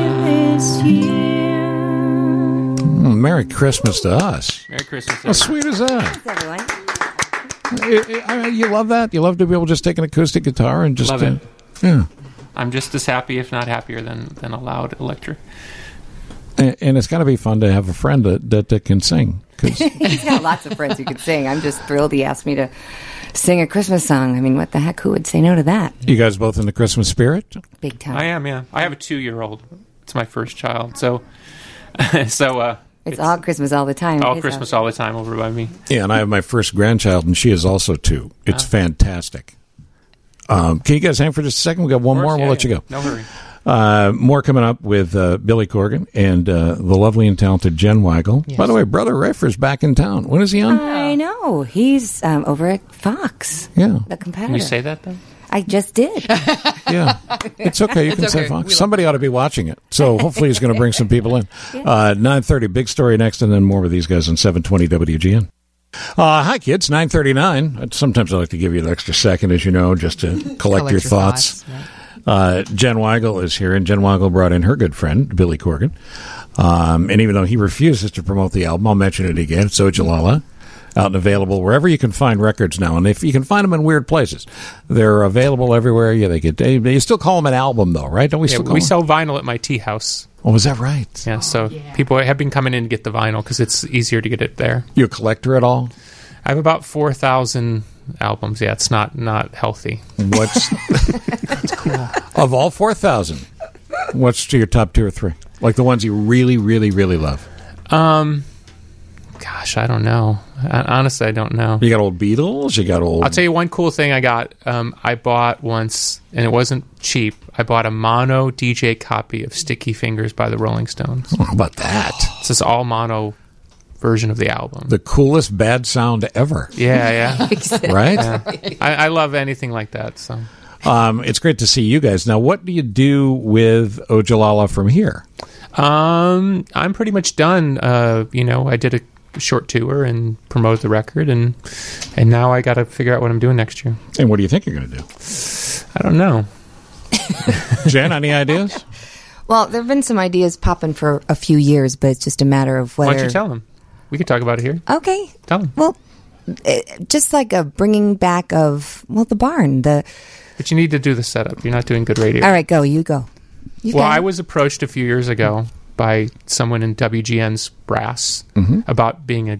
Merry Christmas to us. Merry Christmas. How sweet is that? Thanks, everyone. You love that? You love to be able to just take an acoustic guitar and just... Love it. Yeah. I'm just as happy, if not happier, than a loud electric. And it's got to be fun to have a friend that can sing. He's got lots of friends who could sing. I'm just thrilled he asked me to sing a Christmas song. I mean, what the heck? Who would say no to that? You guys both in the Christmas spirit? Big time. I am, yeah. I have a 2-year-old. It's my first child, so it's all Christmas all the time. All Christmas all the time over by me. Yeah, and I have my first grandchild, and she is also 2. It's fantastic. Can you guys hang for just a second? We got one more, and we'll let you go. No hurry. More coming up with Billy Corgan and the lovely and talented Jen Weigel. Yes. By the way, Brother Reifer's back in town. When is he on? I know. He's over at Fox. Yeah. The competitor. Can you say that, though? I just did. Yeah. It's okay. You can say Fox. Somebody ought to be watching it. So hopefully he's going to bring some people in. 9:30, big story next, and then more with these guys on 720 WGN. Hi, kids. 9:39. Sometimes I like to give you an extra second, as you know, just to collect your thoughts. Jen Weigel is here, and Jen Weigel brought in her good friend, Billy Corgan. And even though he refuses to promote the album, I'll mention it again. It's Ojala, out and available wherever you can find records now. And if you can find them in weird places, they're available everywhere. Yeah, you still call them an album, though, right? Don't we still call them? Sell vinyl at my tea house. Oh, is that right? Yeah, so people have been coming in to get the vinyl because it's easier to get it there. You a collector at all? I have about 4,000 albums. Yeah, it's not healthy. What's that's cool. Of all 4,000, what's to your top 2 or 3? Like the ones you really, really, really love? Gosh, I don't know. Honestly, I don't know. You got old Beatles? You got old... I'll tell you one cool thing I got. I bought once, and it wasn't cheap. I bought a mono DJ copy of Sticky Fingers by the Rolling Stones. Oh, how about that? It's this all mono version of the album. The coolest bad sound ever. Yeah. Right? Yeah. I love anything like that. So, it's great to see you guys. Now, what do you do with Ojala from here? I'm pretty much done. I did a short tour and promoted the record, and now I got to figure out what I'm doing next year. And what do you think you're going to do? I don't know. Jen, any ideas? Well, there have been some ideas popping for a few years, but it's just a matter of whether... Why don't you tell them? We could talk about it here. Okay. Tell them. Well, just like a bringing back of, the barn. But you need to do the setup. You're not doing good radio. All right, go. You go. I was approached a few years ago by someone in WGN's brass about being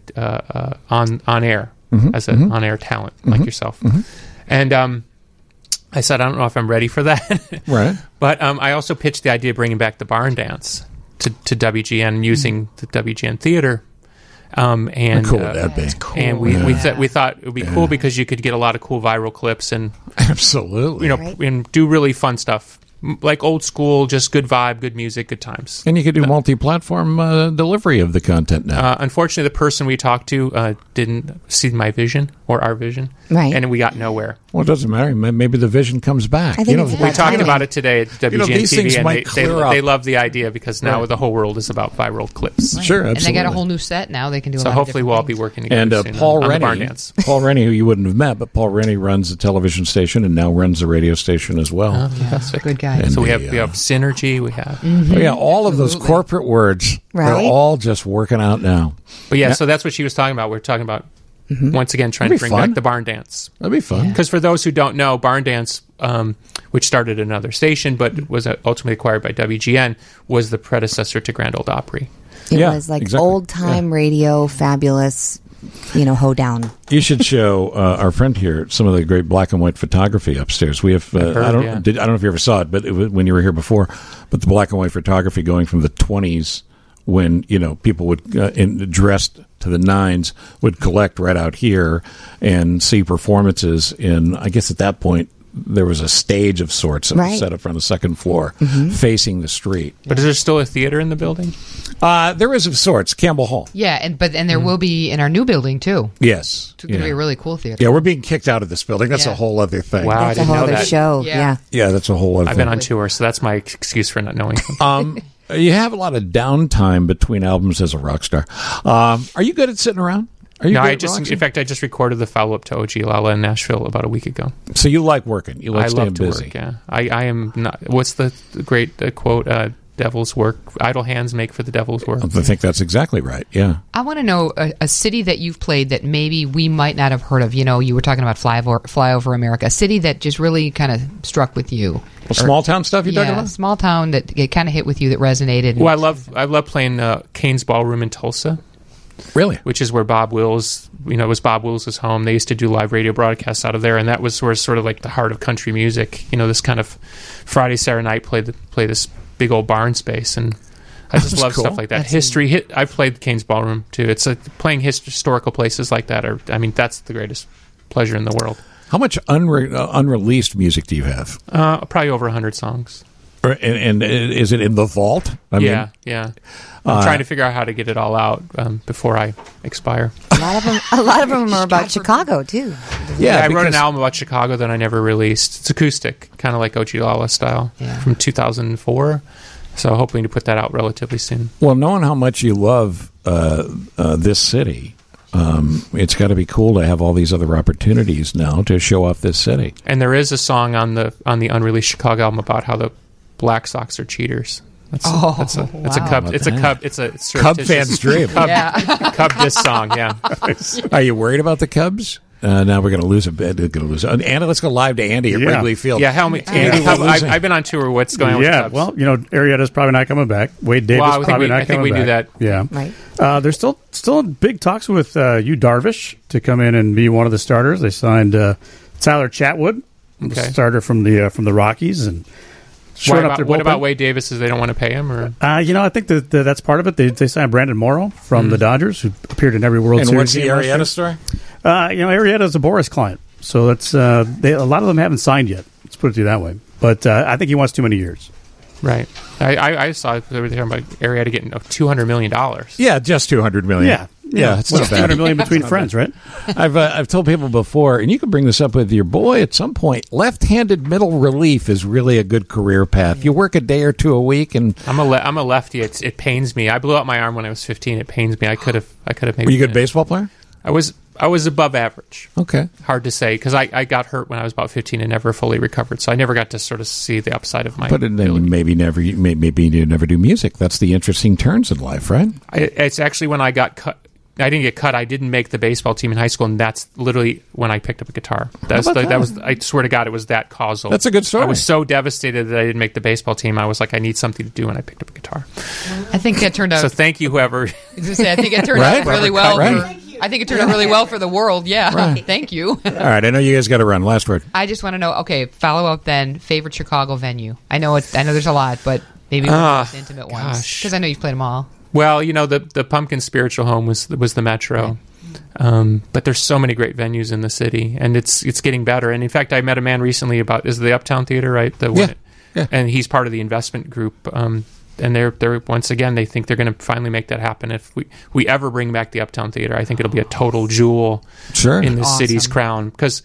on air as an on air talent like yourself, and I said I don't know if I'm ready for that. Right. But I also pitched the idea of bringing back the barn dance to WGN using the WGN theater. And how cool would that be? And we thought it would be cool because you could get a lot of cool viral clips and absolutely, and do really fun stuff. Like old school, just good vibe, good music, good times. And you could do multi-platform delivery of the content now. Unfortunately, the person we talked to didn't see my vision or our vision, right? And we got nowhere. Well, it doesn't matter. Maybe the vision comes back. I think we talked about it today at WGN these things TV, might and clear up. they love the idea because now the whole world is about viral clips. Right. Sure, absolutely. And they got a whole new set now. They can do. So hopefully we'll all be working together. And soon Paul on Rennie, the barn dance. Paul Rennie, who you wouldn't have met, but Paul Rennie runs the television station and now runs the radio station as well. Oh, fantastic. Good guy. And So we have synergy. We have all of those corporate words. Right. They're all just working out now. But so that's what she was talking about. We're talking about once again trying to bring back the barn dance. That'd be fun. Because for those who don't know, barn dance, which started at another station but was ultimately acquired by WGN, was the predecessor to Grand Ole Opry. It was like old time radio, fabulous. Hoedown. You should show our friend here some of the great black and white photography upstairs. We have. I don't know if you ever saw it, but when you were here before. But the black and white photography going from the 20s, when people would dressed to the nines would collect right out here and see performances in. I guess at that point there was a stage of sorts that was set up on the second floor, facing the street. But is there still a theater in the building? There is of sorts, Campbell Hall. Yeah, and there will be in our new building too. Yes, It's going to be a really cool theater. Yeah, we're being kicked out of this building. That's a whole other thing. Wow, that's a whole other show. Yeah, that's a whole other. I've been on tour, so that's my excuse for not knowing. You have a lot of downtime between albums as a rock star. Are you good at sitting around? No, I just recorded the follow-up to OG Lala in Nashville about a week ago. So you like working? You like staying love to busy? Work, yeah. I am not. What's the great quote? Devil's work. Idle hands make for the devil's work. I think that's exactly right. Yeah. I want to know a city that you've played that maybe we might not have heard of. You were talking about Flyover America, a city that just really kind of struck with you. Small town stuff you're talking about? Small town that it kind of hit with you, that resonated. Well, I love playing Kane's Ballroom in Tulsa. Really? Which is where Bob Wills, it was Bob Wills' home. They used to do live radio broadcasts out of there, and that was sort of like the heart of country music. This kind of Friday, Saturday night play this big old barn space, and I just love stuff like that. I've played Kane's Ballroom too. It's playing historical places like that. That's the greatest pleasure in the world. How much unreleased music do you have? Probably over 100 songs. And is it in the vault? Yeah. I'm trying to figure out how to get it all out before I expire. A lot of them are about Chicago too. Yeah, I wrote an album about Chicago that I never released. It's acoustic, kind of like OG Lala style, from 2004. So hoping to put that out relatively soon. Well, knowing how much you love this city, it's got to be cool to have all these other opportunities now to show off this city. And there is a song on the unreleased Chicago album about how the Black Sox are cheaters. It's a Cub fan's dream. Cub diss song. Yeah. Are you worried about the Cubs? Now we're going to lose a bit. Anna, let's go live to Andy at Wrigley Field. Yeah, I've been on tour. What's going on with the Cubs? Well, Arrieta's probably not coming back. Wade Davis probably not coming back. I think we knew that. Yeah. Right. There's still big talks with Yu Darvish to come in and be one of the starters. They signed Tyler Chatwood, starter from the Rockies, and what about Wade Davis? They don't want to pay him, or I think that's part of it. They signed Brandon Morrow from the Dodgers, who appeared in every World Series. And what's the Arrieta story? Arrieta's a Boris client, so that's a lot of them haven't signed yet. Let's put it that way. But I think he wants too many years. Right. I saw they were talking about Arrieta getting $200 million. Yeah, just $200 million. Yeah, it's not bad. $200 million between friends, right? I've told people before, and you can bring this up with your boy at some point. Left-handed middle relief is really a good career path. You work a day or two a week, and I'm a lefty. It pains me. I blew out my arm when I was 15. It pains me. I could have maybe. Were you a good baseball player? I was above average. Okay. Hard to say, because I got hurt when I was about 15 and never fully recovered, so I never got to sort of see the upside of my ability. Maybe you never do music. That's the interesting turns in life, right? It's actually when I got cut. didn't get cut. I didn't make the baseball team in high school, and that's literally when I picked up a guitar. That was. I swear to God, it was that causal. That's a good story. I was so devastated that I didn't make the baseball team. I was like, I need something to do, and I picked up a guitar. I think it turned out. So thank you, whoever. I think it turned out really well. I think it turned out really well for the world. Yeah. Right. Thank you. All right. I know you guys got to run. Last word. I just want to know. Okay, follow up then. Favorite Chicago venue? I know there's a lot, but maybe one of the most intimate ones. Because I know you've played them all. Well, the Pumpkin Spiritual Home was the Metro. Right. But there's so many great venues in the city, and it's getting better. And in fact, I met a man recently is the Uptown Theater, right? Yeah. And he's part of the investment group. And they're once again, they think they're going to finally make that happen. If we ever bring back the Uptown Theater, I think it'll be a total jewel in the city's crown. Because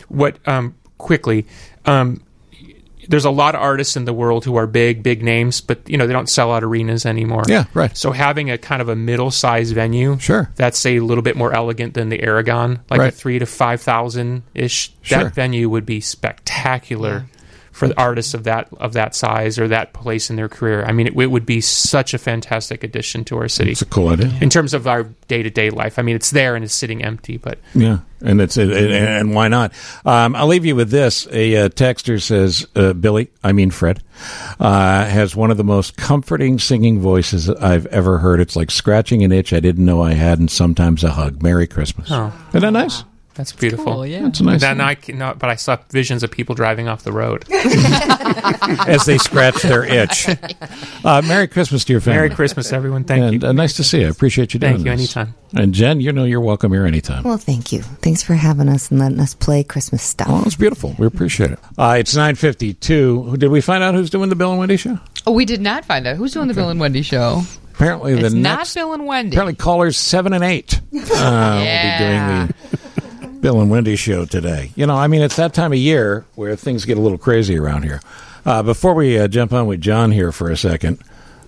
there's a lot of artists in the world who are big names, but they don't sell out arenas anymore. Yeah, right. So having a kind of a middle-sized venue, that's say a little bit more elegant than the Aragon, like a 3,000 to 5,000 ish. That venue would be spectacular. For the artists of that size or that place in their career. I mean, it would be such a fantastic addition to our city. It's a cool idea. In terms of our day-to-day life. I mean, it's there and it's sitting empty, but... Yeah, and and why not? I'll leave you with this. A texter says, Fred, has one of the most comforting singing voices I've ever heard. It's like scratching an itch I didn't know I had, and sometimes a hug. Merry Christmas. Oh. Isn't that nice? That's beautiful. Cool, yeah. That's nice. But I saw visions of people driving off the road as they scratch their itch. Merry Christmas to your family. Merry Christmas, everyone. Thank you. Nice to see you. I appreciate you doing this. Thank you. Anytime. And Jen, you're welcome here anytime. Well, thank you. Thanks for having us and letting us play Christmas stuff. Oh, it's beautiful. We appreciate it. It's 9:52. Did we find out who's doing the Bill and Wendy show? Oh, we did not find out who's doing the Bill and Wendy show. Apparently, it's not Bill and Wendy. Apparently, callers 7 and 8 will be doing the Bill and Wendy show today. It's that time of year where things get a little crazy around here. Before we jump on with John here for a second,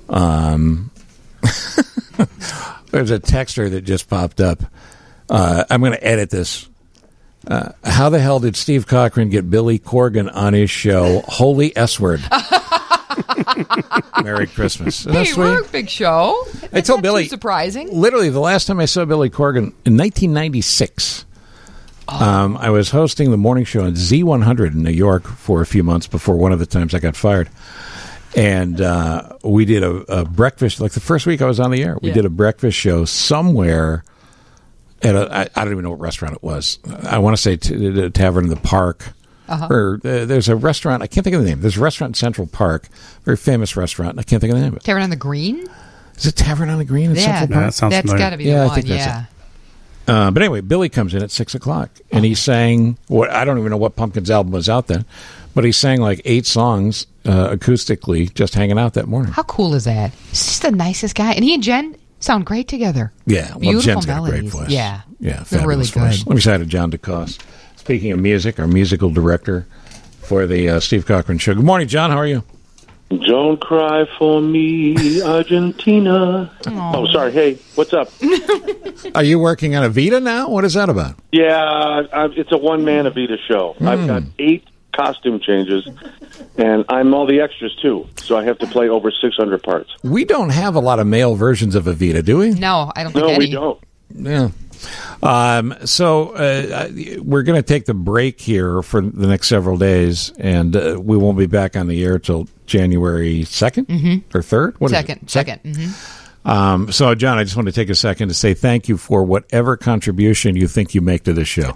there's a texter that just popped up. I'm going to edit this. How the hell did Steve Cochran get Billy Corgan on his show? Holy S-word. Merry Christmas. Hey, we're a big show. I told Billy. Too surprising. Literally, the last time I saw Billy Corgan in 1996. I was hosting the morning show on Z100 in New York for a few months before one of the times I got fired. And we did a breakfast, like the first week I was on the air, we did a breakfast show somewhere at I don't even know what restaurant it was. I want to say the Tavern in the Park. Or there's a restaurant, I can't think of the name. There's a restaurant in Central Park, very famous restaurant, and I can't think of the name of it. Tavern on the Green? Is it Tavern on the Green in Central Park? That sounds that's got to be the one, I think that's it. But anyway, Billy comes in at 6 o'clock, and he sang I don't even know what Pumpkins album was out then, but he sang like 8 songs acoustically, just hanging out that morning. How cool is that? He's just the nicest guy, and he and Jen sound great together. Yeah, well, beautiful Jen's melodies. got a great voice. Yeah, they're really good. Let me say hi to John DeCoste. Speaking of music, our musical director for the Steve Cochran Show. Good morning, John. How are you? Don't cry for me, Argentina. Oh, sorry. Hey, what's up? Are you working on Evita now? What is that about? Yeah, it's a one-man Evita show. I've got 8 costume changes, and I'm all the extras, too. So I have to play over 600 parts. We don't have a lot of male versions of Evita, do we? No, I don't think any. No, we don't. Yeah. So we're going to take the break here for the next several days, and we won't be back on the air till January 2nd or 3rd? What second. Is it? 2nd. So, John, I just want to take a second to say thank you for whatever contribution you think you make to this show.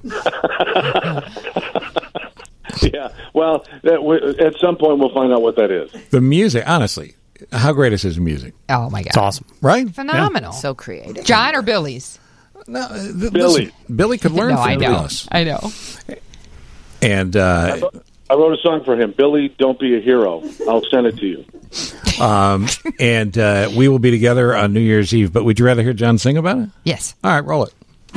Yeah, well, at some point we'll find out what that is. The music, honestly, how great is his music? Oh, my God. It's awesome. Right? Phenomenal. Yeah. So creative. John or Billy's? No, Billy. Billy could learn from us. I know. And I wrote a song for him. Billy, don't be a hero. I'll send it to you. And we will be together on New Year's Eve. But would you rather hear John sing about it? Yes. All right, roll it.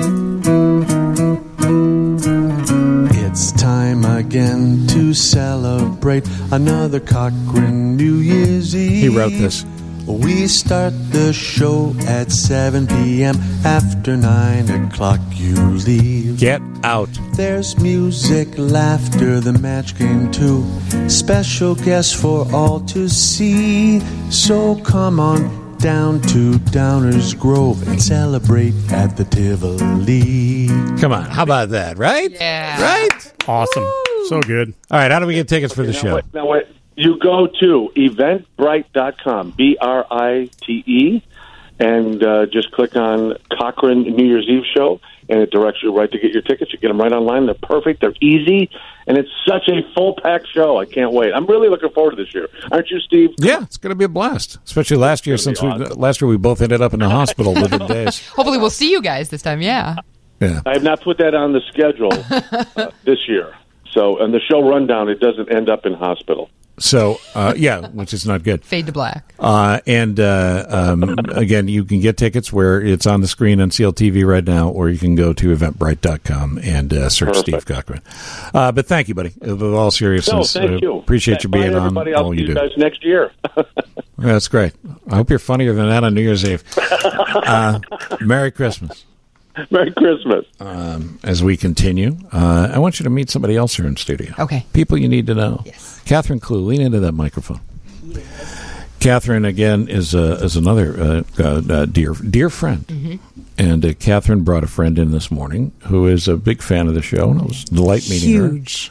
It's time again to celebrate another Cochran New Year's Eve. He wrote this. We start the show at 7 p.m. After 9 o'clock you leave. Get out. There's music, laughter, the match game too. Special guests for all to see. So come on down to Downers Grove and celebrate at the Tivoli. Come on, how about that, right? Yeah. Right? Awesome. So good. All right, how do we get tickets for the show? Now, wait. You go to eventbrite.com, BRITE, and just click on Cochran New Year's Eve show, and it directs you right to get your tickets. You get them right online. They're perfect. They're easy, and it's such a full-packed show. I can't wait. I'm really looking forward to this year. Aren't you, Steve? Yeah, it's going to be a blast, especially last year. Last year we both ended up in the hospital within days. Hopefully we'll see you guys this time, yeah. I have not put that on the schedule this year. So, on the show rundown, it doesn't end up in hospital. So, which is not good. Fade to black. And again, you can get tickets where it's on the screen on CLTV right now, or you can go to eventbrite.com and search Perfect. Steve Cochran. But thank you, buddy. With all seriousness, thank you. Appreciate you being on. Everybody. I'll All see you you do. guys next year. That's great. I hope you're funnier than that on New Year's Eve. Merry Christmas. Merry Christmas. As we continue, I want you to meet somebody else here in studio. Okay. People you need to know. Yes. Catherine Clue, lean into that microphone. Catherine, again, is another dear friend. Mm-hmm. And Catherine brought a friend in this morning who is a big fan of the show, and it was a delight meeting her. Huge.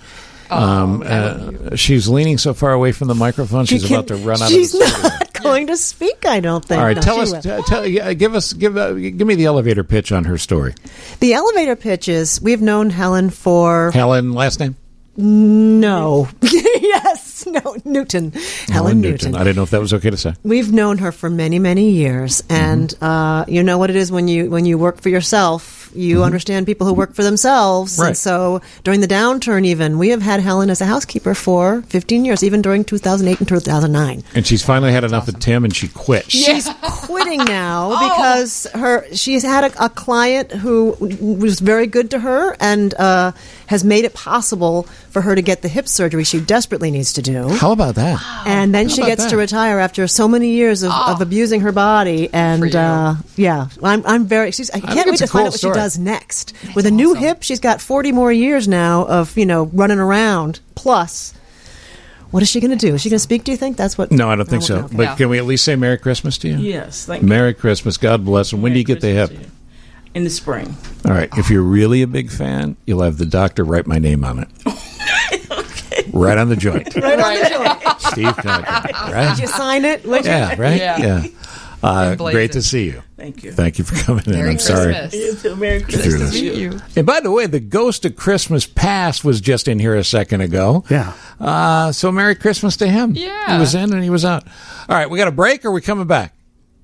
She's leaning so far away from the microphone, she's about to run out of the She's studio. not going to speak, I don't think. All right, No, tell she us. will. Give me the elevator pitch on her story. The elevator pitch is we've known Helen for... Helen, last name? No. Yes, no, Newton. Helen Newton. I didn't know if that was okay to say. We've known her for many, many years, and you know what it is when you work for yourself. You understand people who work for themselves, Right. and so during the downturn, even we have had Helen as a housekeeper for 15 years, even during 2008 and 2009. And she's finally had enough of Tim, and she quit. She's quitting now because she's had a client who was very good to her and has made it possible for her to get the hip surgery she desperately needs to do. How about that? And then How she about gets that? to retire after so many years of abusing her body. And I'm very. I can't wait it's a to find cool out what story. she does next. With a new hip, she's got 40 more years now of running around. Plus, what is she going to do? Is she going to speak? Do you think that's what? No, I don't think so. Okay. But can we at least say Merry Christmas to you? Yes, thank you. Merry Christmas. God bless. And when do you get the hip? In the spring. All right. If you're really a big fan, you'll have the doctor write my name on it. Right on the joint. Right on the joint. Steve Cochran. Right? Did you sign it? Would you? Yeah, right? Yeah. Great to see you. Thank you. Thank you for coming in. I'm sorry. You too. Merry Through Christmas this. to you. And by the way, the Ghost of Christmas Past was just in here a second ago. Yeah. So Merry Christmas to him. Yeah. He was in and he was out. All right, we got a break or are we coming back?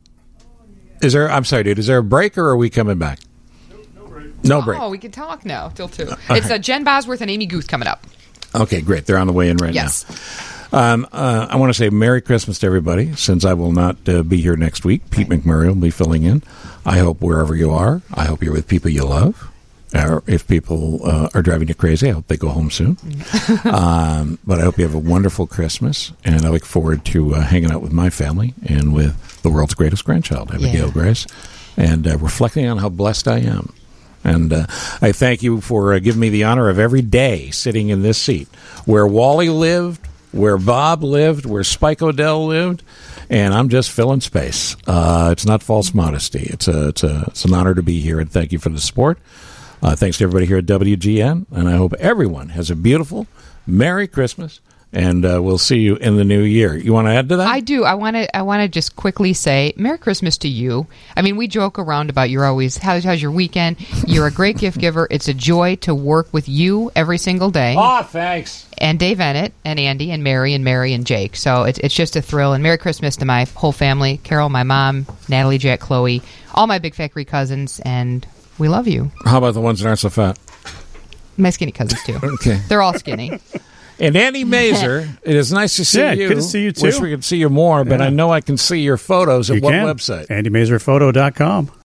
I'm sorry, dude. Is there a break or are we coming back? No break. Oh, we can talk now till 2. All It's right. Jen Bosworth and Amy Guth coming up. Okay, great. They're on the way in right Yes. now. I want to say Merry Christmas to everybody, since I will not be here next week. Pete McMurray will be filling in. I hope wherever you are, I hope you're with people you love. Or if people are driving you crazy, I hope they go home soon. But I hope you have a wonderful Christmas, and I look forward to hanging out with my family and with the world's greatest grandchild, Abigail Grace, and reflecting on how blessed I am. And I thank you for giving me the honor of every day sitting in this seat where Wally lived, where Bob lived, where Spike O'Dell lived, and I'm just filling space. It's not false modesty. It's an honor to be here, and thank you for the support. Thanks to everybody here at WGN, and I hope everyone has a beautiful Merry Christmas. And we'll see you in the new year. You want to add to that? I do. I want to just quickly say Merry Christmas to you. I mean, we joke around about you're always how's your weekend. You're a great gift giver. It's a joy to work with you every single day. Oh, thanks. And Dave Ennett and Andy and Mary and Jake. So it's just a thrill. And Merry Christmas to my whole family: Carol, my mom, Natalie, Jack, Chloe, all my Big Factory cousins, and we love you. How about the ones that aren't so fat? My skinny cousins too. Okay, they're all skinny. And Andy Mazer, it is nice to see you. Good to see you, too. Wish we could see you more, but Yeah. I know I can see your photos at You what can. website? AndyMazerPhoto.com.